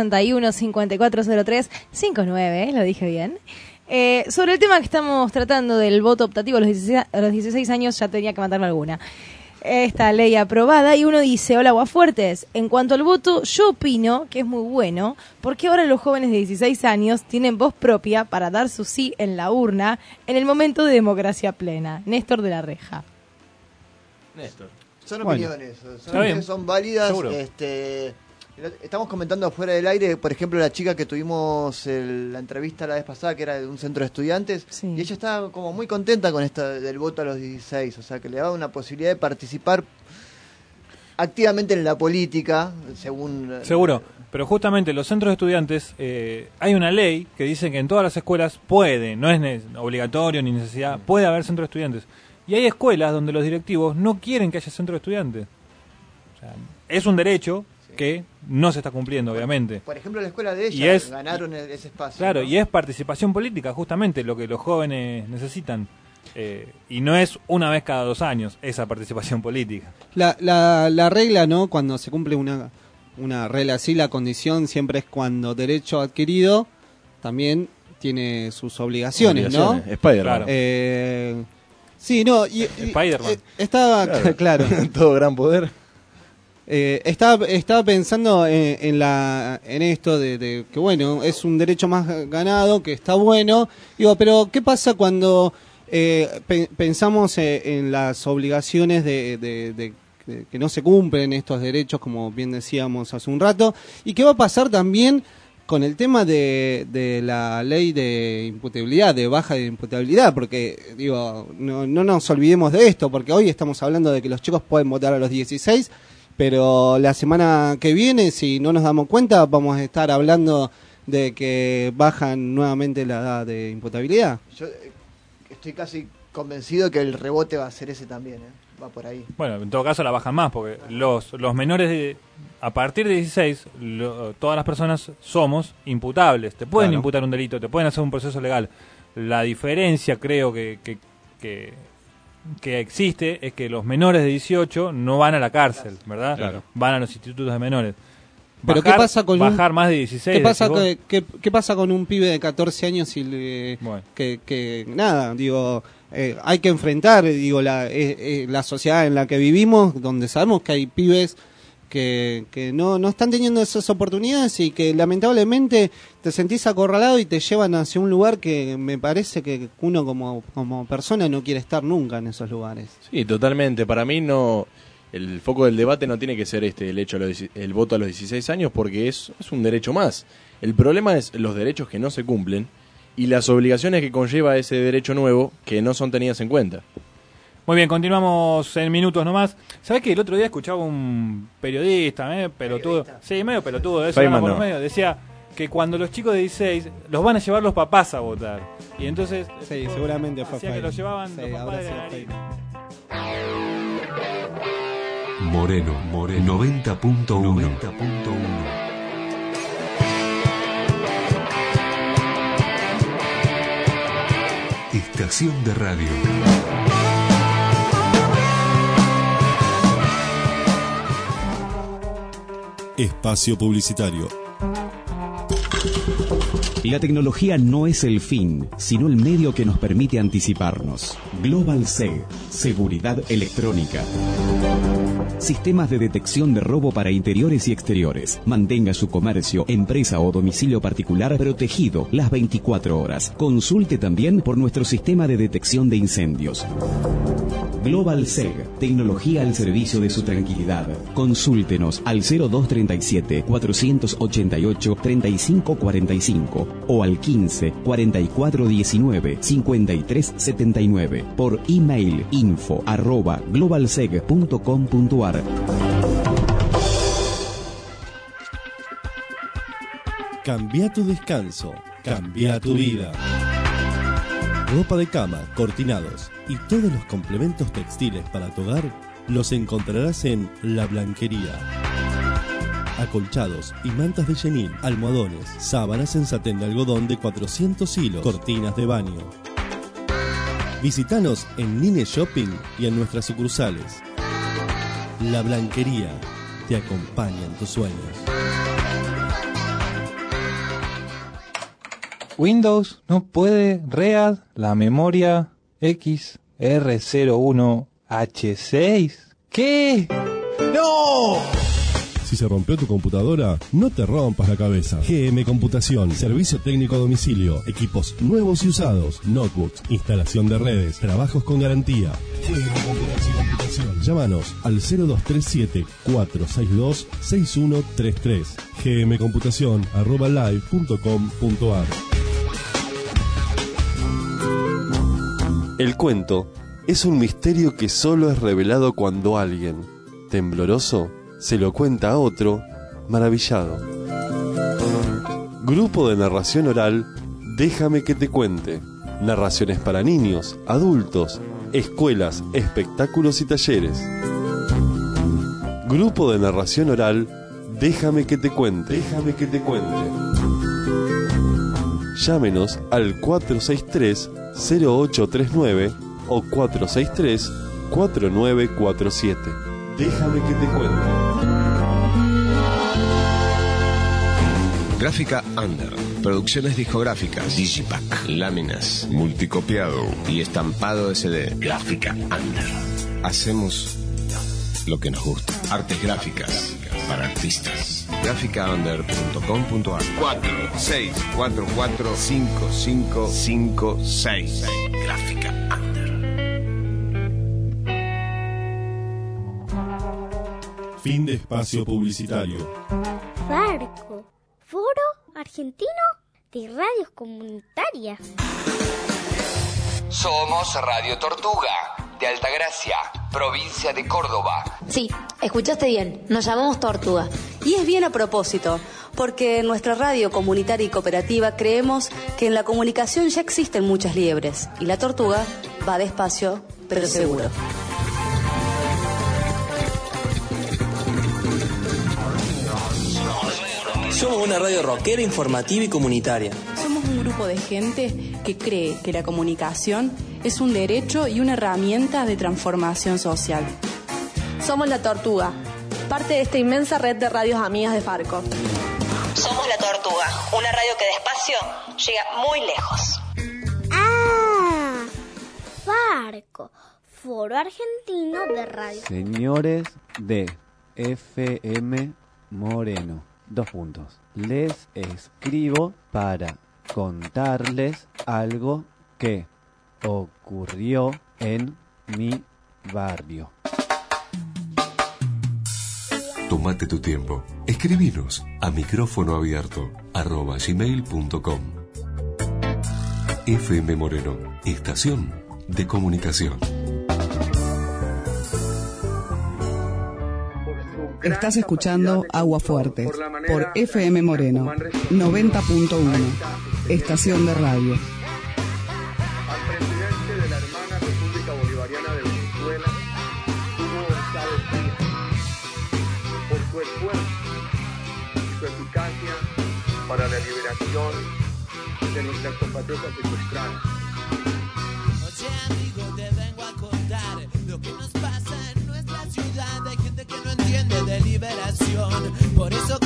1561-5403-59, lo dije bien. Sobre el tema que estamos tratando del voto optativo a los 16 años, ya tenía que mandarme alguna. Esta ley aprobada, y uno dice: hola Aguafuertes, en cuanto al voto, yo opino que es muy bueno, porque ahora los jóvenes de 16 años tienen voz propia para dar su sí en la urna en el momento de democracia plena. Néstor de la Reja. Néstor. Son opiniones, son válidas. Estamos comentando afuera del aire, por ejemplo, la chica que tuvimos la entrevista la vez pasada, que era de un centro de estudiantes, sí. Y ella estaba como muy contenta con esto del voto a los 16, o sea, que le daba una posibilidad de participar activamente en la política, según... Seguro, pero justamente los centros de estudiantes, hay una ley que dice que en todas las escuelas puede, no es obligatorio ni necesidad, puede haber centros de estudiantes. Y hay escuelas donde los directivos no quieren que haya centro de estudiantes. O sea, es un derecho que no se está cumpliendo, obviamente. Por ejemplo, la escuela de ella ganaron ese espacio. Claro, ¿no? Y es participación política, justamente, lo que los jóvenes necesitan. Y no es una vez cada 2 años esa participación política. La regla, ¿no? Cuando se cumple una regla así, la condición siempre es cuando derecho adquirido también tiene sus obligaciones, ¿no? Spider-Man. Claro. Sí, no, Spider-Man. Estaba, claro. Todo gran poder. Estaba pensando en esto de que, bueno, es un derecho más ganado, que está bueno. Digo, pero ¿qué pasa cuando pensamos en las obligaciones de que no se cumplen estos derechos, como bien decíamos hace un rato? ¿Y qué va a pasar también con el tema de la ley de imputabilidad, de baja de imputabilidad? Porque, digo, no nos olvidemos de esto, porque hoy estamos hablando de que los chicos pueden votar a los 16, pero la semana que viene, si no nos damos cuenta, vamos a estar hablando de que bajan nuevamente la edad de imputabilidad. Yo estoy casi convencido que el rebote va a ser ese también, va por ahí. Bueno, en todo caso la bajan más, porque los menores a partir de 16, todas las personas somos imputables. Te pueden imputar un delito, te pueden hacer un proceso legal. La diferencia, creo que existe, es que los menores de 18 no van a la cárcel, ¿verdad? Claro. Van a los institutos de menores. Pero ¿qué pasa con bajar más de 16? ¿Qué pasa con un pibe de 14 años y que nada, digo, hay que enfrentar, digo, la sociedad en la que vivimos, donde sabemos que hay pibes que no están teniendo esas oportunidades y que lamentablemente te sentís acorralado y te llevan hacia un lugar que me parece que uno como persona no quiere estar nunca en esos lugares. Sí, totalmente. Para mí no, el foco del debate no tiene que ser el hecho el voto a los 16 años, porque es un derecho más. El problema es los derechos que no se cumplen y las obligaciones que conlleva ese derecho nuevo que no son tenidas en cuenta. Muy bien, continuamos en minutos nomás. ¿Sabés que el otro día escuchaba un periodista, pelotudo? Sí, medio pelotudo, de eso por medio. Decía que cuando los chicos de 16 los van a llevar los papás a votar. Y entonces... Sí, seguramente fue que los llevaban los papás de Moreno 90.1. Estación de radio. Espacio publicitario. La tecnología no es el fin, sino el medio que nos permite anticiparnos. Global SEG, seguridad electrónica. Sistemas de detección de robo para interiores y exteriores. Mantenga su comercio, empresa o domicilio particular protegido las 24 horas. Consulte también por nuestro sistema de detección de incendios. Global SEG, tecnología al servicio de su tranquilidad. Consúltenos al 0237 488 3545 o al 15 44 19 53 79 por email info@globalseg.com.ar. Cambia tu descanso, cambia tu vida. Ropa de cama, cortinados y todos los complementos textiles para tu hogar los encontrarás en La Blanquería. Acolchados y mantas de chenil, almohadones, sábanas en satén de algodón de 400 hilos, cortinas de baño. Visítanos en Nine Shopping y en nuestras sucursales. La Blanquería te acompaña en tus sueños. Windows no puede READ la memoria XR01H6. ¿Qué? ¡No! Si se rompió tu computadora, no te rompas la cabeza. GM Computación, servicio técnico a domicilio, equipos nuevos y usados, notebooks, instalación de redes, trabajos con garantía. GM Computación. Llámanos al 0237-462-6133. gmcomputacion@live.com.ar. El cuento es un misterio que solo es revelado cuando alguien, tembloroso, se lo cuenta a otro, maravillado. Grupo de narración oral, Déjame que te cuente. Narraciones para niños, adultos, escuelas, espectáculos y talleres. Grupo de narración oral, Déjame que te cuente. Déjame que te cuente. Llámenos al 463-0839 o 463-4947. Déjame que te cuente. Gráfica Under. Producciones discográficas, Digipack, láminas, multicopiado y estampado SD. Gráfica Under. Hacemos lo que nos gusta. Artes gráficas para artistas. Gráficaunder.com.ar 46445556. Gráfica Under. Fin de espacio publicitario. Farco, Foro Argentino de Radios Comunitarias. Somos Radio Tortuga, de Altagracia, provincia de Córdoba. Sí, escuchaste bien, nos llamamos Tortuga. Y es bien a propósito, porque en nuestra radio comunitaria y cooperativa creemos que en la comunicación ya existen muchas liebres, y la tortuga va despacio, pero seguro. Somos una radio rockera, informativa y comunitaria. Somos un grupo de gente que cree que la comunicación es un derecho y una herramienta de transformación social. Somos La Tortuga, parte de esta inmensa red de radios amigas de Farco. Somos La Tortuga, una radio que despacio llega muy lejos. ¡Ah! Farco, Foro Argentino de Radio. Señores de FM Moreno. 2 puntos. Les escribo para contarles algo que ocurrió en mi barrio. Tómate tu tiempo. Escribinos a micrófono abierto @gmail.com. FM Moreno, estación de comunicación. Estás escuchando Agua Fuerte por FM Moreno 90.1, estación de radio. Al presidente de la hermana República Bolivariana de Venezuela, Hugo Chávez Frías, por su esfuerzo y su eficacia para la liberación de nuestras compatriotas secuestradas. Oye amigo, te vengo a contar lo que nos pasa en nuestra ciudad. Hay gente que no entiende de liberación, por eso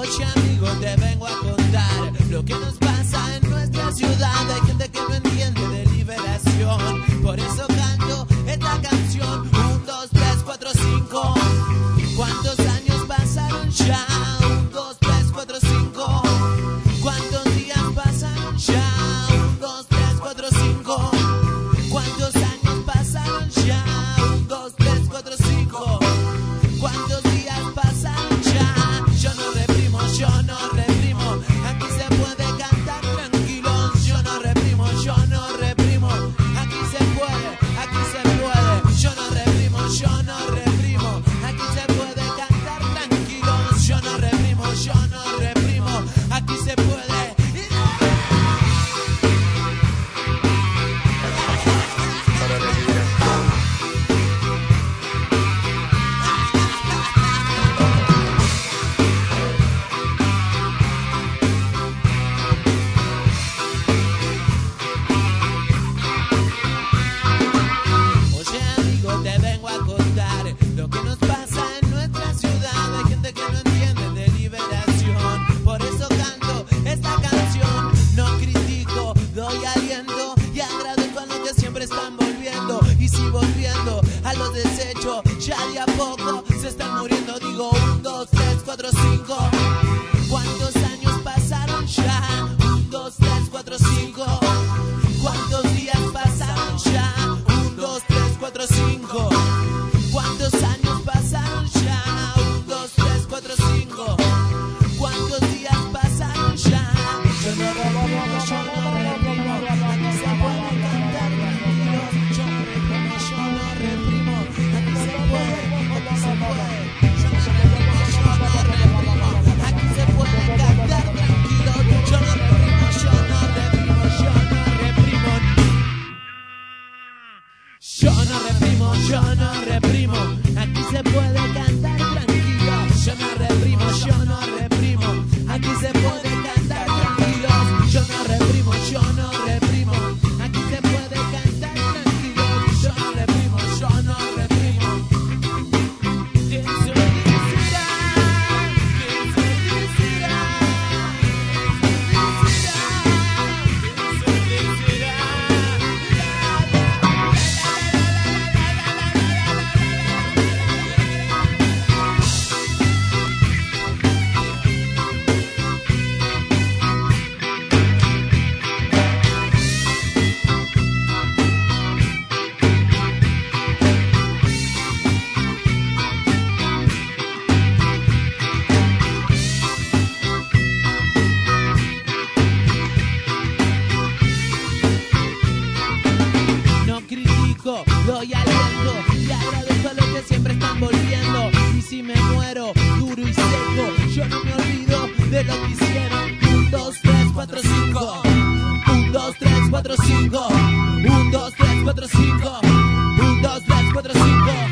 Oye amigo, te vengo a contar lo que nos pasa en nuestra ciudad. Hay gente que no entiende de liberación, por eso canto esta canción. 1, 2, 3, 4, 5. ¿Cuántos años pasaron ya? 1, 2, 3, 4, 5. ¿Cuántos días pasaron ya? 1, 2, 3, 4, 5. ¿Cuántos años pasaron ya? 1, 2, 3, 4, 5. ¿Cuántos días pasaron ya? Yo no reprimo, yo no reprimo. Aquí se puede cantar tranquilo. Yo no reprimo, yo no reprimo. Aquí se puede, aquí se puede. Yo no reprimo, yo no reprimo. Aquí se puede cantar tranquilo. Yo no reprimo, yo no reprimo. Aquí se puede. Oye amigo, te vengo a contar lo que nos pasa en nuestra ciudad. Hay gente que no entiende de liberación, por eso canto esta canción. No critico, doy aliento y agradezco a los que siempre están volviendo. Y si volviendo a los desechos, ya de a poco se están muriendo. Digo 1, 2, 3, 4, 5. ¿Cuántos años pasaron ya? 1, 2, 3, 4, 5. ¿Cuántos días pasaron ya? 1, 2, 3, 4, 5. ¿Cuántos años pasaron ya? 1, 2, 3, 4, 5. ¿Cuántos días pasaron ya? Yo no reprimo, yo no reprimo. Aquí se puede cantar tranquilo. Yo no reprimo, yo no reprimo. Aquí se puede, aquí se puede. Yo no reprimo, yo no reprimo. Aquí se puede cantar tranquilo. Yo no reprimo, yo no reprimo. Yo no reprimo. Yo no reprimo, yo no reprimo. Aquí se puede cantar tranquilo. Yo no reprimo, yo no reprimo. Aquí se puede cantar tranquilo. Yo no reprimo, yo no reprimo. Aquí se puede cantar tranquilo. Yo no reprimo, yo no reprimo. No critico, doy aliento y agradezco a los que siempre están volviendo. Y si me muero duro y seco, yo no me olvido de lo que hicieron. 1, 2, 3, 4, 5. 1, 2, 3, 4, 5. 1, 2, 3, 4, 5. 1, 2, 3, 4, 5.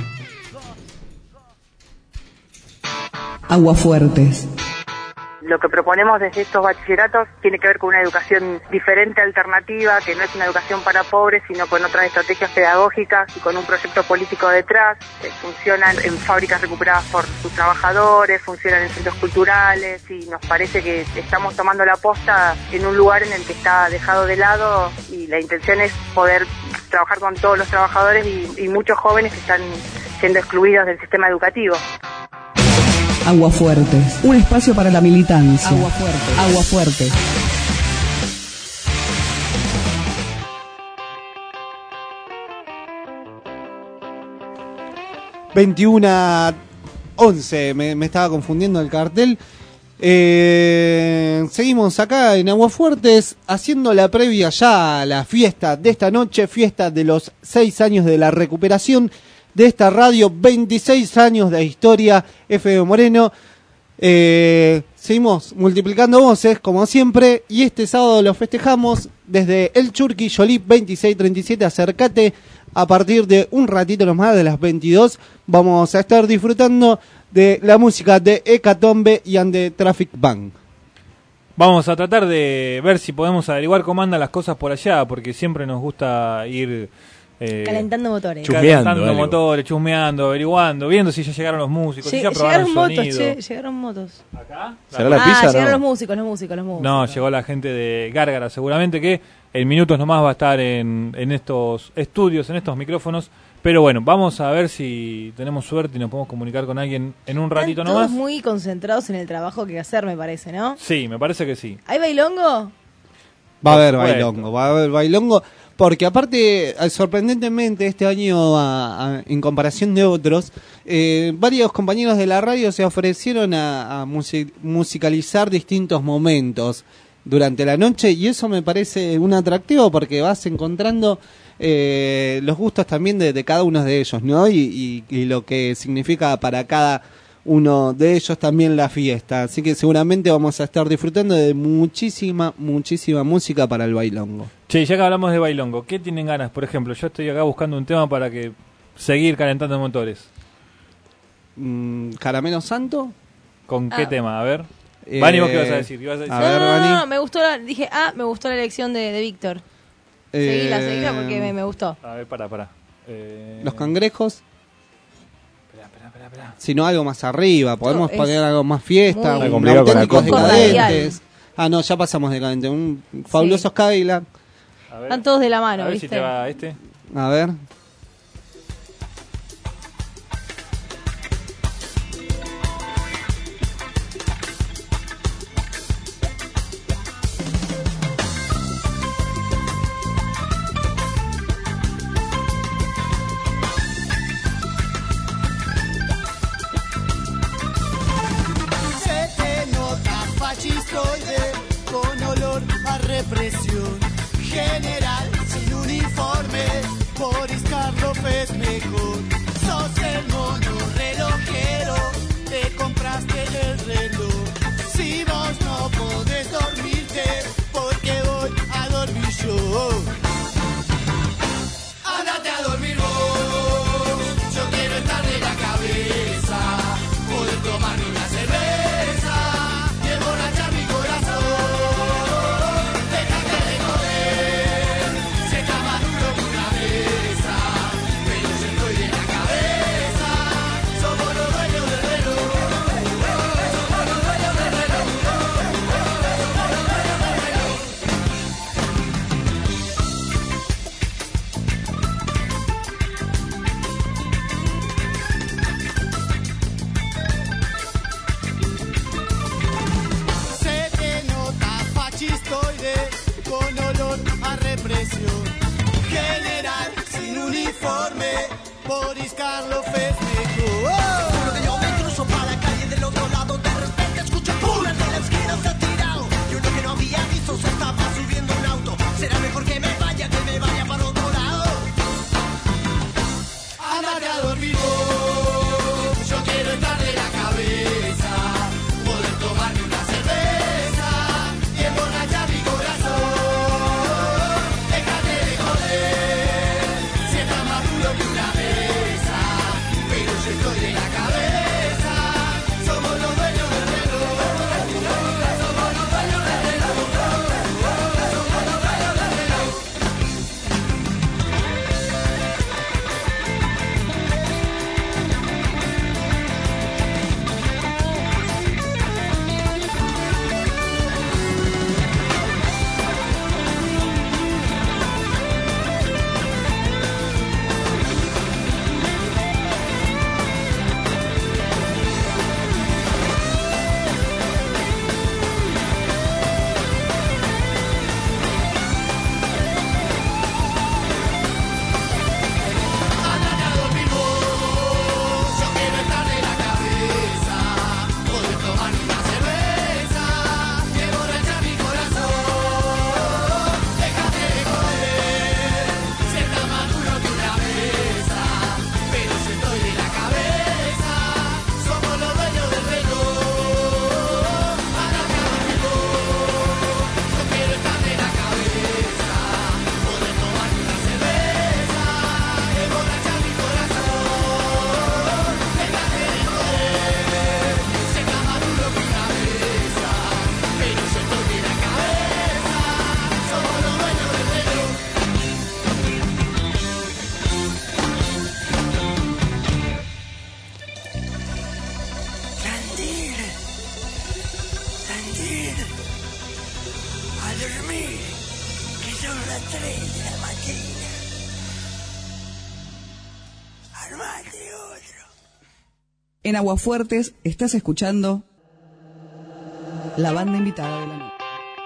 Aguafuertes. Lo que proponemos desde estos bachilleratos tiene que ver con una educación diferente, alternativa, que no es una educación para pobres, sino con otras estrategias pedagógicas y con un proyecto político detrás. Funcionan en fábricas recuperadas por sus trabajadores, funcionan en centros culturales y nos parece que estamos tomando la posta en un lugar en el que está dejado de lado y la intención es poder trabajar con todos los trabajadores y muchos jóvenes que están siendo excluidos del sistema educativo. Aguafuertes, un espacio para la militancia. Aguafuertes. Aguafuertes. ...21:11... me estaba confundiendo el cartel. Seguimos acá en Aguafuertes haciendo la previa ya a la fiesta de esta noche, fiesta de los 6 años de la recuperación de esta radio, 26 años de historia, FM Moreno. Seguimos multiplicando voces, como siempre, y este sábado lo festejamos desde el Churqui Yolí 2637. Acércate, a partir de un ratito nomás, de las 22, vamos a estar disfrutando de la música de Hecatombe y The Traffic Band. Vamos a tratar de ver si podemos averiguar cómo andan las cosas por allá, porque siempre nos gusta ir calentando motores. Calentando motores, chusmeando, averiguando, viendo si ya llegaron los músicos, si ya probaron sonido. Llegaron motos. ¿Acá? ¿Será la pizza? Llegaron no. los músicos. No, llegó la gente de Gárgara, seguramente que en minutos nomás va a estar en estos estudios, en estos micrófonos. Pero bueno, vamos a ver si tenemos suerte y nos podemos comunicar con alguien en un ratito Están nomás. todos muy concentrados en el trabajo que hay que hacer, me parece, ¿no? Sí, me parece que sí. ¿Hay bailongo? Va a haber bailongo, porque aparte, sorprendentemente, este año, en comparación de otros, varios compañeros de la radio se ofrecieron a musicalizar distintos momentos durante la noche, y eso me parece un atractivo porque vas encontrando los gustos también de cada uno de ellos, ¿no? Y lo que significa para cada uno de ellos también la fiesta. Así que seguramente vamos a estar disfrutando de muchísima música para el bailongo. Che, ya que hablamos de bailongo, ¿qué tienen ganas? Por ejemplo, yo estoy acá buscando un tema para que seguir calentando motores. ¿Caramelo Santo? ¿Con qué tema? A ver. Vani, ¿vos qué vas a decir? No, me gustó me gustó la elección de Víctor. Seguila porque me gustó. A ver, pará. Los Cangrejos. Sino algo más arriba, podemos poner algo más fiesta, auténticos decadentes. No, ya pasamos decadentes. Fabulosos Cadillac. Están todos de la mano, a ver ¿viste? Si te va este. A ver. Con olor a represión general, sin uniforme, Boris Karloff es mejor. Sos el mono relojero, te compraste el reloj. Si vos no podés dormirte, porque voy a dormir yo. Andate a dormir vos, yo quiero estar de la cabeza, poder tomarme una cerveza y emborrachar mi corazón. Déjate de joder, si está más duro que una mesa, pero yo estoy de la cabeza, somos los dueños del reloj, somos los dueños del reloj, somos los dueños del reloj. Se te nota fascistoide con olor a represión general sin uniforme. Boris Karloff es mejor. Juro que yo me cruzo para la calle del otro lado. De repente escucho ¡pum! El de la esquina se ha tirado. Yo lo que no había visto se estaba subiendo un auto. Será mejor que me vaya para otro lado. Andate a dormir vos, yo quiero estar de la cabeza, poder tomarme una cerveza y emborrachar mi corazón. Déjate de joder, si está más duro que una mesa, pero yo estoy de la cabeza, somos los dueños del reloj, somos los dueños del reloj, somos los dueños del reloj. En Aguafuertes estás escuchando la banda invitada de la noche.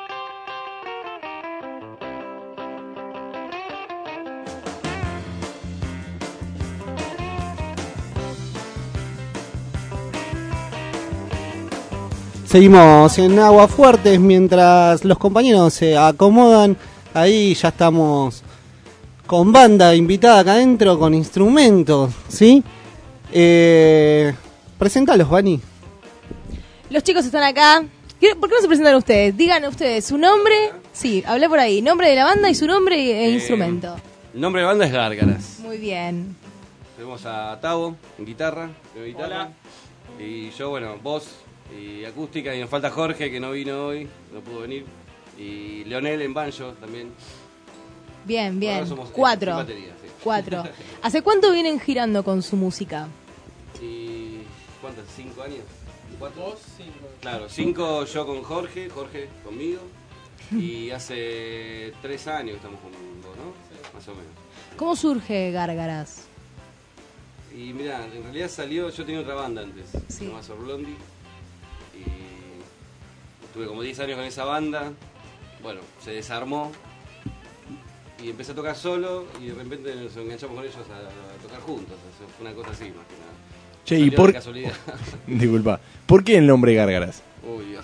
Seguimos en Aguafuertes mientras los compañeros se acomodan. Ahí ya estamos con banda invitada acá adentro, con instrumentos, ¿sí? Presentalos, Vani. Los chicos están acá. ¿Por qué no se presentan ustedes? Digan ustedes su nombre. Sí, hablé por ahí. Nombre de la banda y su nombre e instrumento. El nombre de la banda es Gárgaras. Muy bien. Tenemos a Tavo en guitarra. Hola. Y yo, bueno, voz y acústica. Y nos falta Jorge, que no vino hoy, no pudo venir. Y Leonel en banjo también. Bien, bien. Somos 4. batería, sí. 4. ¿Hace cuánto vienen girando con su música? Y ¿cuántos? ¿5 años? ¿4? 5. Claro, 5 yo con Jorge conmigo. Y hace 3 años estamos con vos, ¿no? Sí. Más o menos. ¿Cómo surge Gárgaras? Y mira, en realidad salió, yo tenía otra banda antes, sí. Se llamaba Sorlondi. Y estuve como 10 años con esa banda. Bueno, se desarmó. Y empecé a tocar solo y de repente nos enganchamos con ellos a tocar juntos. Eso fue una cosa así, más que nada. Che, ¿y por casualidad? Disculpa, ¿por qué el nombre Gárgaras? Uy, Dios.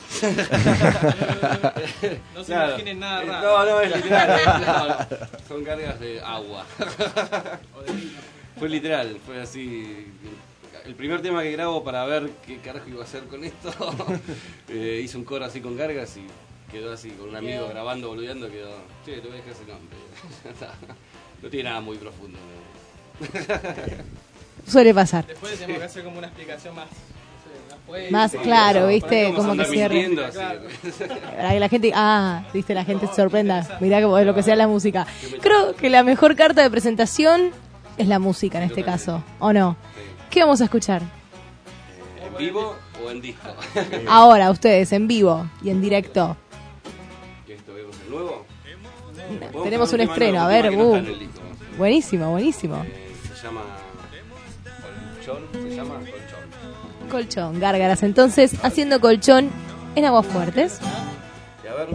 No se imaginen nada raro. No, es literal. No. Son cargas de agua. Fue literal, fue así. El primer tema que grabo para ver qué carajo iba a hacer con esto, hice un coro así con cargas y quedó así, con un amigo grabando, boludeando, quedó. Che, te voy a dejar ese nombre. No tiene nada muy profundo. Suele pasar. Después tenemos que hacer como una explicación más. Más claro, ¿viste? Como que cierre. Para que la gente, ¿viste? La gente se sorprenda. Mirá lo que sea la música. Creo que la mejor carta de presentación es la música en este caso, ¿o no? ¿Qué vamos a escuchar? ¿En vivo o en disco? Ahora, ustedes, en vivo y en directo. ¿Esto vemos el nuevo? Tenemos un estreno, a ver. Buenísimo, buenísimo. Se llama Colchón. Colchón, Gárgaras. Entonces, haciendo colchón en Aguafuertes. Y a ver.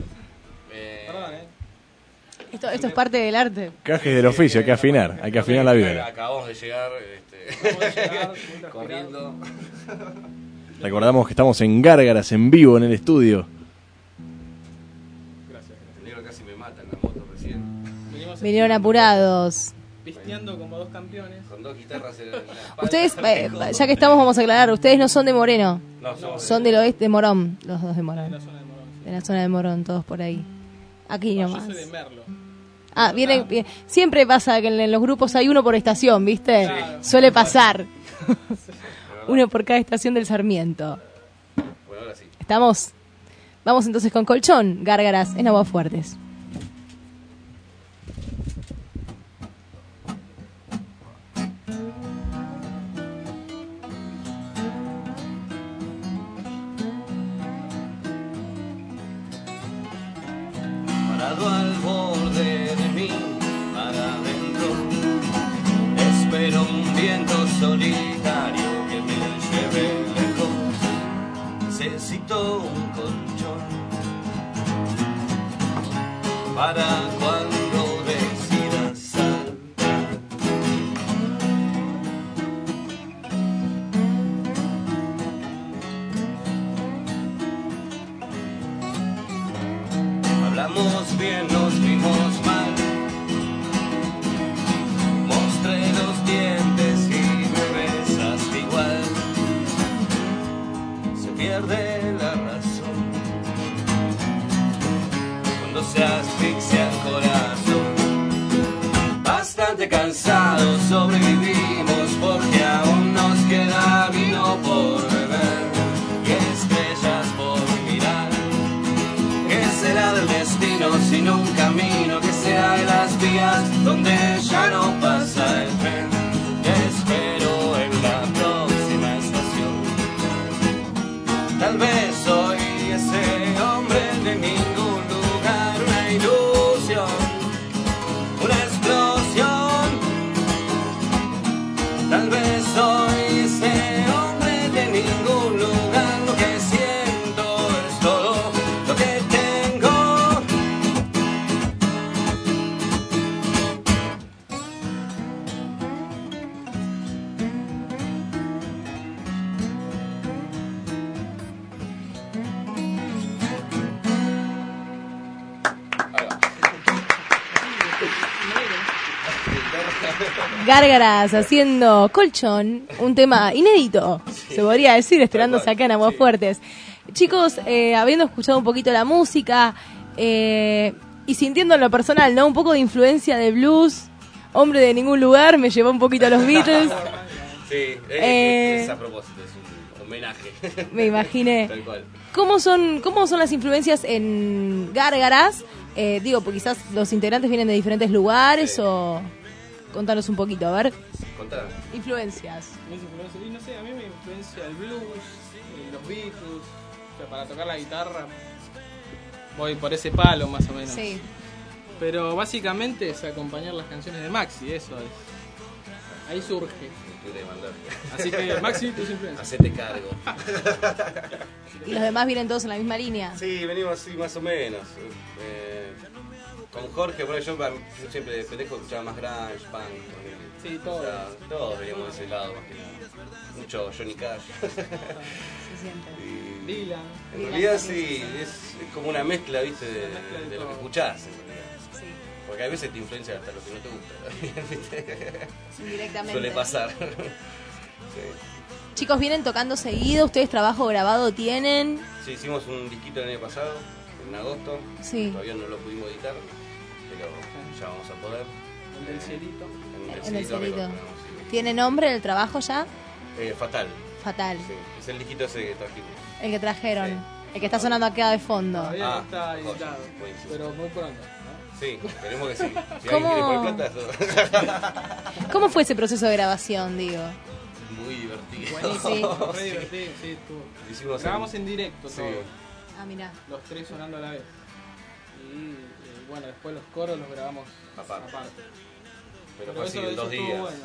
Esto es parte del arte. Cajes del oficio, hay que afinar la vibra. Acabamos de llegar, corriendo. Recordamos que estamos en Gárgaras, en vivo, en el estudio. Gracias. El negro casi me mata en la moto recién. Vinieron apurados. Pisteando como 2 campeones. Con 2 guitarras en la espalda. Ustedes, ya que estamos, vamos a aclarar. Ustedes no son de Moreno. No, son del oeste de Morón. Los dos de Morón. De la zona de Morón, todos por ahí. Aquí nomás. Yo soy de Merlo. Vienen, siempre pasa que en los grupos hay uno por estación, ¿viste? Claro. Suele pasar. Uno por cada estación del Sarmiento. Bueno, ahora sí. ¿Estamos? Vamos entonces con Colchón, Gárgaras en Aguafuertes. Parado al borde de mí, para adentro, espero un viento solitario que me lleve lejos. Necesito un colchón para cuando decida saltar. Hablamos bien, nos vimos mal. Mostré los dientes y me besaste igual. Se pierde la razón cuando se asfixia el corazón. Bastante cansados sobrevivimos porque aún nos queda vino por beber y estrellas por mirar. ¿Qué será del destino si nunca Tal vez soy ese hombre de ningún lugar. Lo que siento es todo lo que tengo. Gárgaras haciendo Colchón, un tema inédito, se podría decir, estrenándose acá en Aguafuertes. Chicos, habiendo escuchado un poquito la música y sintiendo en lo personal, ¿no? Un poco de influencia de blues, Hombre de Ningún Lugar, me llevó un poquito a los Beatles. Sí, es a propósito, es un homenaje. Me imaginé. Tal cual. ¿Cómo son las influencias en Gárgaras? Digo, porque quizás los integrantes vienen de diferentes lugares o... Contanos un poquito, a ver. Contá. Influencias. Y no sé, a mí me influencia el blues, los Beatles. O sea, para tocar la guitarra voy por ese palo más o menos. Sí. Pero básicamente es acompañar las canciones de Maxi, eso es. Ahí surge. Así que Maxi, tus influencias. Hacete cargo. ¿Y los demás vienen todos en la misma línea? Sí, venimos así más o menos. Con Jorge, bueno, yo siempre de pendejo escuchaba más grunge, punk. Sí, todos. O sea, todos veníamos de ese lado más que nada. Mucho Johnny Cash. Se siente. Dylan. En realidad sí, es como una mezcla, viste, de lo que escuchás. En realidad. Sí. Porque a veces te influencia hasta lo que no te gusta. ¿Viste? Indirectamente. Suele pasar. Sí. Chicos, ¿vienen tocando seguido? ¿Ustedes trabajo grabado tienen? Sí, hicimos un disquito el año pasado, en agosto. Sí. Todavía no lo pudimos editar, pero ya vamos a poder. En el cielito. En el cielito. Sí. ¿Tiene nombre el trabajo ya? Fatal. Fatal. Sí, es el disquito ese que trajimos. El que trajeron. Sí. El que está sonando acá de fondo. Todavía no está editado, buenísimo. pero muy pronto, ¿no? Sí, esperemos que sí. Si ¿Cómo? alguien quiere poner plata, eso. ¿Cómo fue ese proceso de grabación, digo? Muy divertido. Buenísimo, re divertido, sí, estuvo. Grabamos en directo sí. todo. Ah, mirá. Los tres sonando a la vez. Y bueno, después los coros los grabamos aparte. Pero fue así en 2 días. Bueno.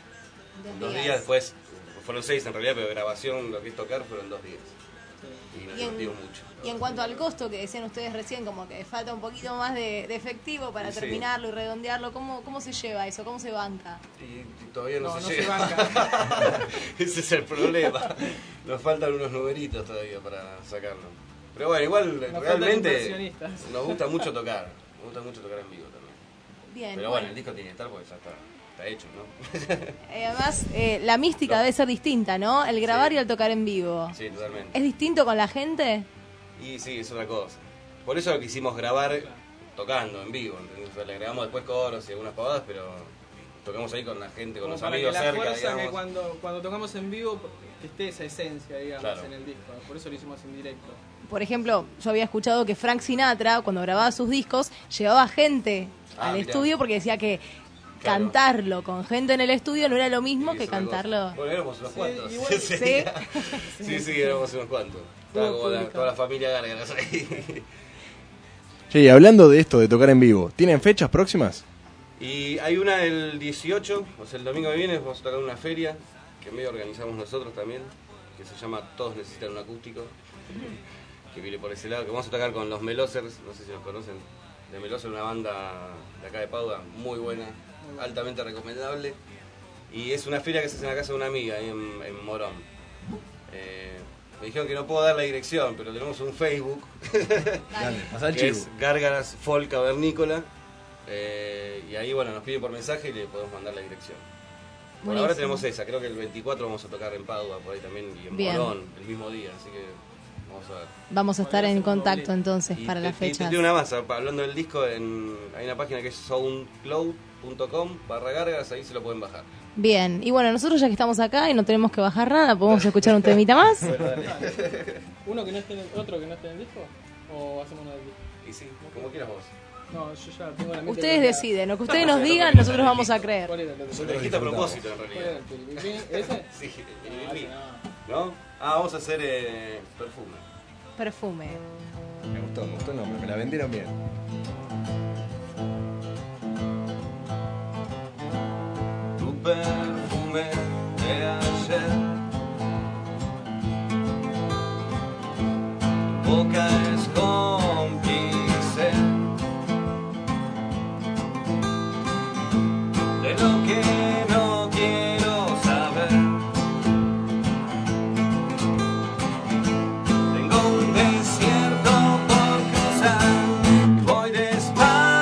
En 2 días después, fueron 6 en realidad, pero grabación, lo que es tocar, fueron 2 días. Sí. Y nos divertimos mucho. Y en cuanto al costo, que decían ustedes recién, como que falta un poquito más de efectivo para Sí. terminarlo y redondearlo, ¿cómo se lleva eso? ¿Cómo se banca? Y todavía no se se llega. banca. Ese es el problema. Nos faltan unos numeritos todavía para sacarlo. Pero bueno, igual Nos realmente nos gusta mucho tocar. Nos gusta mucho tocar en vivo también. Bien. Pero bueno, el disco tiene que estar porque ya está hecho, ¿no? Además, la mística debe ser distinta, ¿no? El grabar y el tocar en vivo. Sí, totalmente. ¿Es distinto con la gente? Y sí, es otra cosa. Por eso quisimos grabar tocando en vivo, ¿entendés? O sea, le agregamos después coros y algunas pavadas, pero tocamos ahí con la gente, con Como los para amigos que la cerca, fuerza digamos. que cuando tocamos en vivo, que esté esa esencia, digamos, Claro. en el disco. Por eso lo hicimos en directo. Por ejemplo, yo había escuchado que Frank Sinatra, cuando grababa sus discos, llevaba gente al mirá. estudio porque decía que Claro. cantarlo con gente en el estudio no era lo mismo Sí, que es una cantarlo. cosa. Bueno, éramos unos cuantos. igual- Ese ¿Sí? día. Sí, éramos unos cuantos. Estaba como público. toda la familia Gárgaras ahí. Che, y hablando de esto, de tocar en vivo, ¿tienen fechas próximas? Y hay una el 18, o sea, el domingo que viene vamos a tocar una feria que medio organizamos nosotros también, que se llama Todos Necesitan un Acústico, que viene por ese lado, que vamos a tocar con los Melosers, no sé si los conocen, de Meloser, una banda de acá de Pauda, muy buena, altamente recomendable, y es una feria que se hace en la casa de una amiga ahí en Morón. Me dijeron que no puedo dar la dirección, pero tenemos un Facebook, Dale, pasá el que chivo. es Gárgaras Folk Cavernícola. Y ahí, bueno, nos piden por mensaje y le podemos mandar la dirección. Por Buenísimo. ahora tenemos esa, creo que el 24 vamos a tocar en Padua, por ahí también, y en Bien. Morón, el mismo día, así que vamos a ver. Vamos a estar en contacto entonces para las Y fechas. tiene una más, hablando del disco, hay una página que es soundcloud.com/Gárgaras, ahí se lo pueden bajar. Bien, y bueno, nosotros ya que estamos acá y no tenemos que bajar nada, ¿podemos escuchar un temita más? ¿Uno que no esté otro que no esté en el disco? ¿O hacemos uno del disco? Y sí, como quieras vos. No, yo ya tengo la mente Ustedes bloqueada. deciden, lo que ustedes nos digan, nosotros vamos a creer. ¿Cuál era el otro? Lo dijiste a propósito, en ¿Cuál realidad. era el piripipín? ¿Ese? Sí, Ah, ese ¿no? Ah, vamos a hacer perfume. Perfume. Me gustó el nombre, me la vendieron bien. Tu perfume de ayer. Boca es cómplice de lo que no quiero saber. Tengo un desierto por cruzar, voy despacio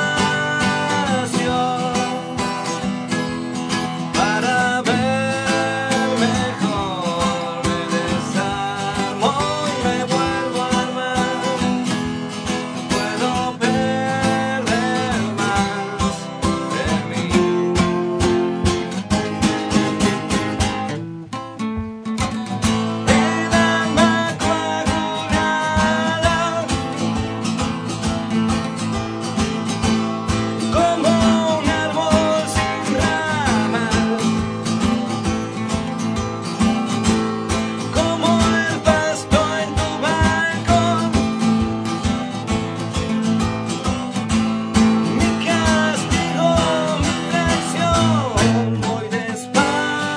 para ver mejor. Me desarmo y me vuelvo a armar. No puedo perder más de mí. El alma coagulada como un árbol sin ramas, como el pasto en tu balcón. Mi castigo, mi traición, voy despacio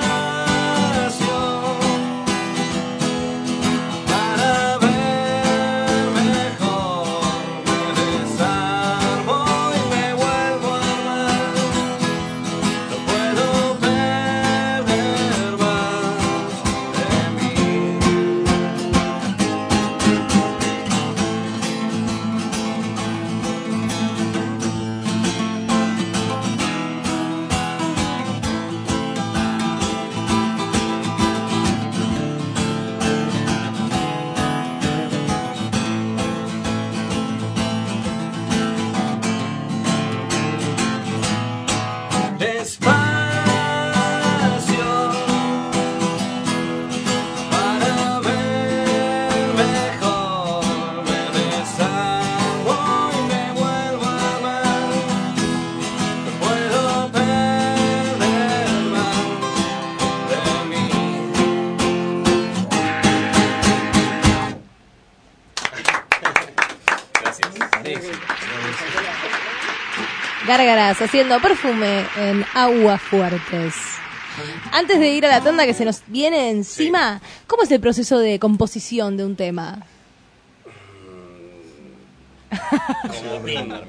para ver mejor. Me desarmo y me vuelvo a armar. No puedo perder más de mí. Despacio para ver mejor. Me desarmo y me vuelvo a amar. No puedo perder más de mí. Gárgaras haciendo perfume en Aguas Fuertes. Antes de ir a la tanda que se nos viene encima, ¿cómo es el proceso de composición de un tema? Como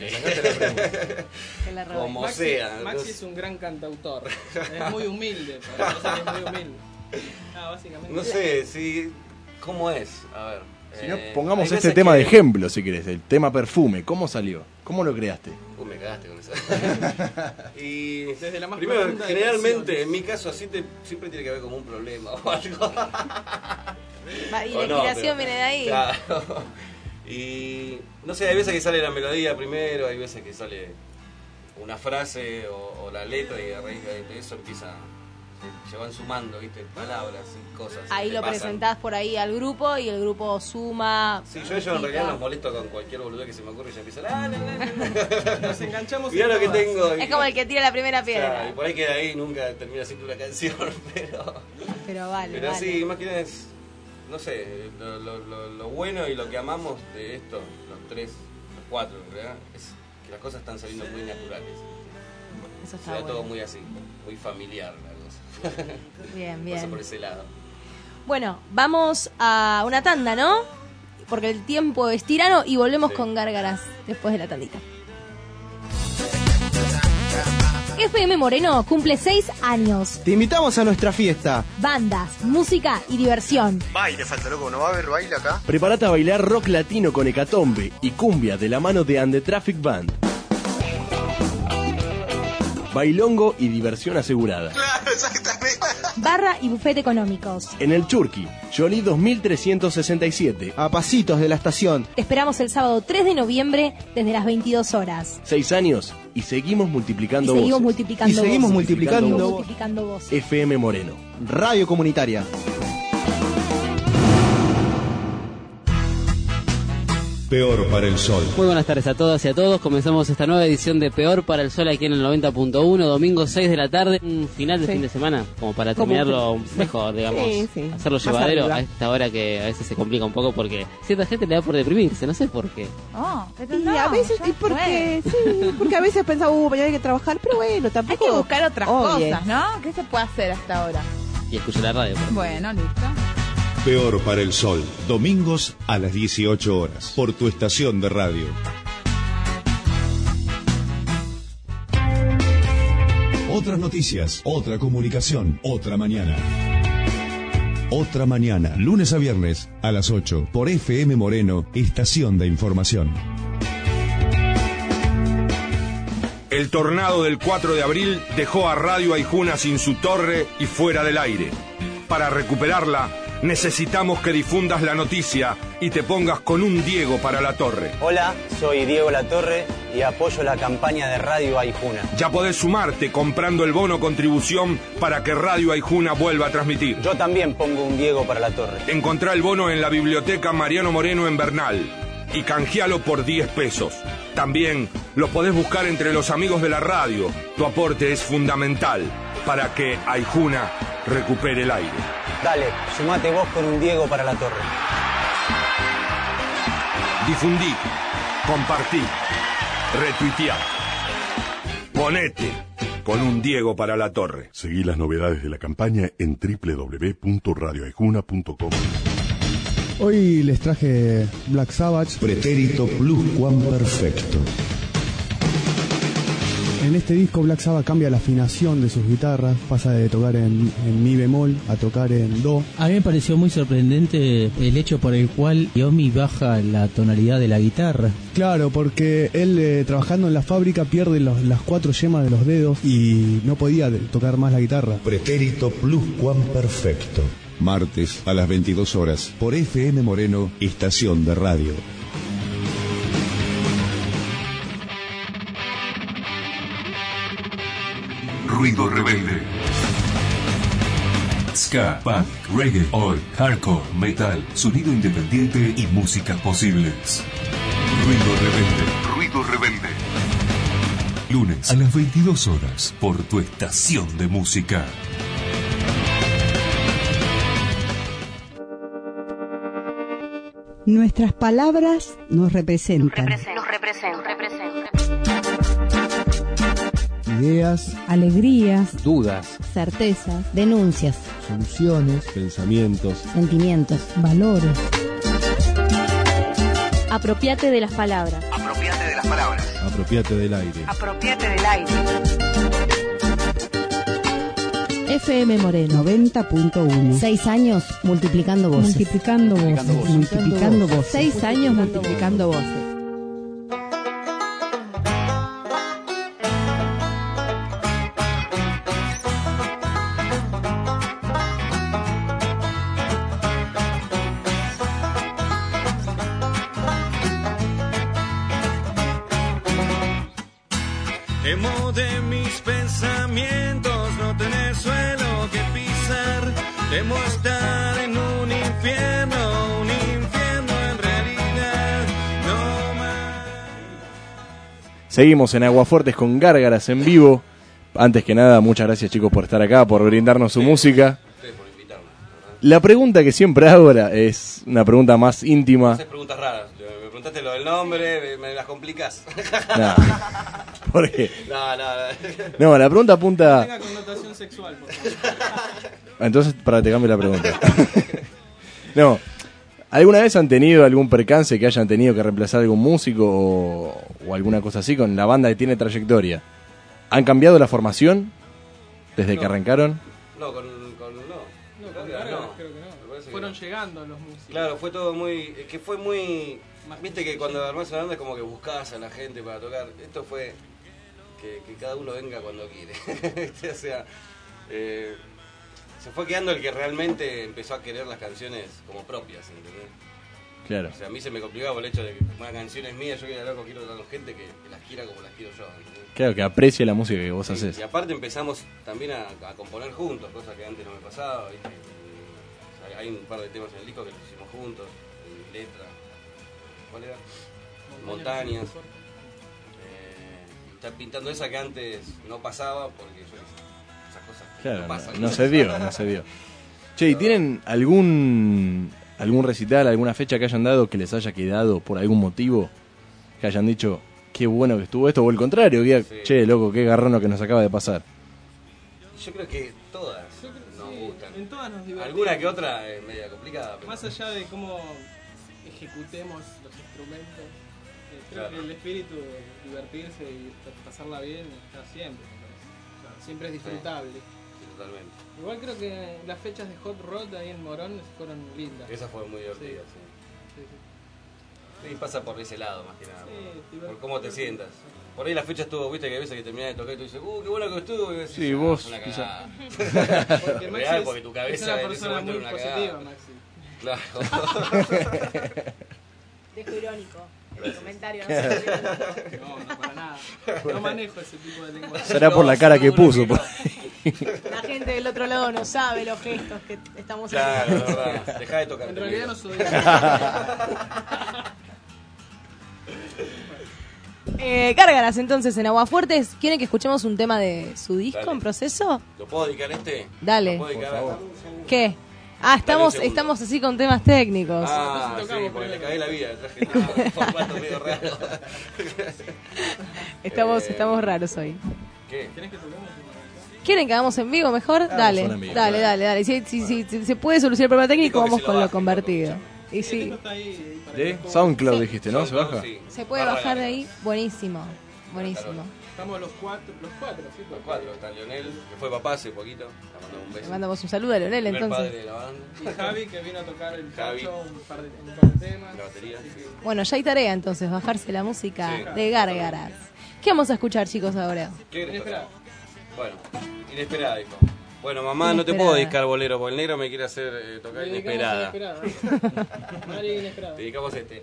como Maxi, sea. Maxi es un gran cantautor. Es muy humilde. Para nosotros es muy humilde. Básicamente. No sé, si ¿cómo es? A ver. Si no, pongamos hay este veces tema que- de ejemplo, si querés, el tema perfume. ¿Cómo salió? ¿Cómo lo creaste? Me cagaste con eso. Y Desde la más primero, profunda de generalmente, las en mi caso, así siempre tiene que haber como un problema o algo. Y O la no, inspiración pero- viene de ahí. Claro. Y no sé, hay veces que sale la melodía primero, hay veces que sale una frase o la letra y a raíz de eso se van sumando, ¿viste? Palabras y cosas. Ahí que lo pasan. presentás por ahí al grupo y el grupo suma. Sí, yo en realidad los molesto con cualquier boludez que se me ocurre y ya empieza Nos enganchamos. mirá en lo que todas. tengo. Es como el que tira la primera piedra. Claro, y por ahí queda ahí, nunca termina siendo una canción, Pero vale. pero vale. sí, más que nada es, no sé, lo bueno y lo que amamos de esto, los cuatro en realidad, es que las cosas están saliendo muy naturales. Eso está Se da bueno. todo muy así, muy familiar la cosa. Bien, Pasa bien. por ese lado. Bueno, vamos a una tanda, ¿no? Porque el tiempo es tirano y volvemos con Gárgaras después de la tandita. FM Moreno cumple 6 años. Te invitamos a nuestra fiesta. Bandas, música y diversión. Baile, falta loco, ¿no va a haber baile acá? Prepárate a bailar rock latino con hecatombe y cumbia de la mano de And the Traffic Band. Bailongo y diversión asegurada. Claro, exactamente. Barra y buffet económicos. En el Churqui, Jolie 2367. A pasitos de la estación. Te esperamos el sábado 3 de noviembre desde las 22 horas. 6 años y seguimos multiplicando Y seguimos voces. multiplicando Y seguimos voces. multiplicando Seguimos voces. multiplicando voces. FM Moreno. Radio comunitaria. Peor para el sol. Muy buenas tardes a todas y a todos. Comenzamos esta nueva edición de Peor para el Sol aquí en el 90.1, domingo 6 de la tarde, un final de fin de semana, como para terminarlo mejor, digamos, Sí. hacerlo Más llevadero arriba. a esta hora que a veces se complica un poco porque cierta gente le da por deprimirse, no sé por qué. Y a veces, y porque, sí, porque a veces pensaba, mañana hay que trabajar, pero bueno, tampoco. Hay que buscar otras Oye. cosas, ¿no? ¿Qué se puede hacer hasta ahora? y escuche la radio. Bueno, listo. Peor para el Sol, domingos a las 18 horas, por tu estación de radio. Otras noticias, otra comunicación, otra mañana. Otra mañana, lunes a viernes a las 8, por FM Moreno, estación de información. El tornado del 4 de abril dejó a Radio Aijuna sin su torre y fuera del aire. Para recuperarla, necesitamos que difundas la noticia y te pongas con un Diego para la torre. Hola, soy Diego Latorre y apoyo la campaña de Radio Aijuna. Ya podés sumarte comprando el bono contribución para que Radio Aijuna vuelva a transmitir. Yo también pongo un Diego para la torre. Encontrá el bono en la biblioteca Mariano Moreno en Bernal y canjealo por 10 pesos. También lo podés buscar entre los amigos de la radio. Tu aporte es fundamental para que Aijuna recupere el aire. Dale, sumate vos con un Diego para la torre. Difundí, compartí, retuiteá. Ponete con un Diego para la torre. Seguí las novedades de la campaña en www.radioaijuna.com. Hoy les traje Black Sabbath, Pretérito Pluscuamperfecto. En este disco Black Sabbath cambia la afinación de sus guitarras, pasa de tocar en mi bemol a tocar en do. A mí me pareció muy sorprendente el hecho por el cual Iommi baja la tonalidad de la guitarra. Claro, porque él trabajando en la fábrica pierde las 4 yemas de los dedos y no podía tocar más la guitarra. Pretérito Pluscuamperfecto. Martes a las 22 horas por FM Moreno, estación de radio. Ruido rebelde. Ska, punk, reggae, oi, hardcore, metal, sonido independiente y músicas posibles. Ruido rebelde. Ruido rebelde. Lunes a las 22 horas por tu estación de música. Nuestras palabras nos representan. Ideas, alegrías, dudas, certezas, denuncias, soluciones, pensamientos, sentimientos, valores. Apropiate de las palabras. Apropiate de las palabras. Apropiate del aire. Apropiate del aire. FM Moreno 90.1. 6 años multiplicando voces. Multiplicando voces. 6 años multiplicando voces. Temo de mis pensamientos no tener suelo que pisar. Temo estar en un infierno en realidad. No más. Seguimos en Aguafuertes con Gárgaras en vivo. Antes que nada, muchas gracias chicos por estar acá, por brindarnos su música. La pregunta que siempre hago ahora es una pregunta más íntima. Haces preguntas raras. Me preguntaste lo del nombre, me las complicás. No. ¿Por qué? No. No, la pregunta apunta... No tenga connotación sexual, por favor. Entonces, para que te cambie la pregunta. No, ¿alguna vez han tenido algún percance que hayan tenido que reemplazar a algún músico o alguna cosa así con la banda que tiene trayectoria? ¿Han cambiado la formación desde que arrancaron? No, con Gárgaras creo que no. Fueron llegando los músicos. Claro, fue todo muy... que fue muy... Viste que cuando armás una banda es como que buscás a la gente para tocar. Esto fue que cada uno venga cuando quiere. O sea, se fue quedando el que realmente empezó a querer las canciones como propias, ¿entendés? Claro. O sea, a mí se me complicaba por el hecho de que una canción es mía, yo quiero tocar con gente que las quiera como las quiero yo, ¿entendés? Claro, que aprecie la música que vos haces. Y aparte empezamos también a componer juntos, cosa que antes no me pasaba, ¿viste? O sea, hay un par de temas en el disco que los hicimos juntos, en letra. ¿Cuál era? Montañas. Está pintando esa que antes no pasaba porque esas cosas Claro, no pasan. no se dio. Che, ¿y tienen algún recital, alguna fecha que hayan dado que les haya quedado por algún motivo? Que hayan dicho, qué bueno que estuvo esto, o el contrario, que che, loco, qué garrón lo que nos acaba de pasar. Yo creo que todas nos gustan. En todas nos divertimos. Alguna que otra es media complicada. Pero... Más allá de cómo ejecutemos los instrumentos, creo que el espíritu de divertirse y pasarla bien está siempre. O sea, siempre es disfrutable. Sí, totalmente. Igual creo que las fechas de Hot Rod ahí en Morón fueron lindas. Esa fue muy divertida, sí. Sí, pasa por ese lado más que nada. Sí, por cómo te sientas. Por ahí la fecha estuvo, viste que a veces que terminás de tocar y tú dices, qué bueno que estuvo. Y decís, Sí, vos, una quizá. cagada. Porque Real, porque tu cabeza es una en ese persona momento muy era una positiva, cagada. Maxi. Claro. Dejo irónico el comentario. No, para nada. No manejo ese tipo de lenguaje. Será por la cara que puso. La gente del otro lado no sabe los gestos que estamos Claro, haciendo. la verdad. Dejá de tocar. En realidad no soy. Gárgaras, entonces, en Aguafuertes, ¿quieren que escuchemos un tema de su disco Dale. en proceso? ¿Lo puedo dedicar Dale. ¿Lo puedo dedicar? Por favor. ¿Qué? Ah, estamos así con temas técnicos. Ah, sí, porque le cagué la vida. Traje un formato medio raro. Estamos raros hoy. ¿Qué? ¿Querés que toquemos? ¿Quieren que hagamos en vivo mejor? Dale, en vivo, dale. Si se puede solucionar el problema técnico, Dijo que vamos se lo con lo baje, convertido. Y El sí, disco está ahí para ¿De que SoundCloud dijiste, no? ¿Se baja? Sí. se puede bajar de ahí. Buenísimo. Estamos los cuatro, ¿sí? Los cuatro. Está Lionel, que fue papá hace poquito. Le mandamos un Le beso. mandamos un saludo a Leonel, Primer padre entonces. de la banda. Y Javi, que vino a tocar el Javi. cacho, un par de temas. La batería. Así que Bueno, ya hay tarea entonces, bajarse la música Sí. de Gárgaras. ¿Qué vamos a escuchar, chicos, ahora? ¿Qué querés tocar? Inesperada. Bueno, inesperada, dijo. Bueno, mamá, no te Inesperada. puedo dedicar bolero, porque el negro me quiere hacer tocar le dedicamos inesperada. Mari inesperada. Te dedicamos este.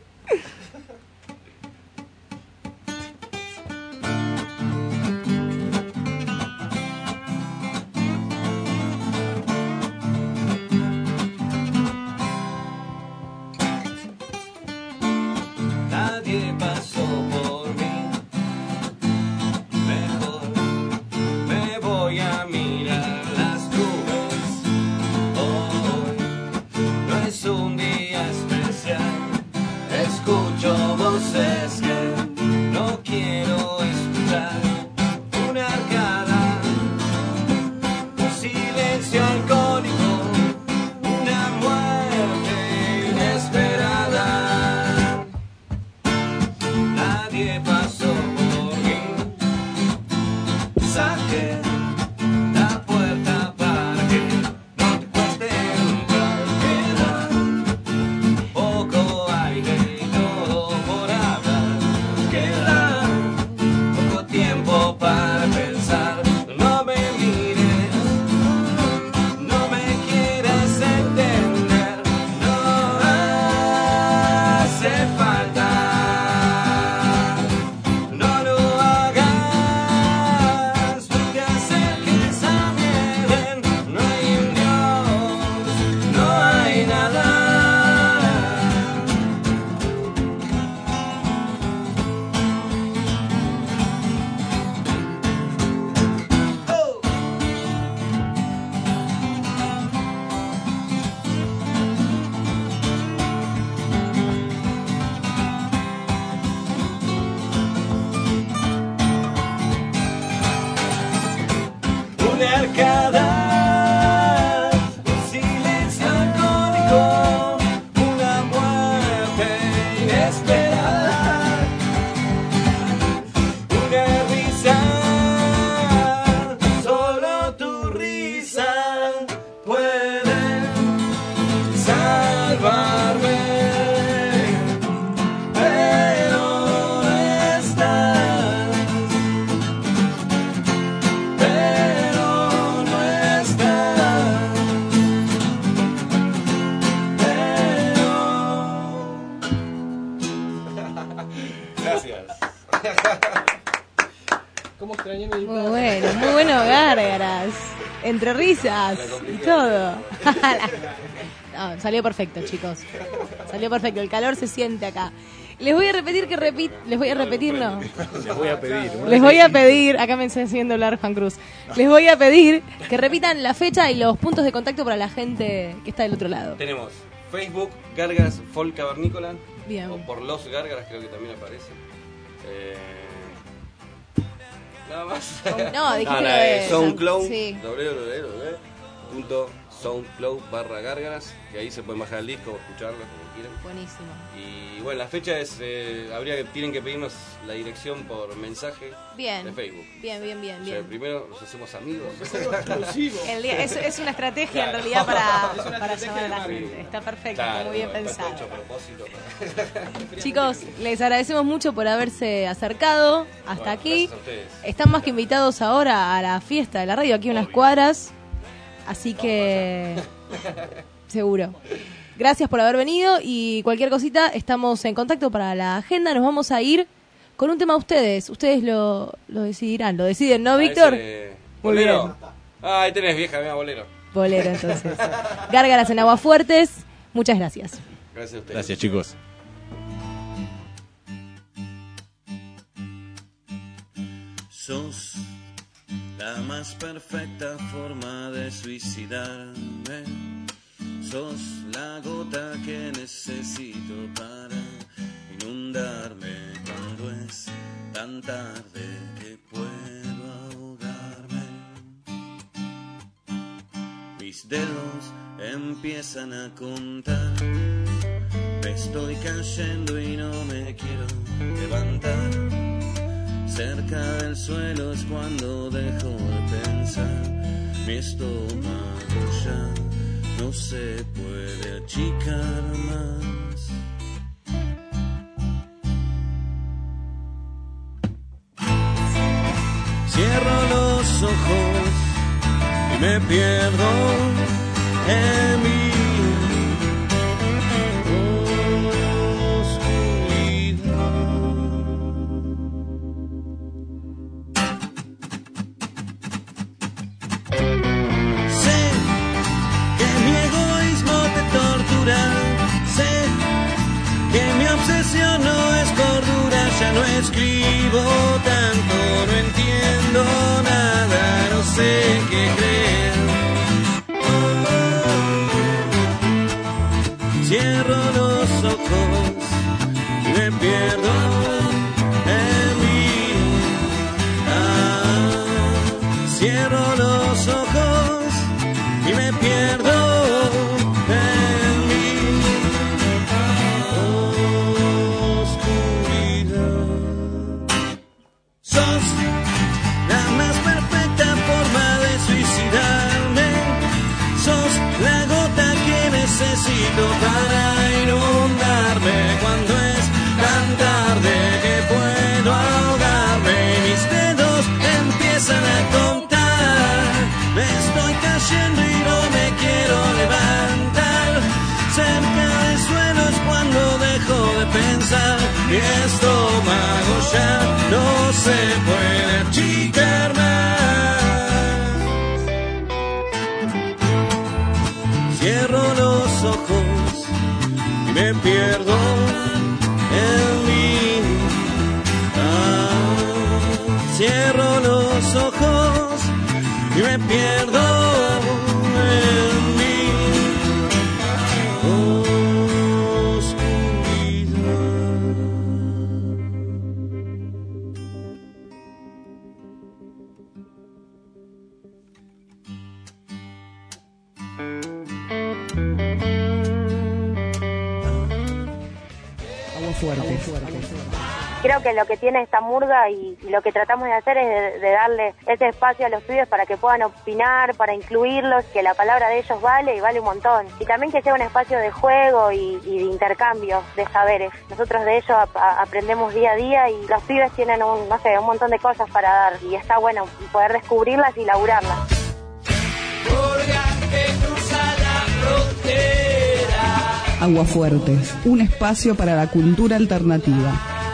Nadie pasó por mí. Mejor me voy a mirar las nubes. Hoy no es un día especial. Escucho voces que no quiero escuchar. Una arcada, un silencio alcohólico, una muerte inesperada. Nadie pasó por mí. Saqué la puerta para que no te cueste entrar. Queda poco aire y todo por hablar. Queda poco tiempo para pensar. No me mires, no me quieras entender. No hace falta. No lo hagas, no te acerques a mí. No hay un Dios, no hay nada. Oh. Una arcada, un silencio alcohólico, una muerte inesperada, una risa, solo tu risa puede salvarme, pero no estás. Pero no estás. Gracias. ¿Cómo extrañé mi Muy bueno, Gárgaras. Entre risas y todo. No, salió perfecto, chicos. Salió perfecto. El calor se siente acá. Les voy a repetir Les voy a repetir, no. Les voy a pedir. Les voy a pedir, acá me está haciendo hablar Juan Cruz. Les voy a pedir que repitan la fecha y los puntos de contacto para la gente que está del otro lado. Tenemos Facebook, Gárgaras Folk Cavernícola. Bien. O por Los Gárgaras, creo que también aparece. Nada más. No, dijiste lo nada, de SoundCloud. Sí. soundcloud.com/gárgaras, que ahí se pueden bajar el disco o escucharlo como quieran. Buenísimo. Y bueno, la fecha es, tienen que pedirnos la dirección por mensaje Bien. de Facebook. Bien. O sea, primero nos hacemos amigos. El día, es una estrategia en realidad para llamar a la gente. Está perfecto, Claro, está muy bien está pensado. hecho a propósito. Chicos, les agradecemos mucho por haberse acercado hasta aquí. Gracias a ustedes. Están más que invitados ahora a la fiesta de la radio, aquí a unas cuadras. Así que seguro. Gracias por haber venido y cualquier cosita estamos en contacto para la agenda. Nos vamos a ir con un tema a ustedes. Ustedes lo decidirán. Lo deciden, ¿no, Víctor? Muy bien. Bolero. Ah, ahí tenés, vieja, mira, bolero. Bolero, entonces. Gárgaras en Aguafuertes. Muchas gracias. Gracias a ustedes. Gracias, chicos. Sos la más perfecta forma de suicidarme. Sos la gota que necesito para inundarme cuando es tan tarde que puedo ahogarme. Mis dedos empiezan a contar. Estoy cayendo y no me quiero levantar. Cerca del suelo es cuando dejo de pensar. Mi estómago ya no se puede achicar más. Cierro los ojos y me pierdo en mi obsesión no es cordura, ya no escribo tanto, no entiendo nada, no sé qué creer. Cierro los ojos y me pierdo en mí. Cierro los ojos y me pierdo. Para inundarme cuando es tan tarde que puedo ahogarme. Mis dedos empiezan a contar. Me estoy cayendo y no me quiero levantar. Cerca del suelo es cuando dejo de pensar. Mi estómago ya no se puede achicar más. Cierro los ojos. Me pierdo en mí. Cierro los ojos y me pierdo en mí. Fuerte. Creo que lo que tiene esta murga y lo que tratamos de hacer es de darle ese espacio a los pibes para que puedan opinar, para incluirlos, que la palabra de ellos vale y vale un montón. Y también que sea un espacio de juego y de intercambio de saberes. Nosotros de ellos aprendemos día a día y los pibes tienen un montón de cosas para dar y está bueno poder descubrirlas y laburarlas. Aguafuertes, un espacio para la cultura alternativa.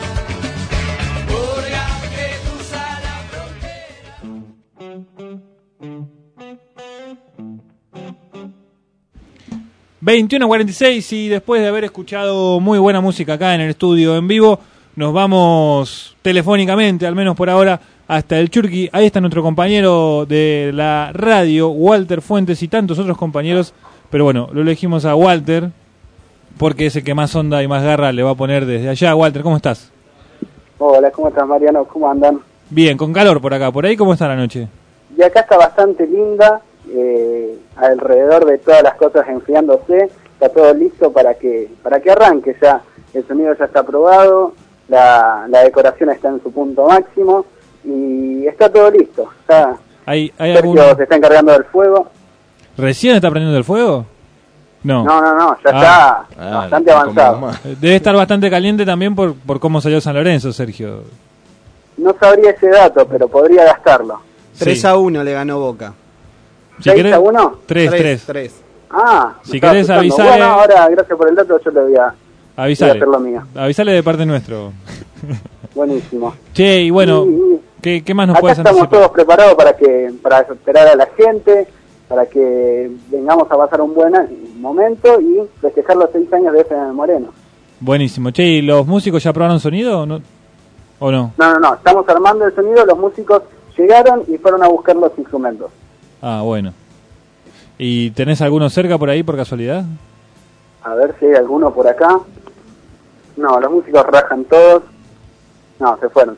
...21:46 y después de haber escuchado muy buena música acá en el estudio en vivo... ...nos vamos telefónicamente, al menos por ahora, hasta el Churqui. Ahí está nuestro compañero de la radio, Walter Fuentes, y tantos otros compañeros... ...pero bueno, lo elegimos a Walter... ...porque es el que más onda y más garra le va a poner desde allá. Walter, ¿cómo estás? Hola, ¿cómo estás, Mariano? ¿Cómo andan? Bien, con calor por acá. ¿Por ahí cómo está la noche? Y acá está bastante linda, alrededor de todas las cosas enfriándose, está todo listo para que arranque ya. El sonido ya está probado, la decoración está en su punto máximo y está todo listo. ¿Hay Sergio se está encargando del fuego. ¿Recién está prendiendo el fuego? No, ya está bastante avanzado. Debe estar bastante caliente también por cómo salió San Lorenzo, Sergio. No sabría ese dato, pero podría gastarlo. 3-1 le ganó Boca. Si querés, 6-1. 3. Si querés avisarle. Bueno, ahora, gracias por el dato, yo le voy a avisarle. hacer lo mío. Avisarle de parte nuestro. Buenísimo. Che, y bueno, ¿qué más nos puedes anticipar? Estamos todos preparados para esperar a la gente, para que vengamos a pasar un buen momento y festejar los 6 años de FM Moreno. Buenísimo. Che, ¿y los músicos ya probaron sonido o no? No, estamos armando el sonido, los músicos llegaron y fueron a buscar los instrumentos. Ah, bueno. ¿Y tenés alguno cerca por ahí por casualidad? A ver si hay alguno por acá. No, los músicos rajan todos. No, se fueron.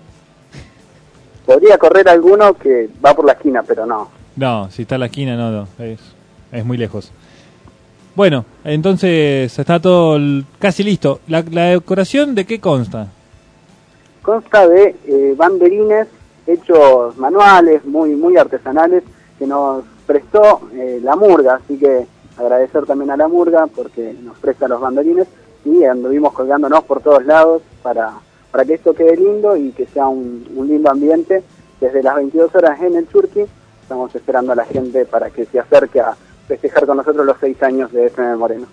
Podría correr alguno que va por la esquina, pero no. No, si está en la esquina, no, es muy lejos. Bueno, entonces está todo casi listo. ¿La decoración de qué consta? Consta de banderines hechos manuales, muy artesanales, que nos prestó la Murga, así que agradecer también a la Murga porque nos presta los banderines y anduvimos colgándonos por todos lados para que esto quede lindo y que sea un lindo ambiente. Desde las 22 horas en el Churqui estamos esperando a la gente para que se acerque a festejar con nosotros los 6 años de FM Moreno.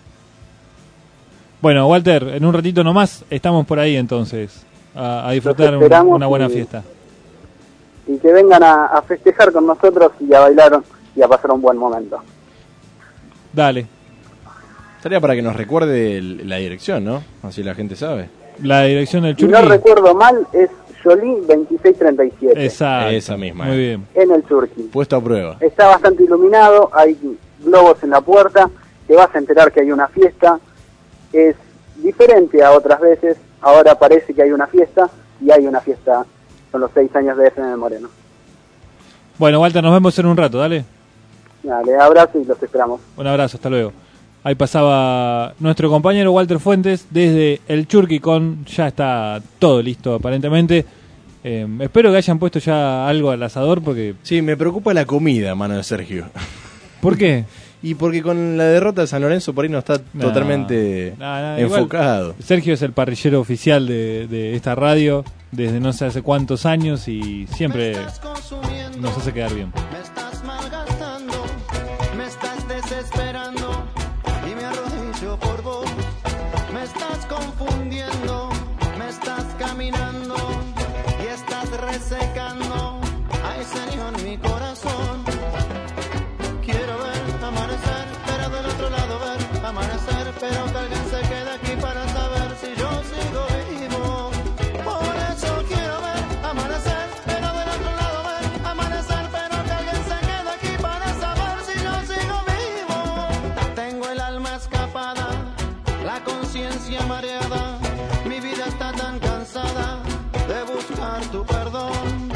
Bueno, Walter, en un ratito nomás estamos por ahí entonces a disfrutar una buena fiesta. Y que vengan a festejar con nosotros y a bailar y a pasar un buen momento. Dale. Estaría para que nos recuerde la dirección, ¿no? Así la gente sabe. La dirección del Churqui. Si no recuerdo mal, es Jolie 2637. Esa misma. Muy bien. En el Churqui. Puesto a prueba. Está bastante iluminado, hay globos en la puerta, te vas a enterar que hay una fiesta. Es diferente a otras veces, ahora parece que hay una fiesta, y hay una fiesta con los 6 años de FM Moreno. Bueno, Walter, nos vemos en un rato, dale. Dale, abrazo y los esperamos. Un abrazo, hasta luego. Ahí pasaba nuestro compañero Walter Fuentes desde el Churqui con... Ya está todo listo aparentemente. Espero que hayan puesto ya algo al asador porque... Sí, me preocupa la comida, mano de Sergio. ¿Por qué? Y porque con la derrota de San Lorenzo por ahí no está totalmente enfocado. Igual, Sergio es el parrillero oficial de esta radio desde no sé hace cuántos años y siempre nos hace quedar bien. Me estás malgastando, me estás desesperando y me arrodillo por vos. Me estás confundiendo, me estás caminando y estás resecando. Ay, Señor, mi corazón. Quiero ver amanecer, pero del otro lado ver amanecer, pero que alguien se quede aquí para saber si yo sigo vivo. Por eso quiero ver amanecer, pero del otro lado ver amanecer, pero que alguien se quede aquí para saber si yo sigo vivo. Tengo el alma escapada, la conciencia mareada, mi vida está tan cansada de buscar tu perdón.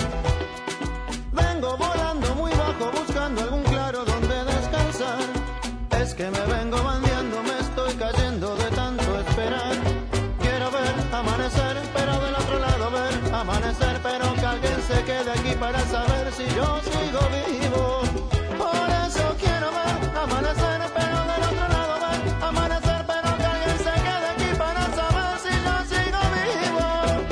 Vengo volando muy bajo buscando algún claro donde descansar. Es que me vengo bandeando, me estoy cayendo de tanto esperar. Quiero ver amanecer, pero del otro lado ver amanecer, pero que alguien se quede aquí para saber si yo sigo vivo. Por eso quiero ver amanecer, pero del otro lado ver amanecer, pero que alguien se quede aquí para saber si yo sigo vivo.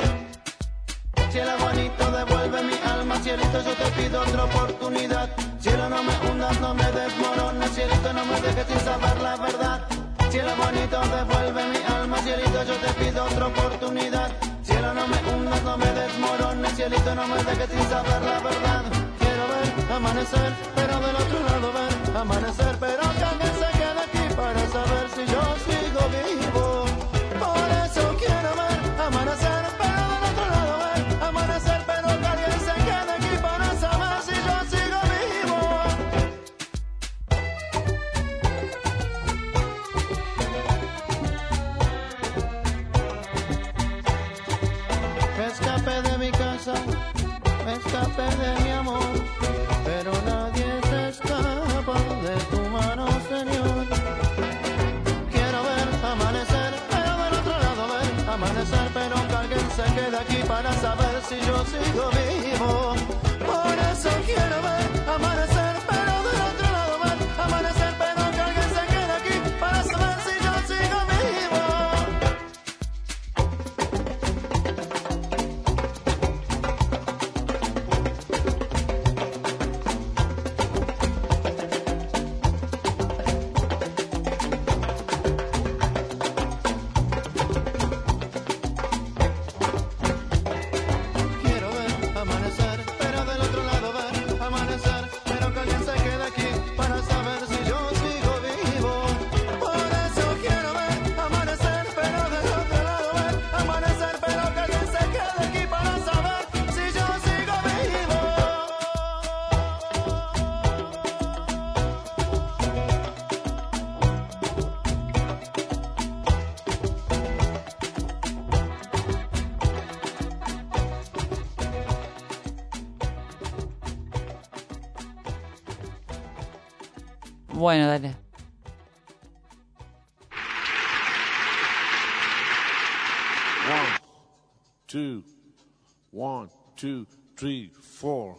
Cielo bonito, devuelve mi alma, cielito, yo te pido otra oportunidad. Cielo, no me hundas, no me desmorones, cielito, no me dejes sin saber la verdad. Cielo bonito, devuelve mi alma, cielito, yo te pido otra oportunidad. Cielo, no me hundas, no me desmorones, cielito, no me dejes sin saber la verdad. Quiero ver amanecer, pero del otro lado ver amanecer, pero que alguien se quede aquí para saber si yo sigo vivo. Por eso quiero ver amanecer, pero del otro lado ver amanecer, pero que alguien se quede aquí para saber si yo sigo vivo. Me escapé de mi casa, me escapé de mi amor, pero nadie se escapa. si yo sigo vivo. Por eso quiero ver amanecer, pero del otro lado ver amanecer, pero que alguien se quede aquí para saber si yo sigo vivo. Quiero ver amanecer, pero del otro lado ver amanecer, pero que alguien se quede aquí para saber si yo sigo vivo. Por eso quiero ver amanecer, pero del otro lado ver amanecer, pero que alguien se quede aquí para saber si yo sigo vivo. Bueno, dale. One, two, 1, 2, 3, 4.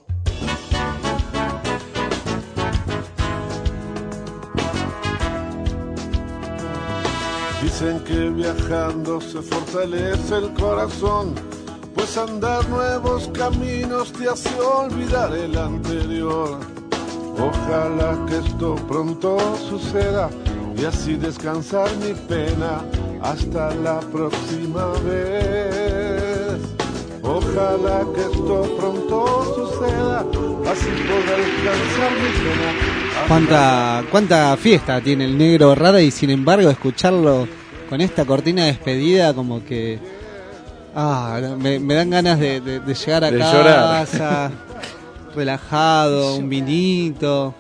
Dicen que viajando se fortalece el corazón, pues andar nuevos caminos te hace olvidar el anterior. Ojalá que esto pronto suceda y así descansar mi pena hasta la próxima vez. Ojalá que esto pronto suceda, así poder descansar mi pena. ¿Cuánta fiesta tiene el Negro Rada y sin embargo escucharlo con esta cortina de despedida como que me dan ganas de llegar a De casa relajado, un vinito.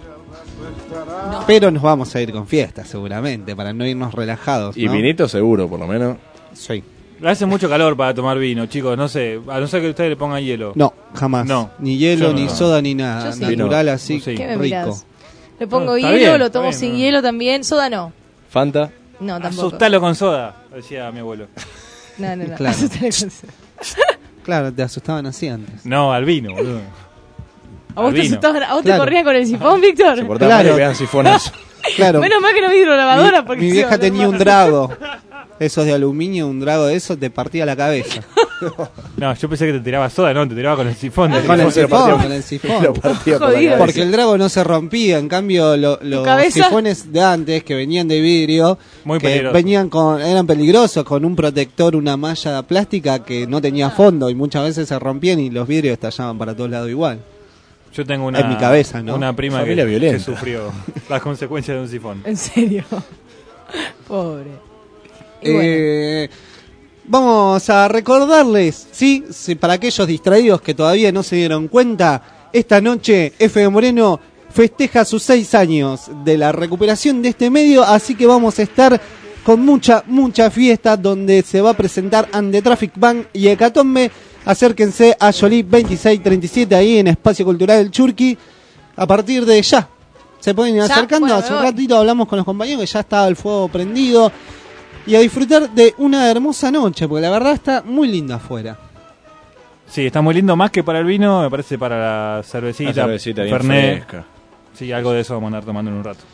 Pero nos vamos a ir con fiesta seguramente para no irnos relajados, Y ¿no? vinito seguro, por lo menos. Sí. Hace mucho calor para tomar vino, chicos, no sé, a no ser que ustedes le pongan hielo. No, jamás. No. Ni hielo, Yo ni no. soda, ni nada. Yo sí. Natural Vino. así, Sí. ¿Qué me rico. mirás? Le pongo Está hielo, bien, lo está tomo bien, sin no. hielo también. Soda no. Fanta. No, tampoco. Asustalo con soda, decía mi abuelo. No, no, no. Claro. Asustalo con soda. Claro, te asustaban así antes. No, al vino, boludo. ¿A vos, Al te, vino. asustaban- ¿A vos Claro. te corrían con el sifón, Víctor? Se portaban mal y Claro. pegan sifonazo. Claro. Menos mal que no vi hidrolavadora porque Mi se vieja iba a tenía un armar. drago. Esos de aluminio, un drago de esos te partía la cabeza. No, yo pensé que te tiraba soda, no, te tiraba con el sifón. Con el sifón, con el Lo sifón. partía por la Jodido. cabeza. Porque el drago no se rompía, en cambio los cabeza? sifones de antes que venían de vidrio, Muy que peligroso. eran peligrosos, con un protector, una malla plástica que no tenía fondo y muchas veces se rompían y los vidrios estallaban para todos lados igual. Yo tengo una, En mi cabeza, ¿no? una prima Familia que violenta. sufrió las consecuencias de un sifón. En serio. Pobre. Y bueno. Vamos a recordarles, ¿sí? Para aquellos distraídos que todavía no se dieron cuenta, esta noche FM Moreno festeja sus 6 años de la recuperación de este medio, así que vamos a estar con mucha fiesta donde se va a presentar Ande Traffic Band y Hecatombe. Acérquense a Jolie 2637 ahí en Espacio Cultural del Churqui a partir de ya. Se pueden ir ¿Ya? acercando, Bueno, hace me un voy. ratito hablamos con los compañeros que ya estaba el fuego prendido y a disfrutar de una hermosa noche, porque la verdad está muy linda afuera. Sí, está muy lindo, más que para el vino, me parece para la cervecita, Una cervecita bien Fernet. fresca. Sí, algo de eso vamos a andar tomando en un rato.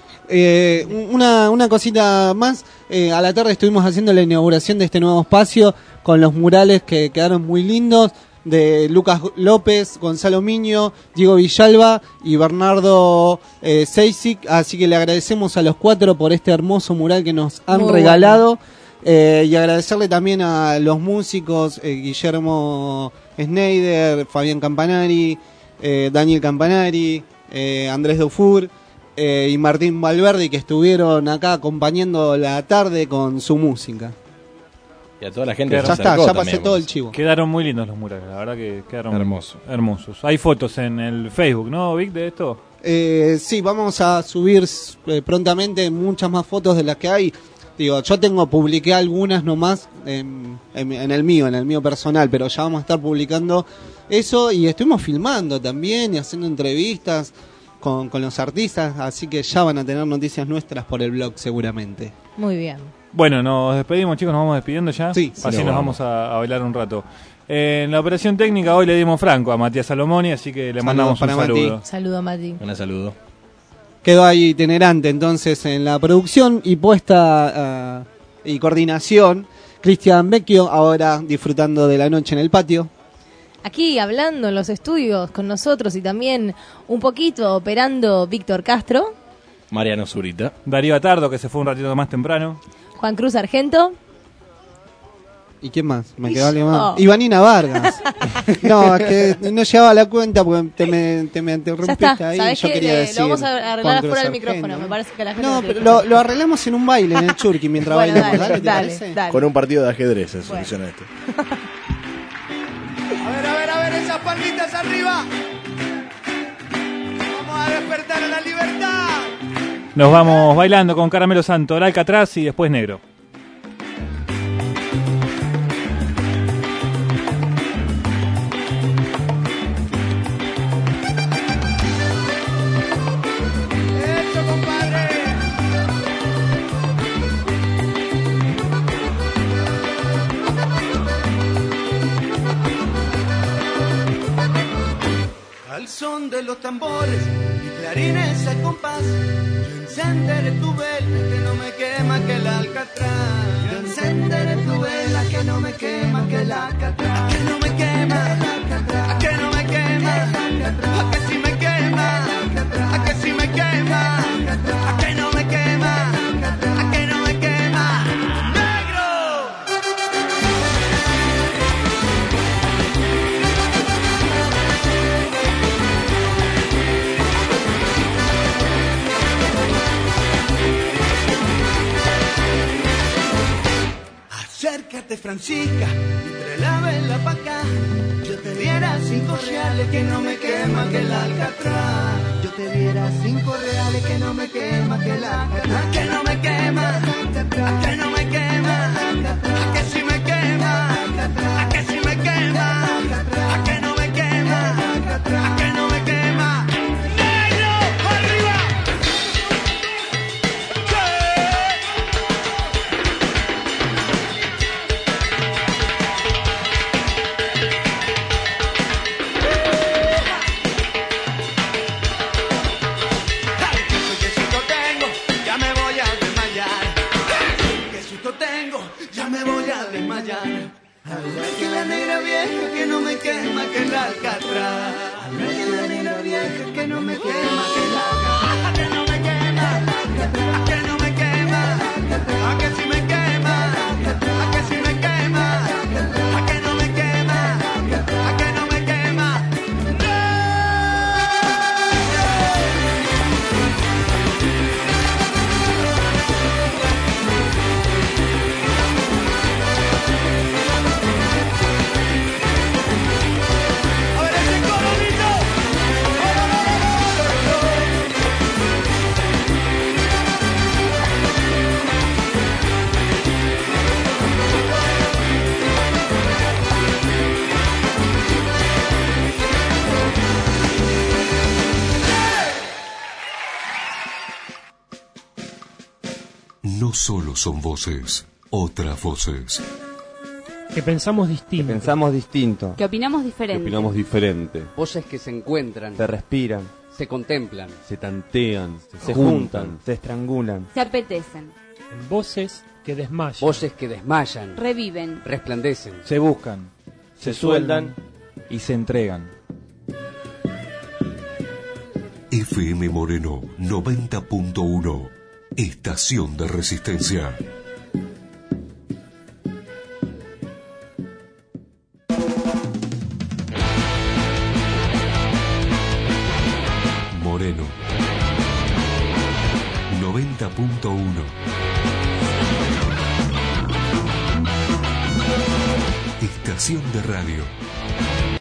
Una cosita más, a la tarde estuvimos haciendo la inauguración de este nuevo espacio con los murales que quedaron muy lindos de Lucas López, Gonzalo Miño, Diego Villalba y Bernardo Seisic, así que le agradecemos a los 4 por este hermoso mural que nos han Muy regalado. Y agradecerle también a los músicos Guillermo Schneider, Fabián Campanari, Daniel Campanari, Andrés Dufour y Martín Valverde, que estuvieron acá acompañando la tarde con su música. Y a toda la gente Ya que se está, acercó ya pasé también, todo pues. el chivo. Quedaron muy lindos los murales, la verdad que quedaron Hermosos. Hay fotos en el Facebook, ¿no, Vic, de esto? Sí, vamos a subir prontamente muchas más fotos de las que hay. Digo, yo publiqué algunas nomás en el mío personal, pero ya vamos a estar publicando eso y estuvimos filmando también y haciendo entrevistas con los artistas, así que ya van a tener noticias nuestras por el blog seguramente. Muy bien. Bueno, nos despedimos, chicos, nos vamos despidiendo ya. Sí. Así Sí, nos vamos a bailar un rato. En la operación técnica hoy le dimos franco a Matías Salomoni, así que le mandamos un para Mati. saludo. Saludo, Mati. Un saludo. Quedó ahí itinerante entonces en la producción y puesta y coordinación. Cristian Vecchio, ahora disfrutando de la noche en el patio. Aquí hablando en los estudios con nosotros y también un poquito operando Víctor Castro, Mariano Zurita. Darío Atardo, que se fue un ratito más temprano. Juan Cruz Argento. ¿Y quién más? Me Y quedó alguien más. yo. Ivanina Vargas. No, es que no llevaba la cuenta porque te me Ya interrumpiste está, ahí. ¿sabés Yo qué? quería decir Lo vamos a arreglar Juan afuera Cruz del micrófono, Argento. me parece que la gente No, no pero tiene lo arreglamos en un baile en el Churqui mientras Bueno, bailamos. dale, ¿Te dale, parece? dale. Con un partido de ajedrez se soluciona esto. A ver, esas palmitas arriba. Vamos a despertar a la libertad. Nos vamos bailando con Caramelo Santo, el Alcatraz y después Negro. Eso, compadre. Al son de los tambores y clarines al compás, yo encenderé tu vela que no me quema que el Alcatraz. Yo encenderé tu vela que no me quema que el Alcatraz. Que no me quema, que no me quema, a que si me quema, a que si me quema, a que no me quema, a que no me quema. ¡Negro! Acércate, Francisca, y trae la vela pa' acá. Yo te diera 5 reales que no me quema que el Alcatraz. Yo te diera 5 reales que no me quema que el Alcatraz. Que no me quema, que no me quema, a que si me quema, a que si me quema, a que no me quema, a que no me quema. ¡Negro, arriba! ¡Qué susto tengo! Ya me voy a desmayar. ¡Qué susto tengo! Ya me voy a desmayar. Habla que la negra vieja que no me quema que el Alcatraz. Habla que la negra vieja que no me quema que el Alcatraz. Que no me quema, que no me quema, a que si me quema, a que si me quema, a que no me quema, a que no me quema. A ver ese colorito. No solo son voces, otras voces. Que pensamos distinto. Que opinamos diferente. diferente. Voces que se encuentran, Se respiran, se contemplan, se tantean, se juntan, se estrangulan. Se apetecen. Voces que desmayan. voces que desmayan, Reviven. resplandecen. Se buscan, se sueldan y se entregan. FM Moreno 90.1. Estación de Resistencia. Moreno 90.1. Estación de radio.